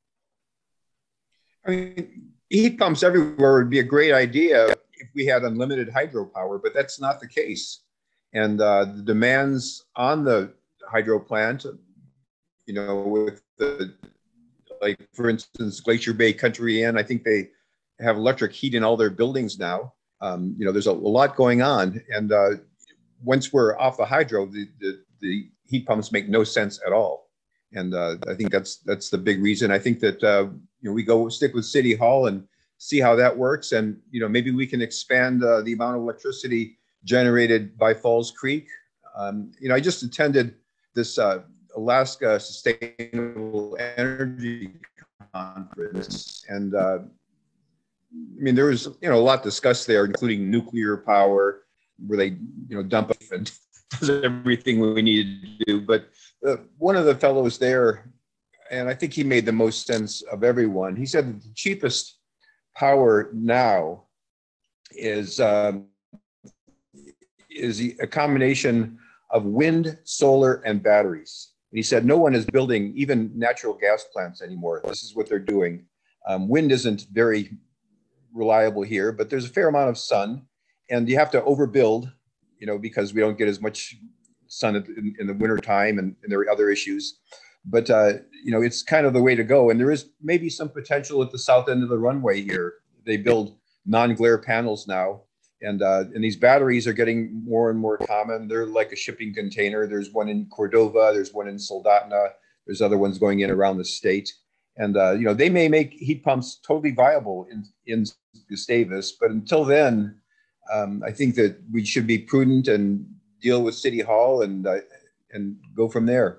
[SPEAKER 5] I mean, heat pumps everywhere would be a great idea if we had unlimited hydropower, but that's not the case. And uh, the demands on the hydro plant, you know, with the, like, for instance, Glacier Bay Country Inn, I think they have electric heat in all their buildings now. Um, you know, there's a, a lot going on. And uh, once we're off the hydro, the, the, the heat pumps make no sense at all. And uh, I think that's that's the big reason. I think that uh, you know, we go stick with City Hall and see how that works. And you know, maybe we can expand uh, the amount of electricity generated by Falls Creek. Um, you know, I just attended this uh, Alaska Sustainable Energy Conference, and uh, I mean, there was you know a lot discussed there, including nuclear power, where they you know dump and does everything we need to do. But uh, one of the fellows there, and I think he made the most sense of everyone, he said that the cheapest power now is um, is a combination of wind, solar, and batteries. And he said no one is building even natural gas plants anymore. This is what they're doing. Um, wind isn't very reliable here, but there's a fair amount of sun, and you have to overbuild, you know, because we don't get as much sun in, in the winter time, and, and there are other issues. But, uh, you know, it's kind of the way to go. And there is maybe some potential at the south end of the runway here. They build non-glare panels now. And, uh, and these batteries are getting more and more common. They're like a shipping container. There's one in Cordova. There's one in Soldotna. There's other ones going in around the state. And, uh, you know, they may make heat pumps totally viable in, in Gustavus. But until then, um, I think that we should be prudent and deal with City Hall and, uh, and go from there.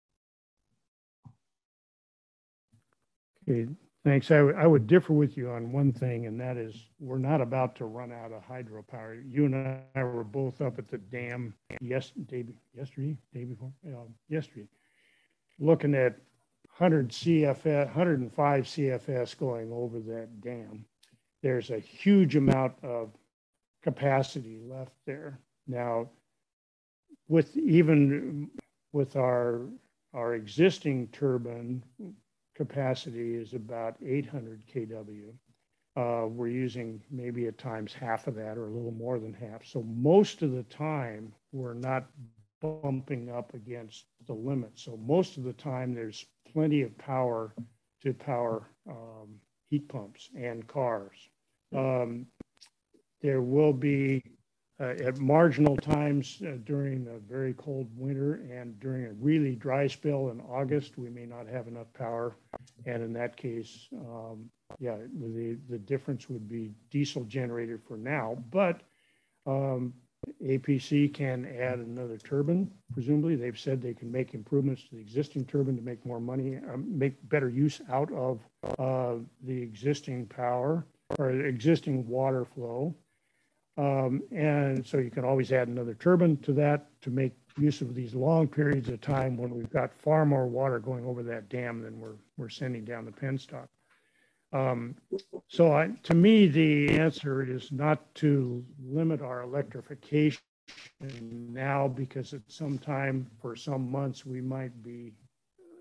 [SPEAKER 1] Okay, thanks. I, I would differ with you on one thing, and that is we're not about to run out of hydropower. You and I were both up at the dam yes, day, yesterday, day before, uh, yesterday, looking at one hundred C F S, one hundred five C F S going over that dam. There's a huge amount of capacity left there. Now, with even with our our existing turbine capacity is about eight hundred K W. Uh, we're using maybe at times half of that or a little more than half. So most of the time we're not bumping up against the limit. So most of the time there's plenty of power to power um, heat pumps and cars. Um, there will be uh, at marginal times uh, during a very cold winter and during a really dry spell in August, we may not have enough power. And in that case, um, yeah, the, the difference would be diesel generated for now, but um, A P C can add another turbine. Presumably they've said they can make improvements to the existing turbine to make more money, um, make better use out of uh, the existing power or existing water flow. Um, and so you can always add another turbine to that to make use of these long periods of time when we've got far more water going over that dam than we're, we're sending down the penstock. Um, so I, to me, the answer is not to limit our electrification now, because at some time for some months we might be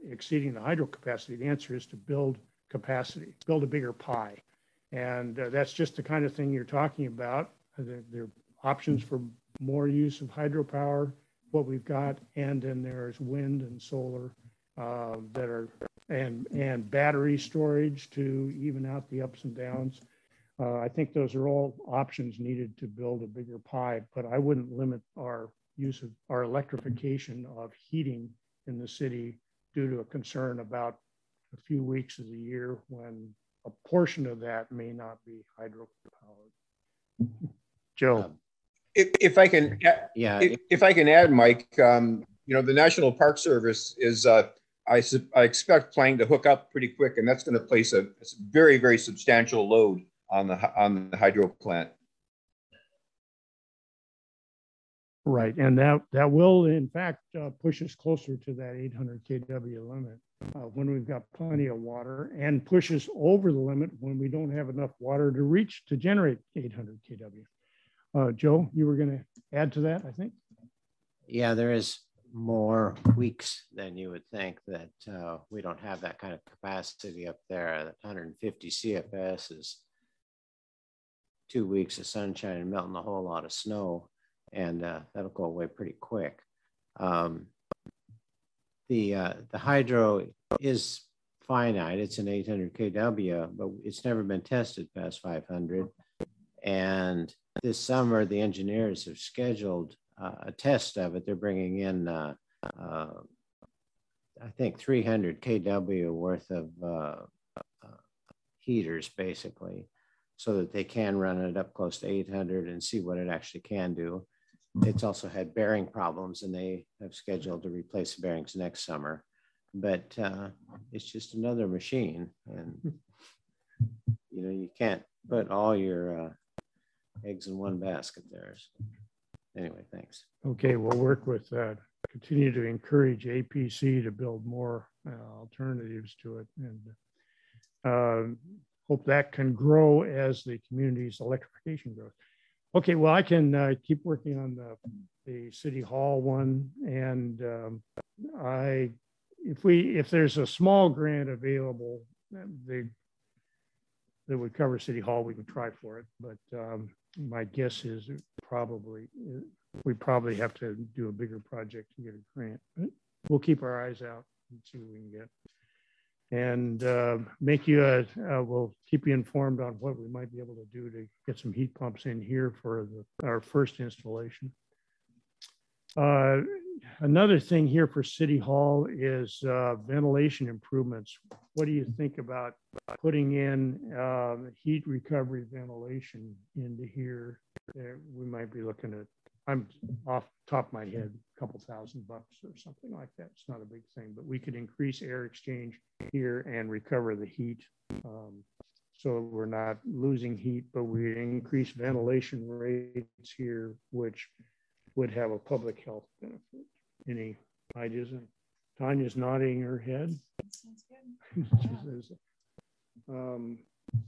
[SPEAKER 1] exceeding the hydro capacity. The answer is to build capacity, build a bigger pie. And uh, that's just the kind of thing you're talking about. There, there are options for more use of hydropower, what we've got, and then there's wind and solar uh, that are, and, and battery storage to even out the ups and downs. Uh, I think those are all options needed to build a bigger pie, but I wouldn't limit our use of our electrification of heating in the city due to a concern about a few weeks of the year when a portion of that may not be hydro powered. Joe.
[SPEAKER 5] Um, if, if I can,
[SPEAKER 4] yeah,
[SPEAKER 5] if, if I can add, Mike, um, you know, the National Park Service is, uh, I, I expect planning to hook up pretty quick, and that's going to place a, a very, very substantial load on the on the hydro plant.
[SPEAKER 1] Right, and that that will in fact uh, push us closer to that eight hundred K W limit uh, when we've got plenty of water, and push us over the limit when we don't have enough water to reach to generate eight hundred K W. Uh, Joe, you were going to add to that, I think.
[SPEAKER 4] Yeah, there is more weeks than you would think that uh, we don't have that kind of capacity up there. That one hundred fifty C F S is two weeks of sunshine and melting a whole lot of snow, and uh, that'll go away pretty quick. Um, the uh, the hydro is finite; it's an eight hundred K W, but it's never been tested past five hundred. And this summer, the engineers have scheduled uh, a test of it. They're bringing in, uh, uh, I think, three hundred K W worth of uh, uh, heaters, basically, so that they can run it up close to eight hundred and see what it actually can do. It's also had bearing problems, and they have scheduled to replace the bearings next summer. But uh, it's just another machine, and you know, you can't put all your uh, eggs in one basket there. So anyway, thanks.
[SPEAKER 1] Okay, we'll work with that. Continue to encourage A P C to build more uh, alternatives to it, and uh, hope that can grow as the community's electrification grows. Okay, well, I can uh, keep working on the, the City Hall one, and um, I, if we, if there's a small grant available, they that would cover City Hall, we can try for it. But um, my guess is it probably we probably have to do a bigger project to get a grant. But we'll keep our eyes out and see what we can get, and uh, make you a, uh, we'll keep you informed on what we might be able to do to get some heat pumps in here for the, our first installation. Uh, another thing here for City Hall is uh, ventilation improvements. What do you think about putting in uh, heat recovery ventilation into here? Uh, we might be looking at, I'm off the top of my head, a couple thousand bucks or something like that. It's not a big thing, but we could increase air exchange here and recover the heat. Um, so we're not losing heat, but we increase ventilation rates here, which would have a public health benefit. Any ideas? Tanya's nodding her head.
[SPEAKER 2] Sounds good.
[SPEAKER 1] um,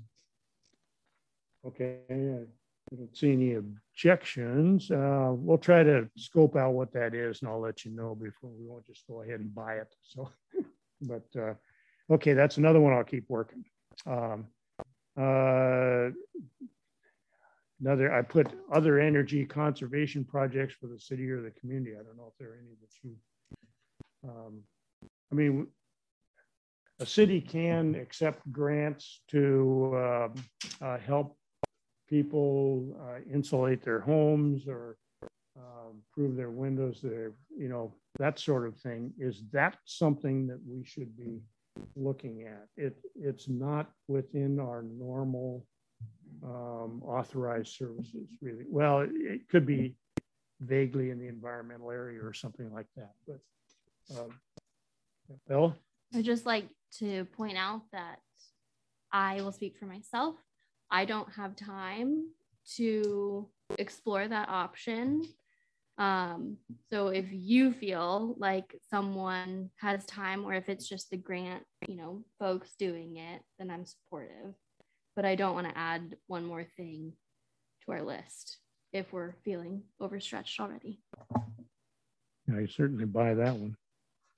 [SPEAKER 1] okay, I don't see any objections. Uh, we'll try to scope out what that is, and I'll let you know before. We won't just go ahead and buy it. So, but uh, okay, that's another one I'll keep working. Um, uh, Another, I put other energy conservation projects for the city or the community. I don't know if there are any that you, um, I mean, a city can accept grants to uh, uh, help people uh, insulate their homes or uh, improve their windows, their, you know, that sort of thing. Is that something that we should be looking at? It, it's not within our normal Um, authorized services, really. Well, it, it could be vaguely in the environmental area or something like that. But um, Bella?
[SPEAKER 6] I'd just like to point out that I will speak for myself. I don't have time to explore that option. Um, so if you feel like someone has time, or if it's just the grant, you know, folks doing it, then I'm supportive. But I don't want to add one more thing to our list if we're feeling overstretched already.
[SPEAKER 1] I certainly buy that one.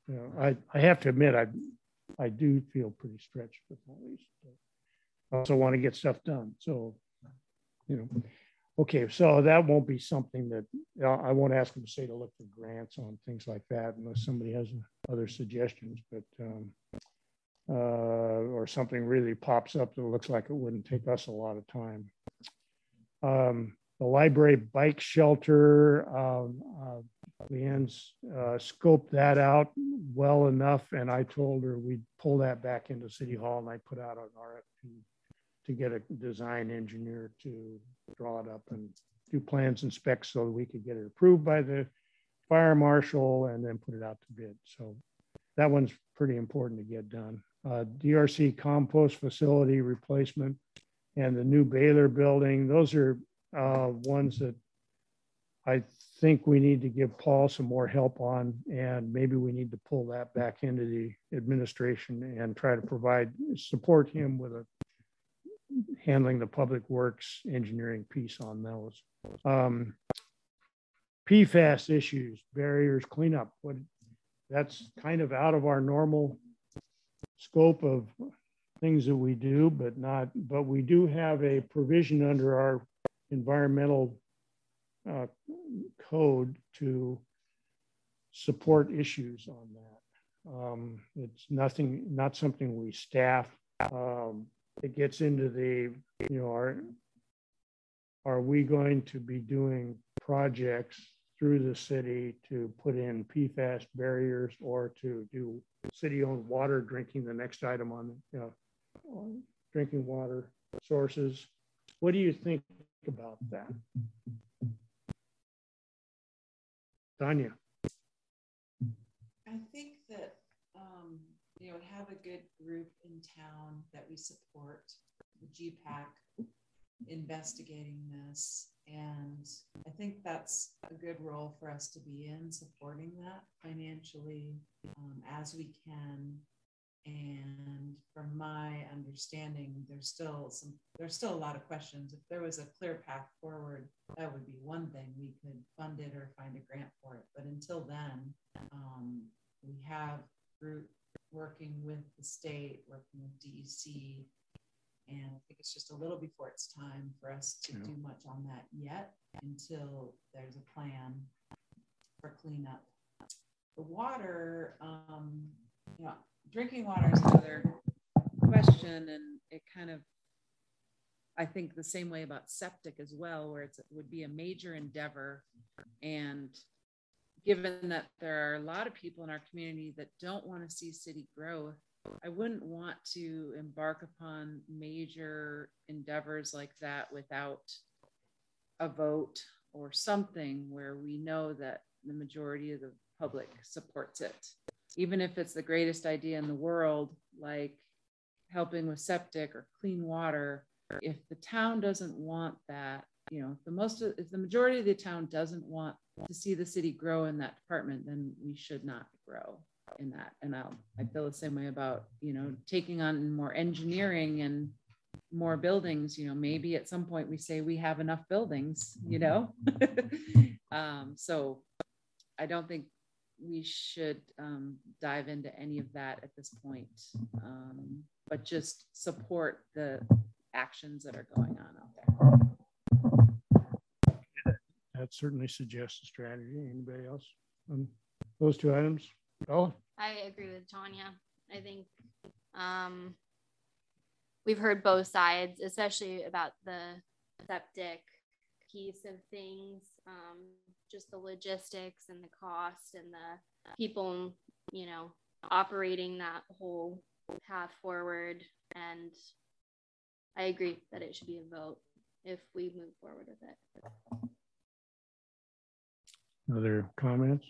[SPEAKER 1] you know, I, I have to admit, I, I do feel pretty stretched with all these. I also want to get stuff done. So, you know, okay, so that won't be something that you know, I won't ask them to say to look for grants on things like that unless somebody has other suggestions, but um, uh, or something really pops up that looks like it wouldn't take us a lot of time. Um, the library bike shelter, um, uh, Leanne's uh, scoped that out well enough, and I told her we'd pull that back into City Hall, and I put out an R F P to get a design engineer to draw it up and do plans and specs so that we could get it approved by the fire marshal and then put it out to bid. So that one's pretty important to get done. Uh, D R C compost facility replacement and the new Baylor building. Those are uh, ones that I think we need to give Paul some more help on, and maybe we need to pull that back into the administration and try to provide, support him with a handling the public works engineering piece on those. Um, P FAS issues, barriers, cleanup. What that's kind of out of our normal scope of things that we do, but not, but we do have a provision under our environmental uh, code to support issues on that. Um, it's nothing, not something we staff. Um, it gets into the, you know, are, are we going to be doing projects through the city to put in P FAS barriers or to do city-owned water drinking, the next item on, you know, on drinking water sources. What do you think about that? Tanya?
[SPEAKER 2] I think that, um, you know, have a good group in town that we support, the G PAC, investigating this. And I think that's a good role for us to be in, supporting that financially um, as we can. And from my understanding, there's still some, there's still a lot of questions. If there was a clear path forward, that would be one thing. We could fund it or find a grant for it. But until then, um, we have group working with the state, working with D E C, and I think it's just a little before it's time for us to yeah. do much on that yet until there's a plan for cleanup. The water, um, you know, drinking water is another question, and it kind of, I think the same way about septic as well, where it's, it would be a major endeavor. And given that there are a lot of people in our community that don't want to see city growth, I wouldn't want to embark upon major endeavors like that without a vote or something where we know that the majority of the public supports it. Even if it's the greatest idea in the world, like helping with septic or clean water, if the town doesn't want that, you know, if the most, if the majority of the town doesn't want to see the city grow in that department, then we should not grow in that. And I'll, I feel the same way about, you know, taking on more engineering and more buildings. You know, maybe at some point we say we have enough buildings, you know. um, so I don't think we should um, dive into any of that at this point, um, but just support the actions that are going on out there.
[SPEAKER 1] That certainly suggests a strategy. Anybody else on those two items? Oh,
[SPEAKER 6] I agree with Tanya. I think um, we've heard both sides, especially about the septic piece of things, um, just the logistics and the cost and the people, you know, operating that whole path forward. And I agree that it should be a vote if we move forward with it.
[SPEAKER 1] Other comments?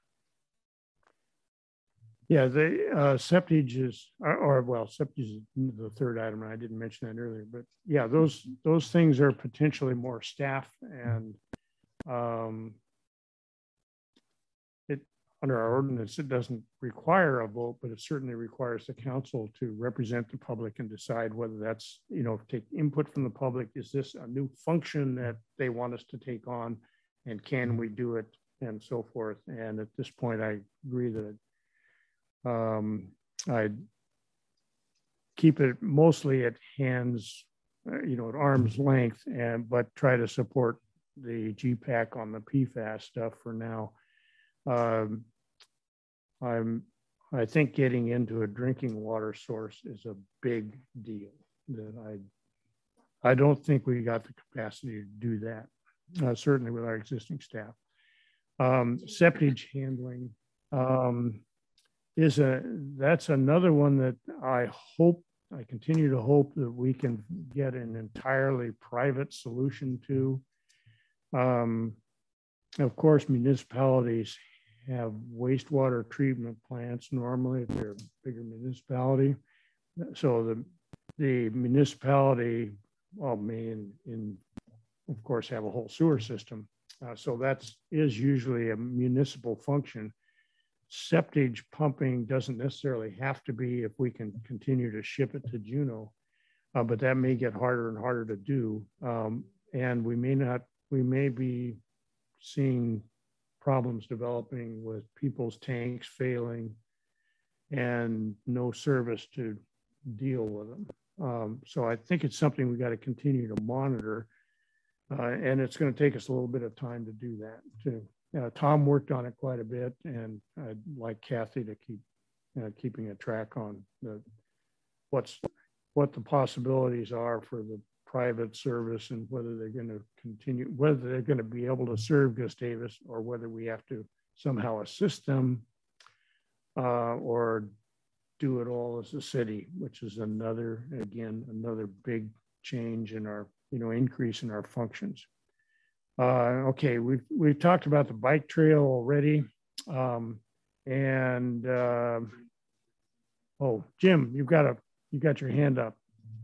[SPEAKER 1] Yeah, the uh, septage is, or, or well, septage is the third item, and I didn't mention that earlier. But yeah, those those things are potentially more staff, and um, it under our ordinance it doesn't require a vote, but it certainly requires the council to represent the public and decide whether that's, you know, take input from the public. Is this a new function that they want us to take on, and can we do it, and so forth. And at this point, I agree that um, I keep it mostly at hands, uh, you know, at arm's length, and but try to support the G PAC on the P FAS stuff for now. Um, I'm, I think getting into a drinking water source is a big deal. That I, I don't think we got the capacity to do that. Uh, certainly with our existing staff. Um, septage handling um, is a, that's another one that I hope, I continue to hope that we can get an entirely private solution to. Um, of course, municipalities have wastewater treatment plants normally if they're a bigger municipality. So the, the municipality, well, may in, in of course, have a whole sewer system. Uh, so that's is usually a municipal function. Septage pumping doesn't necessarily have to be if we can continue to ship it to Juneau, uh, but that may get harder and harder to do. Um, and we may not, we may be seeing problems developing with people's tanks failing and no service to deal with them. Um, so I think it's something we got to continue to monitor. Uh, and it's going to take us a little bit of time to do that too. Uh, Tom worked on it quite a bit, and I'd like Kathy to keep uh, keeping a track on the what's what the possibilities are for the private service and whether they're going to continue, whether they're going to be able to serve Gustavus or whether we have to somehow assist them uh, or do it all as a city, which is another, again, another big change in our, you know, increase in our functions. Uh, okay, we've, we've talked about the bike trail already. Um, and, uh, oh, Jim, you've got a, you got your hand up.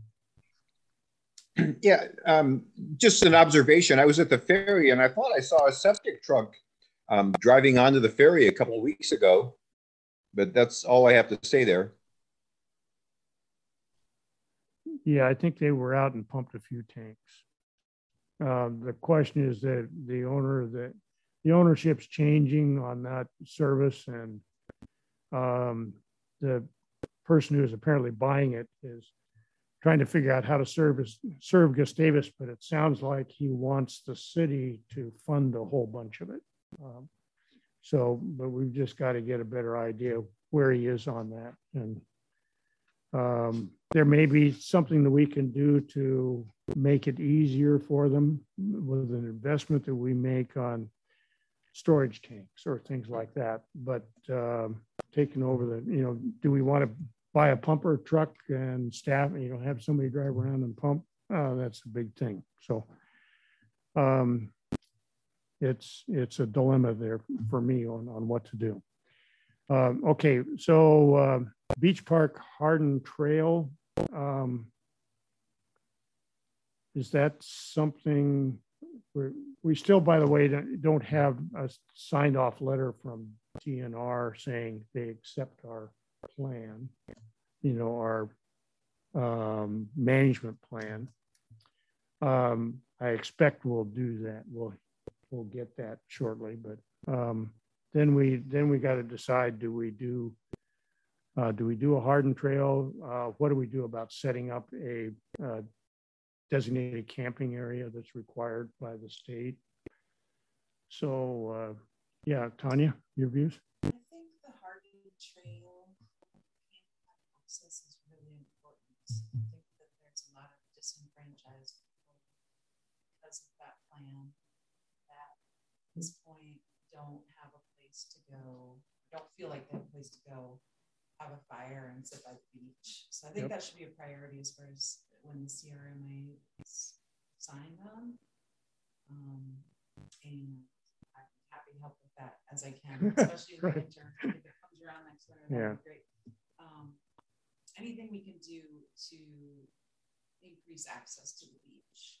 [SPEAKER 5] Yeah, um, just an observation. I was at the ferry and I thought I saw a septic truck um, driving onto the ferry a couple of weeks ago, but that's all I have to say there.
[SPEAKER 1] Yeah, I think they were out and pumped a few tanks. Uh, the question is that the owner, that the ownership's changing on that service, and um, the person who is apparently buying it is trying to figure out how to service, serve Gustavus, but it sounds like he wants the city to fund a whole bunch of it. Um, so, but we've just got to get a better idea where he is on that. And um, there may be something that we can do to make it easier for them with an investment that we make on storage tanks or things like that. But um, taking over the, you know, do we want to buy a pumper truck and staff, you know, have somebody drive around and pump? Uh, that's a big thing. So um, it's it's a dilemma there for me on, on what to do. Um, okay, so uh, Beach Park Hardin Trail. Um, is that something we're, we still, by the way, don't have a signed off letter from D N R saying they accept our plan, you know, our um, management plan. Um, I expect we'll do that. We'll we'll get that shortly, but um, then we then we got to decide: do we do uh, do we do a Hardin Trail? Uh, what do we do about setting up a uh, designated camping area that's required by the state? So, uh, yeah, Tanya, your views?
[SPEAKER 10] I think the Hardin Trail access is really important. I think that there's a lot of disenfranchised people because of that plan that at this point don't have a place to go, don't feel like they have a place to go, have a fire and sit by the beach. So I think yep. that should be a priority as far as when the C R M A is signed on. Um, and I'm happy to help with that as I can, especially in the winter. If it comes around next winter, that would be great. Um, anything we can do to increase access to the beach.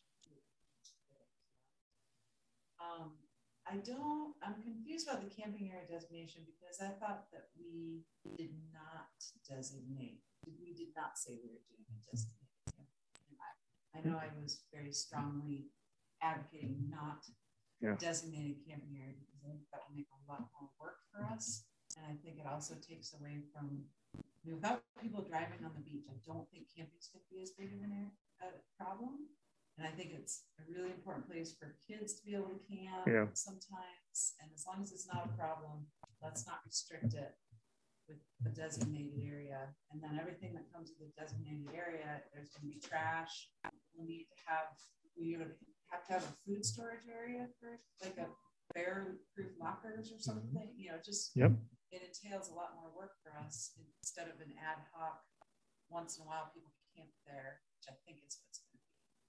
[SPEAKER 10] Um, I don't, I'm confused about the camping area designation because I thought that we did not designate, we did not say we were doing a designated camping. I, I know I was very strongly advocating not yeah. designated camping area because I think that would make a lot more work for us. And I think it also takes away from, I mean, without people driving on the beach, I don't think camping's going to be as big of an, a problem. And I think it's a really important place for kids to be able to camp
[SPEAKER 1] yeah.
[SPEAKER 10] sometimes. And as long as it's not a problem, let's not restrict it with a designated area. And then everything that comes with a designated area, there's going to be trash. We'll need to have, we have to have a food storage area for like a bear-proof lockers or something. Mm-hmm. You know, just
[SPEAKER 1] yep.
[SPEAKER 10] It entails a lot more work for us instead of an ad hoc, once in a while people camp there, which I think is what's going to be.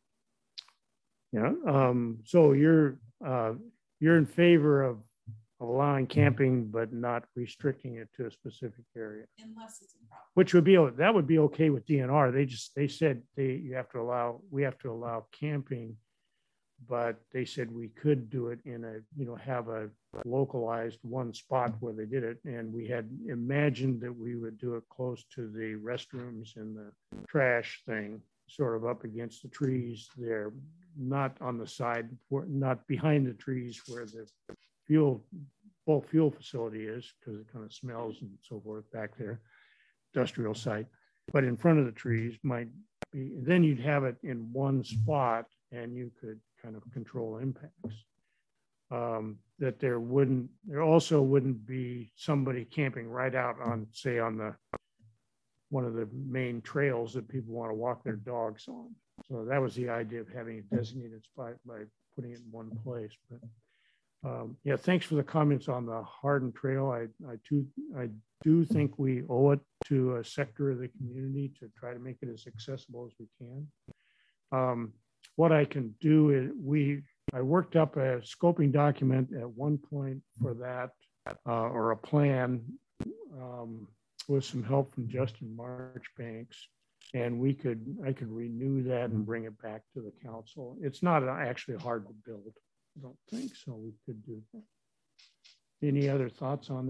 [SPEAKER 1] Yeah. Um, so you're uh, you're in favor of allowing camping, but not restricting it to a specific area,
[SPEAKER 10] unless it's a problem.
[SPEAKER 1] Which would be that would be okay with D N R. They just they said they you have to allow we have to allow camping, but they said we could do it in a you know have a localized one spot where they did it, and we had imagined that we would do it close to the restrooms and the trash thing, sort of up against the trees there, not on the side, not behind the trees where the fuel, bulk fuel facility is, because it kind of smells and so forth back there, industrial site, but in front of the trees might be, then you'd have it in one spot and you could kind of control impacts. Um, that there wouldn't, there also wouldn't be somebody camping right out on, say, on the one of the main trails that people want to walk their dogs on. So that was the idea of having a designated spot by putting it in one place. But um, yeah, thanks for the comments on the Hardin Trail. I I too I do think we owe it to a sector of the community to try to make it as accessible as we can. Um, what I can do is we I worked up a scoping document at one point for that, uh, or a plan. Um, with some help from Justin Marchbanks, and we could, I could renew that and bring it back to the council. It's not actually hard to build, I don't think, so we could do that. Any other thoughts on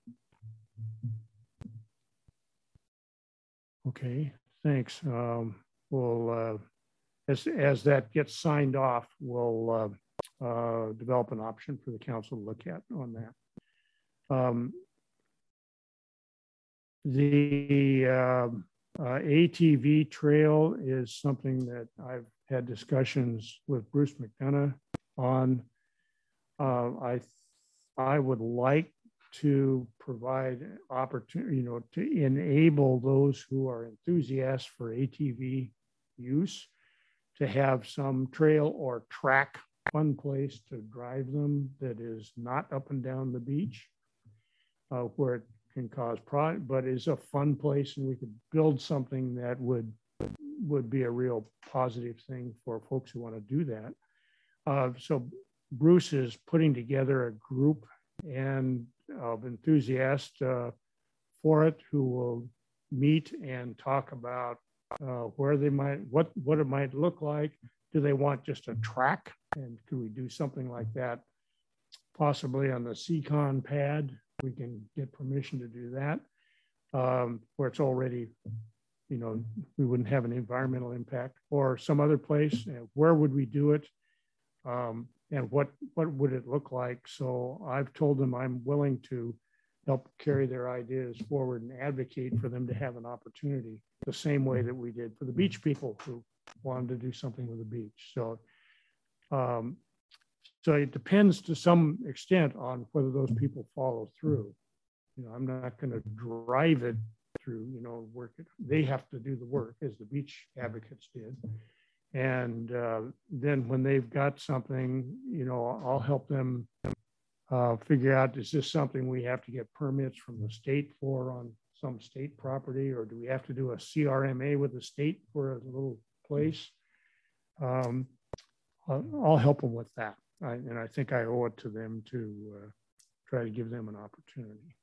[SPEAKER 1] that? Okay, thanks. Um, we'll, uh, as, as that gets signed off, we'll uh, uh, develop an option for the council to look at on that. Um, The uh, uh, A T V trail is something that I've had discussions with Bruce McDonough on. Uh, I I would like to provide opportunity, you know, to enable those who are enthusiasts for A T V use to have some trail or track, fun place to drive them that is not up and down the beach, uh, where it can cause pride, but is a fun place, and we could build something that would would be a real positive thing for folks who want to do that. Uh, so Bruce is putting together a group and of enthusiasts uh, for it who will meet and talk about uh, where they might, what what it might look like. Do they want just a track, and could we do something like that, possibly on the Seacon pad? We can get permission to do that, um, where it's already, you know, we wouldn't have an environmental impact, or some other place. Uh, where would we do it? Um, and what, what would it look like? So I've told them I'm willing to help carry their ideas forward and advocate for them to have an opportunity the same way that we did for the beach people who wanted to do something with the beach. So, um, So it depends to some extent on whether those people follow through. You know, I'm not going to drive it through, you know, work it. They have to do the work, as the beach advocates did. And uh, then when they've got something, you know, I'll help them uh, figure out, is this something we have to get permits from the state for on some state property, or do we have to do a C R M A with the state for a little place? Um, I'll, I'll help them with that. I, and I think I owe it to them to uh, try to give them an opportunity.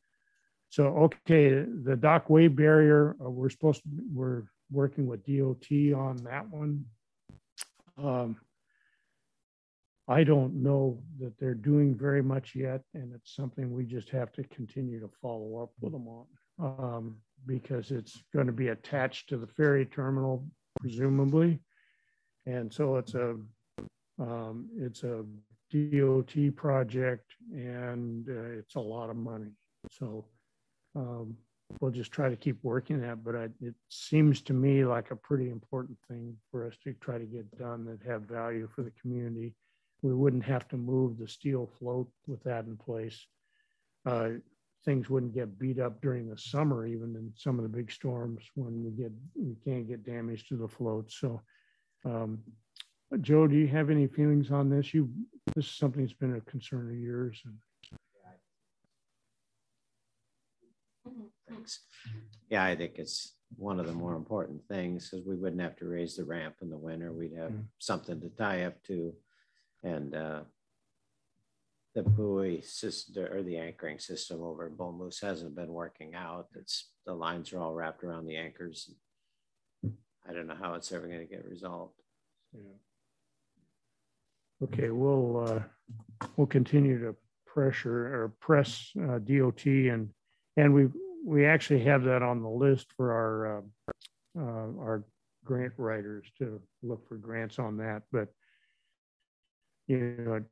[SPEAKER 1] So, okay, the dock wave barrier, uh, we're supposed to, we're working with D O T on that one. Um, I don't know that they're doing very much yet, and it's something we just have to continue to follow up with them on, um, because it's going to be attached to the ferry terminal, presumably. And so it's a, Um, it's a D O T project, and uh, it's a lot of money. So um, we'll just try to keep working that, but I, it seems to me like a pretty important thing for us to try to get done that have value for the community. We wouldn't have to move the steel float with that in place. Uh, things wouldn't get beat up during the summer, even in some of the big storms when we get, we can't get damage to the float. So um, Joe, do you have any feelings on this? You, this is something that's been a concern of yours. And...
[SPEAKER 4] Thanks. Yeah, I think it's one of the more important things because we wouldn't have to raise the ramp in the winter. We'd have mm-hmm. something to tie up to. And uh, the buoy system or the anchoring system over at Bull Moose hasn't been working out. It's the lines are all wrapped around the anchors. I don't know how it's ever going to get resolved.
[SPEAKER 1] Yeah. Okay, we'll uh, we'll continue to pressure or press uh, D O T and and we we actually have that on the list for our uh, uh, our grant writers to look for grants on that. But you know,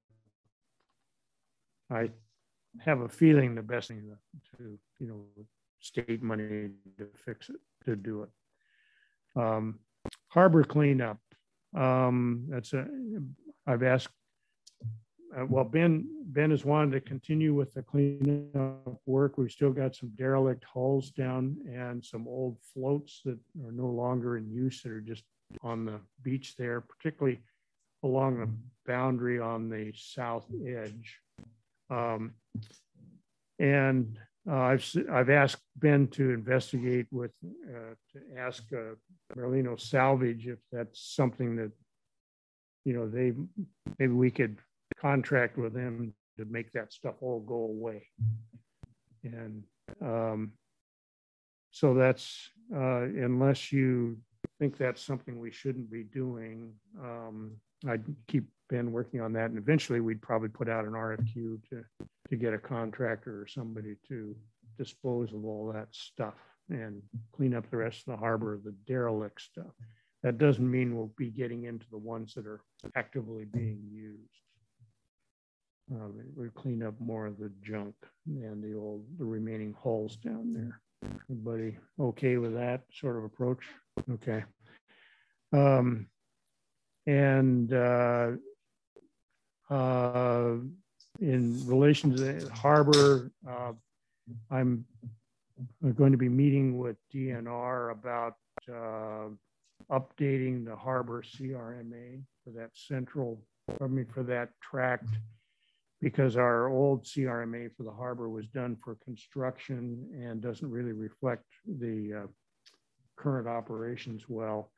[SPEAKER 1] I have a feeling the best thing to you know state money to fix it to do it. Um, harbor cleanup. Um, that's a. I've asked. Uh, well, Ben Ben has wanted to continue with the cleanup work. We've still got some derelict hulls down and some old floats that are no longer in use that are just on the beach there, particularly along the boundary on the south edge. Um, and uh, I've I've asked Ben to investigate with uh, to ask uh, Merlino Salvage if that's something that you know they maybe we could contract with them to make that stuff all go away. And um, so that's uh, unless you think that's something we shouldn't be doing, um, I'd keep Ben working on that, and eventually we'd probably put out an R F Q to to get a contractor or somebody to dispose of all that stuff and clean up the rest of the harbor, the derelict stuff. That doesn't mean we'll be getting into the ones that are actively being used. Uh, we clean up more of the junk and the old, the remaining hulls down there. Everybody okay with that sort of approach? Okay. Um, and uh, uh, in relation to the harbor, uh, I'm going to be meeting with D N R about uh, updating the harbor C R M A for that central, I mean, for that tract, because our old C R M A for the harbor was done for construction and doesn't really reflect the uh, current operations well.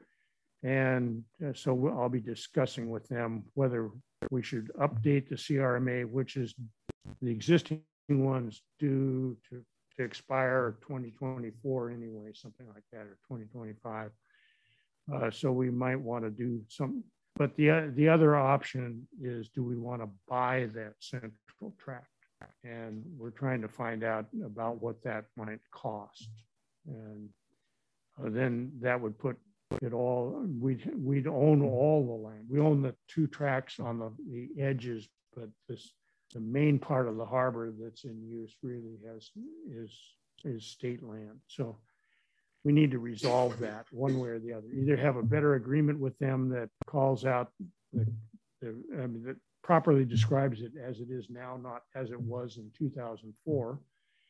[SPEAKER 1] And uh, so I'll be discussing with them whether we should update the C R M A, which is the existing ones due to, to expire twenty twenty-four anyway, something like that, or twenty twenty-five. Uh, so we might want to do some, but the, the other option is, do we want to buy that central tract? And we're trying to find out about what that might cost. And uh, then that would put it all, we'd, we'd own all the land. We own the two tracts on the, the edges, but this, the main part of the harbor that's in use really has, is, is state land. So we need to resolve that one way or the other. Either have a better agreement with them that calls out, the, the, I mean, that properly describes it as it is now, not as it was in two thousand four,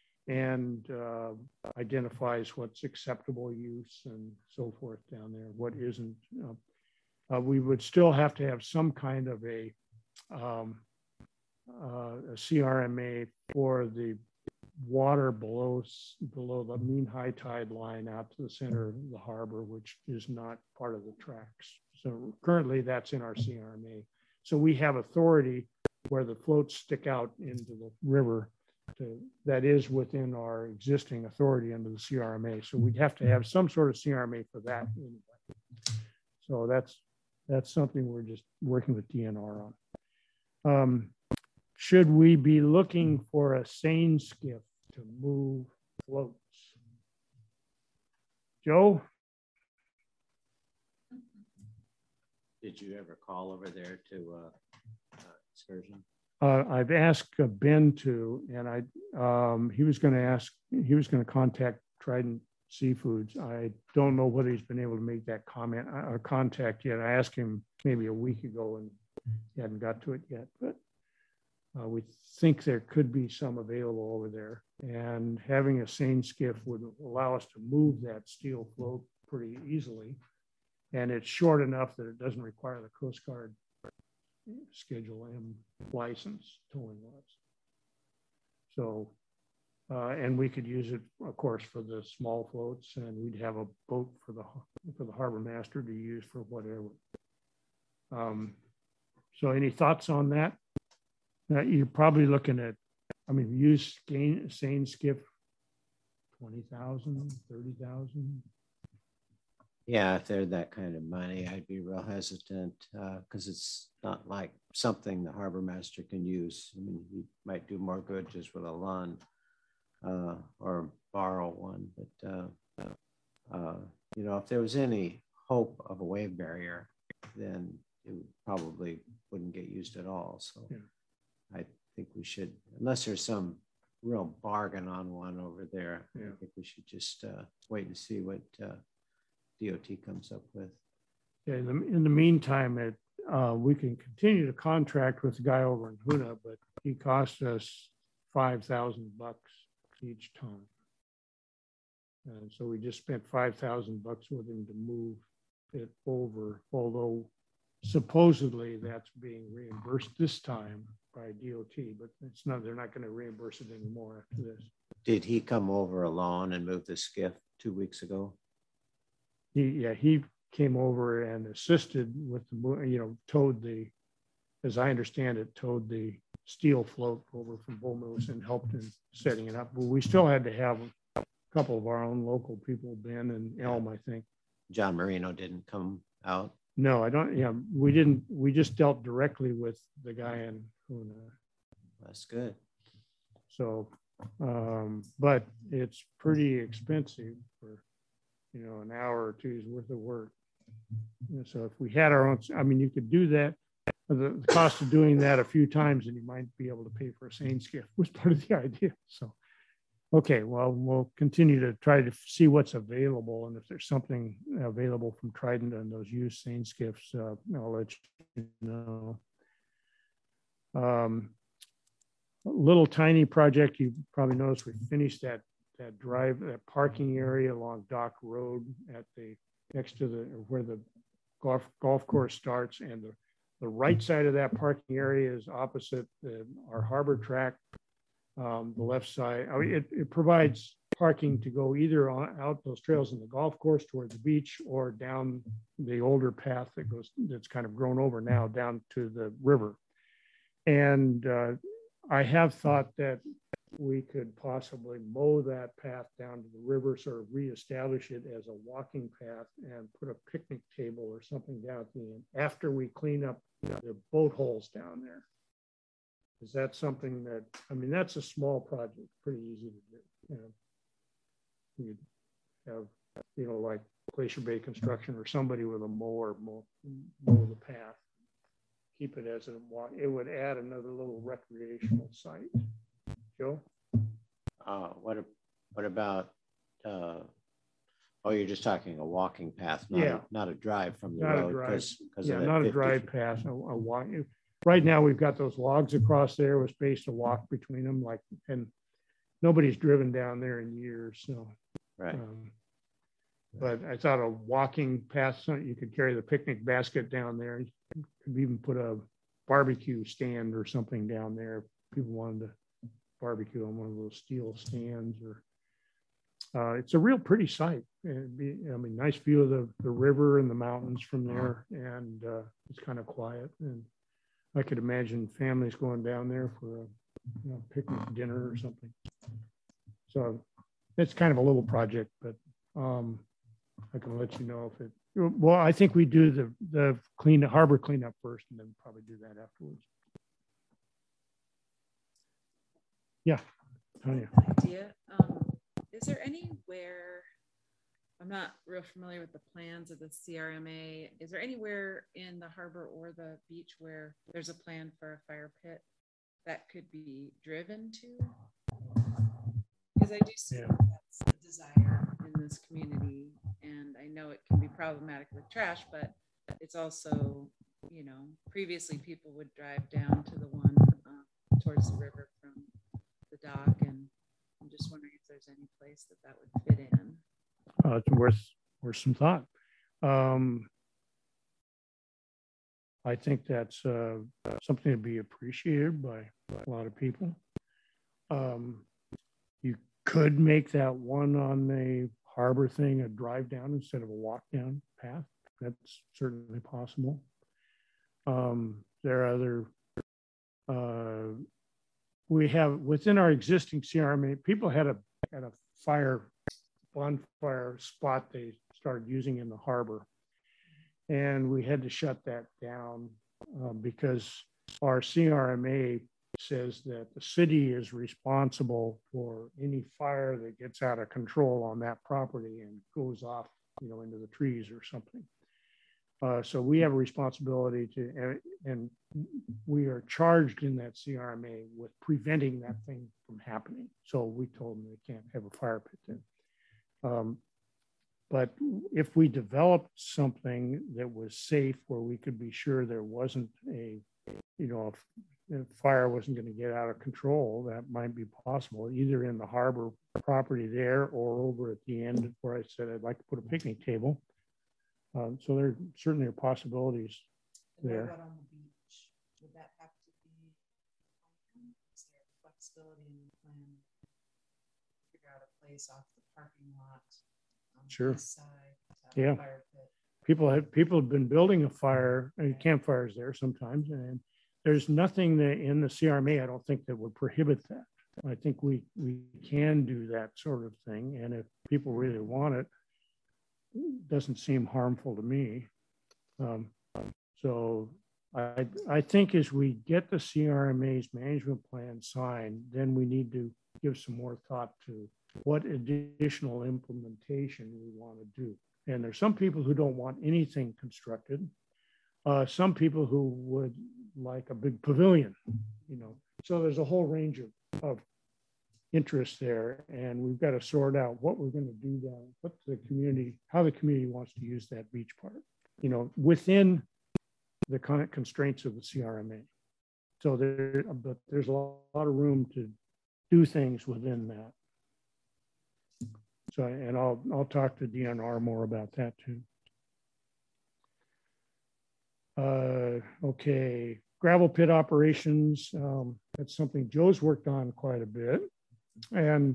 [SPEAKER 1] and uh, identifies what's acceptable use and so forth down there, what isn't. Uh, uh, we would still have to have some kind of a, um, uh, a C R M A for the water below below the mean high tide line out to the center of the harbor, which is not part of the tracks. So currently that's in our C R M A. So we have authority where the floats stick out into the river to, that is within our existing authority under the C R M A. So we'd have to have some sort of C R M A for that anyway. So that's that's something we're just working with D N R on. Um, should we be looking for a seine skiff to move floats? Joe?
[SPEAKER 4] Did you ever call over there to uh, uh, excursion?
[SPEAKER 1] uh, I've asked uh, Ben to, and I, um, he was going to ask, he was going to contact Trident Seafoods. I don't know whether he's been able to make that comment or contact yet. I asked him maybe a week ago and he hadn't got to it yet, but uh, we think there could be some available over there. And having a seine skiff would allow us to move that steel float pretty easily. And it's short enough that it doesn't require the Coast Guard Schedule M license towing license. So, uh, and we could use it, of course, for the small floats, and we'd have a boat for the for the harbor master to use for whatever. Um, so, any thoughts on that? Uh, you're probably looking at, I mean, use seine skiff, twenty thousand, thirty thousand.
[SPEAKER 4] Yeah, if they're that kind of money, I'd be real hesitant because uh, it's not like something the harbor master can use. I mean, he might do more good just with a lawn uh, or borrow one. But, uh, uh, you know, if there was any hope of a wave barrier, then it probably wouldn't get used at all. So yeah. I think we should, unless there's some real bargain on one over there, yeah. I think we should just uh, wait and see what uh, D O T comes up with.
[SPEAKER 1] Yeah, in the, in the meantime, it, uh, we can continue to contract with the guy over in Hoonah, but he cost us five thousand bucks each ton. And so we just spent five thousand bucks with him to move it over, although supposedly that's being reimbursed this time by D O T, but it's not, they're not going to reimburse it anymore after this.
[SPEAKER 4] Did he come over alone and move the skiff two weeks ago?
[SPEAKER 1] He, yeah, he came over and assisted with the, you know, towed the, as I understand it, towed the steel float over from Bull Moose and helped in setting it up. But we still had to have a couple of our own local people, Ben and Elm, I think.
[SPEAKER 4] John Marino didn't come out?
[SPEAKER 1] No, I don't, yeah, we didn't, we just dealt directly with the guy in Hoonah.
[SPEAKER 4] That's good.
[SPEAKER 1] So, um, but it's pretty expensive for, you know, an hour or two's worth of work. And so if we had our own, I mean, you could do that. The, the cost of doing that a few times and you might be able to pay for a seine skiff was part of the idea. So, okay, well, we'll continue to try to see what's available. And if there's something available from Trident and those used seine skiffs, uh, I'll let you know. Um, a little tiny project, you probably noticed we finished that that drive, that parking area along Dock Road at the, next to the, where the golf golf course starts, and the, the right side of that parking area is opposite the, our harbor track. Um, the left side, I mean, it, it provides parking to go either on out those trails in the golf course toward the beach or down the older path that goes, that's kind of grown over now down to the river. And uh, I have thought that we could possibly mow that path down to the river, sort of reestablish it as a walking path and put a picnic table or something down at the end after we clean up the boat holes down there. Is that something that, I mean, that's a small project, pretty easy to do. You know, you'd have, you know, like Glacier Bay Construction or somebody with a mower mow, mow the path, keep it as a walk. It would add another little recreational site. Joe?
[SPEAKER 4] Uh, what, what about, uh, oh, you're just talking a walking path, not,
[SPEAKER 1] yeah.
[SPEAKER 4] a, not a drive from the
[SPEAKER 1] not
[SPEAKER 4] road.
[SPEAKER 1] A drive.
[SPEAKER 4] Cause, cause
[SPEAKER 1] yeah,
[SPEAKER 4] of
[SPEAKER 1] not
[SPEAKER 4] fifty
[SPEAKER 1] a drive path, a, a walk. Right now, we've got those logs across there with space to walk between them, like, and nobody's driven down there in years. So,
[SPEAKER 4] right.
[SPEAKER 1] Um, but I thought a walking path, so you could carry the picnic basket down there. You could even put a barbecue stand or something down there if people wanted to barbecue on one of those steel stands. Or uh, it's a real pretty sight. It'd be, I mean, nice view of the, the river and the mountains from there, and uh, it's kind of quiet. And I could imagine families going down there for a you know, picnic dinner or something. So it's kind of a little project, but um, I can let you know if it. Well, I think we do the the clean harbor cleanup first, and then probably do that afterwards. Yeah, Tanya.
[SPEAKER 2] Idea. Um, is there anywhere? I'm not real familiar with the plans of the C R M A. Is there anywhere in the harbor or the beach where there's a plan for a fire pit? that could be driven to? Because I do see
[SPEAKER 1] Yeah.
[SPEAKER 2] that that's the desire in this community. And I know it can be problematic with trash, but it's also, you know, previously people would drive down to the one uh, towards the river from the dock. And I'm just wondering if there's any place that that would fit in.
[SPEAKER 1] Uh, it's worth, worth some thought. Um, I think that's uh, something to be appreciated by a lot of people. Um, you could make that one on the harbor thing a drive down instead of a walk down path. That's certainly possible. Um, there are other, uh, we have within our existing C R M A, people had a, had a fire, bonfire spot they started using in the harbor. And we had to shut that down uh, because our C R M A says that the city is responsible for any fire that gets out of control on that property and goes off, you know, into the trees or something. Uh, so we have a responsibility to, and, and we are charged in that C R M A with preventing that thing from happening. So we told them they can't have a fire pit there. Um, But if we developed something that was safe where we could be sure there wasn't a, you know, if, if fire wasn't going to get out of control, that might be possible, either in the harbor property there or over at the end where I said I'd like to put a picnic table. Um, so there certainly are possibilities
[SPEAKER 10] And
[SPEAKER 1] there.
[SPEAKER 10] what about on the beach? Would that have to be, is there flexibility in the plan? Figure out a place off the parking lot.
[SPEAKER 1] Sure.
[SPEAKER 10] Side,
[SPEAKER 1] yeah. People have people have been building a fire and campfires there sometimes, and there's nothing that in the C R M A I don't think that would prohibit that. I think we we can do that sort of thing, and if people really want it, it doesn't seem harmful to me. Um, so I I think as we get the C R M A's management plan signed, then we need to give some more thought to what additional implementation we want to do. And there's some people who don't want anything constructed. Uh, some people who would like a big pavilion, you know. So there's a whole range of, of interests there, and we've got to sort out what we're going to do down, what the community, how the community wants to use that beach part, you know, within the kind of constraints of the C R M A. So there, but there's a lot of room to do things within that. So, and I'll, I'll talk to D N R more about that too. Uh, okay, gravel pit operations. Um, that's something Joe's worked on quite a bit. And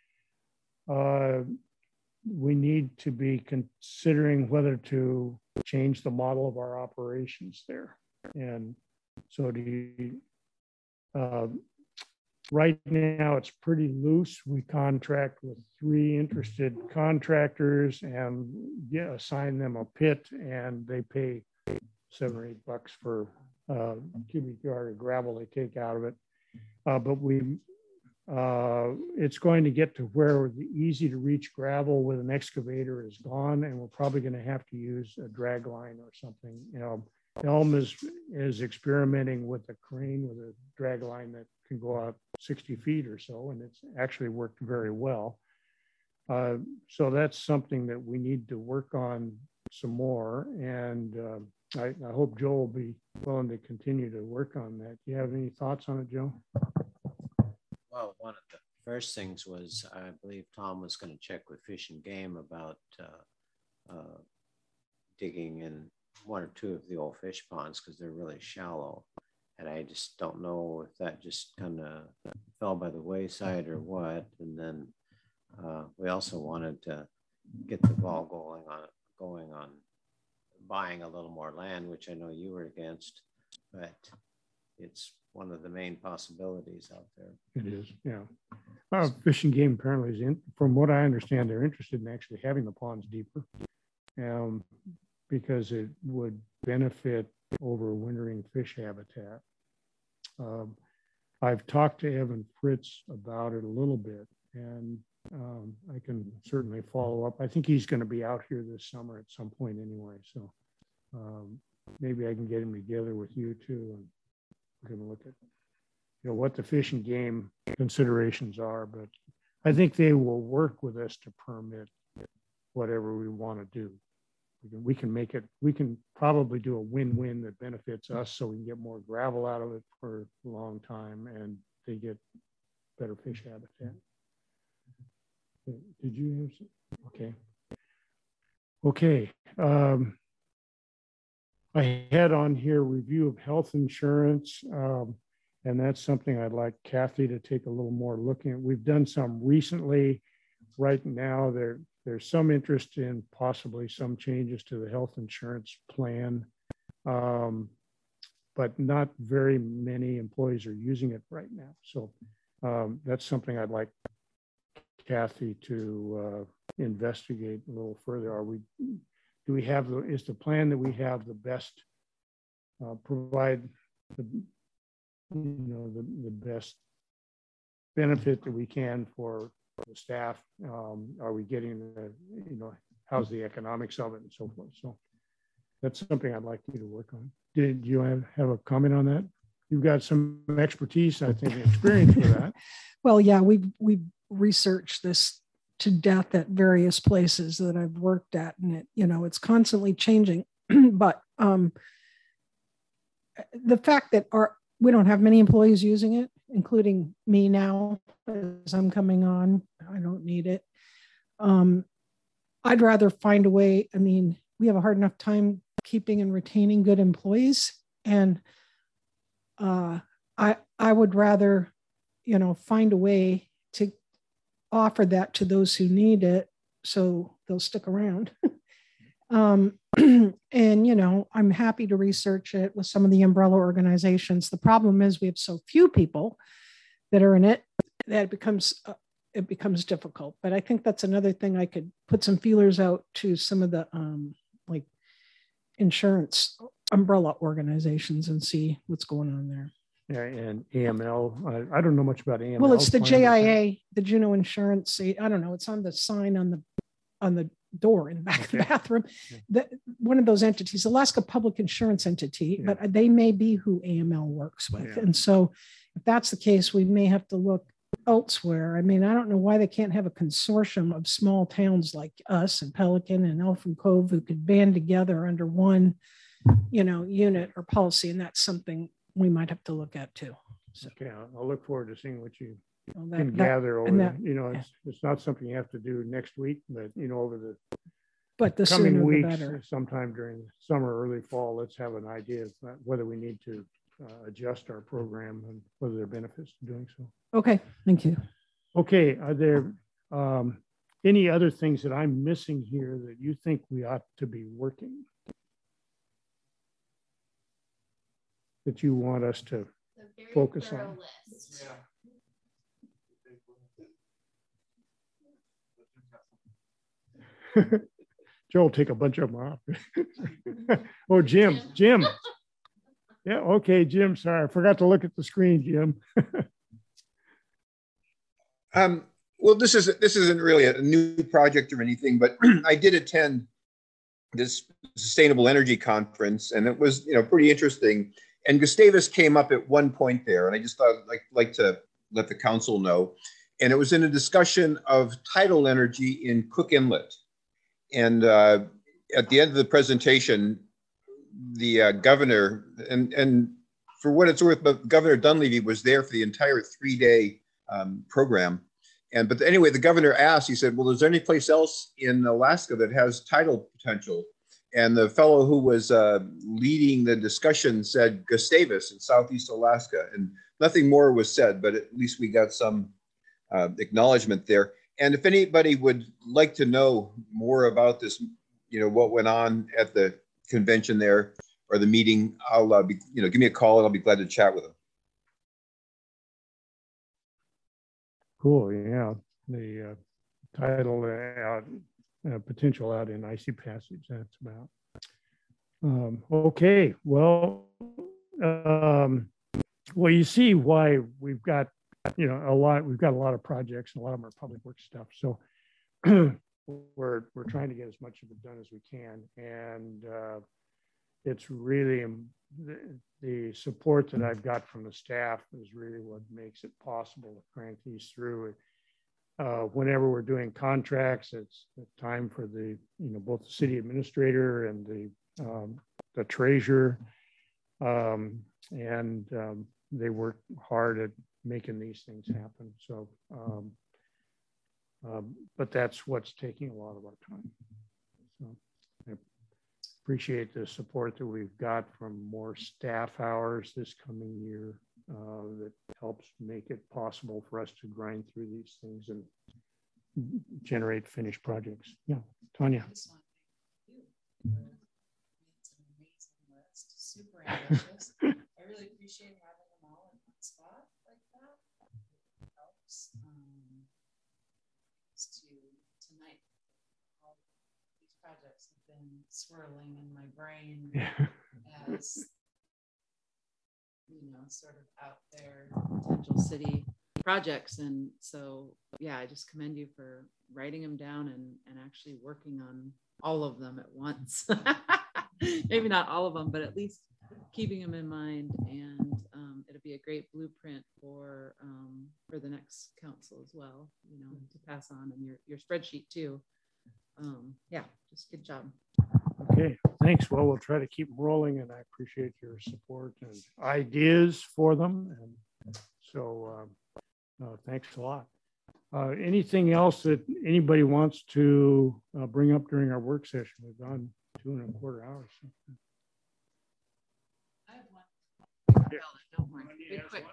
[SPEAKER 1] uh, we need to be considering whether to change the model of our operations there. And so do you, uh, right now, it's pretty loose. We contract with three interested contractors and yeah, assign them a pit, and they pay seven or eight bucks for uh, cubic yard of gravel they take out of it. Uh, but we, uh, it's going to get to where the easy to reach gravel with an excavator is gone, and we're probably going to have to use a drag line or something. You know, Elm is is experimenting with a crane with a drag line that can go out sixty feet or so, and it's actually worked very well. Uh, so that's something that we need to work on some more, and uh, I, I hope Joe will be willing to continue to work on that. Do you have any thoughts on it, Joe?
[SPEAKER 4] Well, one of the first things was, I believe Tom was going to check with Fish and Game about uh, uh, digging in one or two of the old fish ponds because they're really shallow. And I just don't know if that just kind of fell by the wayside or what. And then uh, we also wanted to get the ball going on going on buying a little more land, which I know you were against, but it's one of the main possibilities out there.
[SPEAKER 1] It is, yeah. Uh, Fish and Game apparently is in, from what I understand, they're interested in actually having the ponds deeper, um, because it would benefit overwintering fish habitat. Um, I've talked to Evan Fritz about it a little bit, and um, I can certainly follow up. I think he's going to be out here this summer at some point anyway, so um, maybe I can get him together with you too, and we're going to look at you know, what the fish and game considerations are, but I think they will work with us to permit whatever we want to do. We can, we can make it, we can probably do a win-win that benefits us so we can get more gravel out of it for a long time and they get better fish habitat. Did you have some? Okay. Okay. Um, I had on here review of health insurance, um, and that's something I'd like Kathy to take a little more looking at. We've done some recently. Right now, there, there's some interest in possibly some changes to the health insurance plan, um, but not very many employees are using it right now. So um, that's something I'd like Kathy to uh, investigate a little further. Are we, do we have, the, is the plan that we have the best, uh, provide the, you know, the, the best benefit that we can for the staff? Um, are we getting the, you know, how's the economics of it and so forth? So that's something I'd like you to work on. Did you have, have a comment on that? You've got some expertise, I think, and experience with that.
[SPEAKER 3] Well, yeah, we've, we've researched this to death at various places that I've worked at, and it, you know, it's constantly changing. But um, the fact that our, we don't have many employees using it, including me now, as I'm coming on, I don't need it. Um, I'd rather find a way. I mean, we have a hard enough time keeping and retaining good employees. And uh, I, I would rather, you know, find a way to offer that to those who need it so they'll stick around. um, and, you know, I'm happy to research it with some of the umbrella organizations. The problem is we have so few people that are in it that it becomes, uh, it becomes difficult. But I think that's another thing. I could put some feelers out to some of the um, like insurance umbrella organizations and see what's going on there.
[SPEAKER 1] Yeah, and A M L. I, I don't know much about A M L.
[SPEAKER 3] Well, it's the J I A, the Juneau Insurance. I don't know. It's on the sign on the on the door in the back okay. of the bathroom. Yeah. The, one of those entities, Alaska Public Insurance Entity, yeah. but they may be who A M L works with. Yeah. And so if that's the case, we may have to look elsewhere. I mean, I don't know why they can't have a consortium of small towns like us and Pelican and Elfin Cove who could band together under one, you know, unit or policy. And that's something we might have to look at too. So.
[SPEAKER 1] Okay, I'll look forward to seeing what you
[SPEAKER 3] well, that,
[SPEAKER 1] can
[SPEAKER 3] that,
[SPEAKER 1] gather over.
[SPEAKER 3] That,
[SPEAKER 1] you know, it's yeah. it's not something you have to do next week, but you know, over the
[SPEAKER 3] but the
[SPEAKER 1] coming
[SPEAKER 3] sooner
[SPEAKER 1] weeks,
[SPEAKER 3] the better.
[SPEAKER 1] Sometime during the summer, early fall, let's have an idea of whether we need to uh, adjust our program and whether there are benefits to doing so.
[SPEAKER 3] Okay, thank you.
[SPEAKER 1] Okay, are there um, any other things that I'm missing here that you think we ought to be working? That you want us to focus on?
[SPEAKER 6] List.
[SPEAKER 1] Yeah. Joe will take a bunch of them off. Oh, Jim, Jim. Yeah, okay, Jim, sorry. I forgot to look at the screen, Jim.
[SPEAKER 5] um, well, this, is, this isn't really a new project or anything, but I did attend this Sustainable Energy Conference, and it was, you know, pretty interesting. And Gustavus came up at one point there, and I just thought I'd like, like to let the council know. And it was in a discussion of tidal energy in Cook Inlet. And uh, at the end of the presentation, the uh, governor, and, and for what it's worth, but Governor Dunleavy was there for the entire three-day um, program. And but anyway, the governor asked, he said, well, is there any place else in Alaska that has tidal potential? And the fellow who was uh, leading the discussion said Gustavus in Southeast Alaska. And nothing more was said, but at least we got some uh, acknowledgement there. And if anybody would like to know more about this, you know, what went on at the convention there or the meeting, I'll uh, be, you know, give me a call and I'll be glad to chat with them.
[SPEAKER 1] Cool, yeah. The uh, title out, uh, potential out in Icy Passage, that's about. Um, okay, well, um, well, you see why we've got, you know, a lot, we've got a lot of projects and a lot of them are public works stuff. So we're, we're trying to get as much of it done as we can. And uh, it's really the, the support that I've got from the staff is really what makes it possible to crank these through. Uh, whenever we're doing contracts, it's time for the, you know, both the city administrator and the, um, the treasurer. Um, and um, they work hard at making these things happen. So, um, um, but that's what's taking a lot of our time. So I appreciate the support that we've got from more staff hours this coming year. Uh, that helps make it possible for us to grind through these things and generate finished projects. Yeah, Tanya.
[SPEAKER 10] It's an amazing list, super ambitious. I really appreciate having them all in one spot like that. It helps. Um, to tonight, all these projects have been swirling in my brain as, you know, sort of out there potential city projects. And so, yeah, I just commend you for writing them down and, and actually working on all of them at once. Maybe not all of them, but at least keeping them in mind. And um, it'll be a great blueprint for um, for the next council as well, you know, to pass on, and your, your spreadsheet too. Um, yeah, just good job.
[SPEAKER 1] Okay, thanks. Well, we'll try to keep them rolling, and I appreciate your support and ideas for them. And so um, uh, thanks a lot. Uh, anything else that anybody wants to uh, bring up during our work session? We've gone two and a quarter hours.
[SPEAKER 2] I have one. Yeah. Don't worry. Be quick.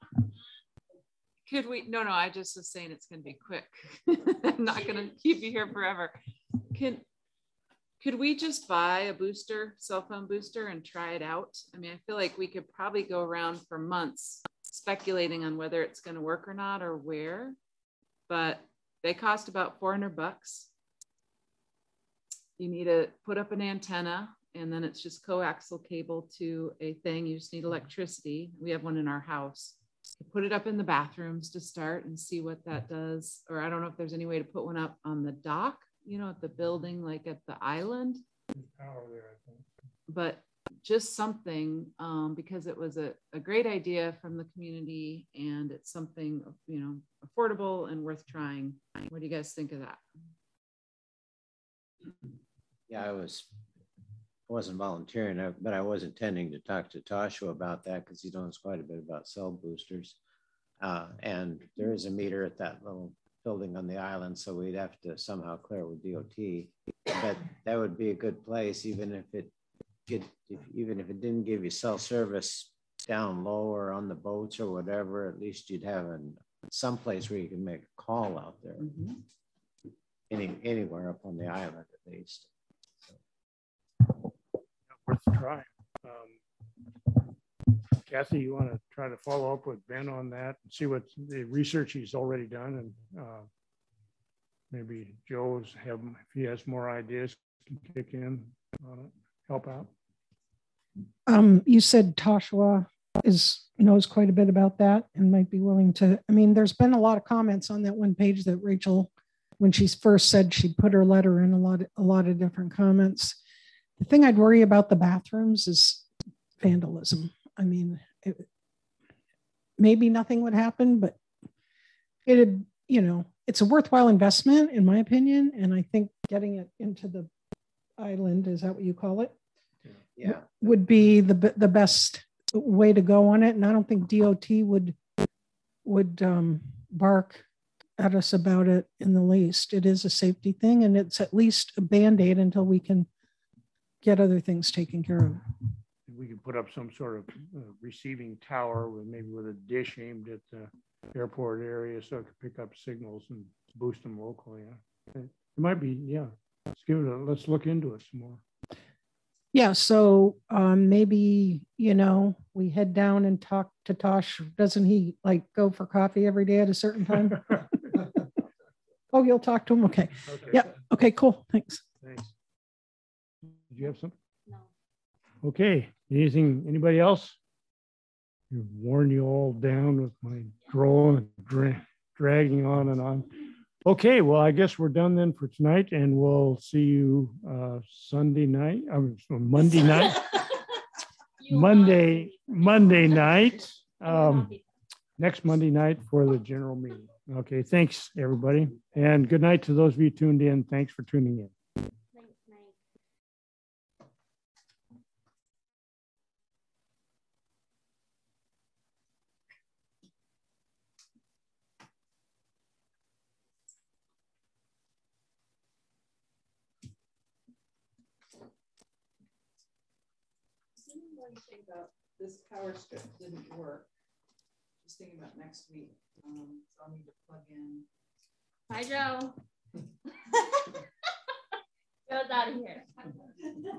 [SPEAKER 2] Could we? No, no. I just was saying it's going to be quick. I'm not going to keep you here forever. Can could we just buy a booster, cell phone booster, and try it out? I mean, I feel like we could probably go around for months speculating on whether it's going to work or not, or where. But they cost about four hundred bucks. You need to put up an antenna, and then it's just coaxial cable to a thing. You just need electricity. We have one in our house. You put it up in the bathrooms to start and see what that does. Or I don't know if there's any way to put one up on the dock, you know, at the building, like at the island.
[SPEAKER 1] Power there, I think.
[SPEAKER 2] But just something, um, because it was a, a great idea from the community, and it's something, you know, affordable and worth trying. What do you guys think of that?
[SPEAKER 4] Yeah, I was wasn't volunteering, but I was intending to talk to Tasha about that because he knows quite a bit about cell boosters. Uh, and there is a meter at that little building on the island, so we'd have to somehow clear it with D O T. But that would be a good place, even if it could, if, even if it didn't give you cell service down low or on the boats or whatever. At least you'd have an some place where you can make a call out there.
[SPEAKER 2] Mm-hmm.
[SPEAKER 4] Any anywhere up on the island at least.
[SPEAKER 1] Worth a try. Um, Kathy, you want to try to follow up with Ben on that and see what the research he's already done, and uh, maybe Joe's have, if he has more ideas, can kick in on it, help out.
[SPEAKER 3] Um, you said Toshua is knows quite a bit about that and might be willing to. I mean, there's been a lot of comments on that one page that Rachel, when she first said she'd put her letter in, a lot of, a lot of different comments. The thing I'd worry about the bathrooms is vandalism. I mean, it, maybe nothing would happen, but it'd, you know, it's a worthwhile investment in my opinion. And I think getting it into the island, is that what you call it?
[SPEAKER 4] Yeah.
[SPEAKER 3] Would be the, the best way to go on it. And I don't think D O T would, would um, bark at us about it in the least. It is a safety thing, and it's at least a Band-Aid until we can get other things taken care of.
[SPEAKER 1] We could put up some sort of uh, receiving tower with maybe with a dish aimed at the airport area, so it could pick up signals and boost them locally. Yeah. It might be, yeah. Let's give it a, let's look into it some more.
[SPEAKER 3] Yeah, so um, maybe, you know, we head down and talk to Tosh. Doesn't he like go for coffee every day at a certain time? Oh, you'll talk to him? Okay. Okay. Yeah. Okay, cool. Thanks.
[SPEAKER 1] Thanks. Did you have something?
[SPEAKER 6] No.
[SPEAKER 1] Okay. Anything, anybody else? You've worn you all down with my drone dra dragging on and on. Okay, well, I guess we're done then for tonight, and we'll see you uh, Sunday night, I mean, Monday night. Monday, Monday night, um, next Monday night for the general meeting. Okay, thanks, everybody. And good night to those of you tuned in. Thanks for tuning in.
[SPEAKER 10] Think about this power strip didn't work. Just thinking about next week. Um, so I'll need to plug in.
[SPEAKER 6] Bye, Joe. Joe's out of here.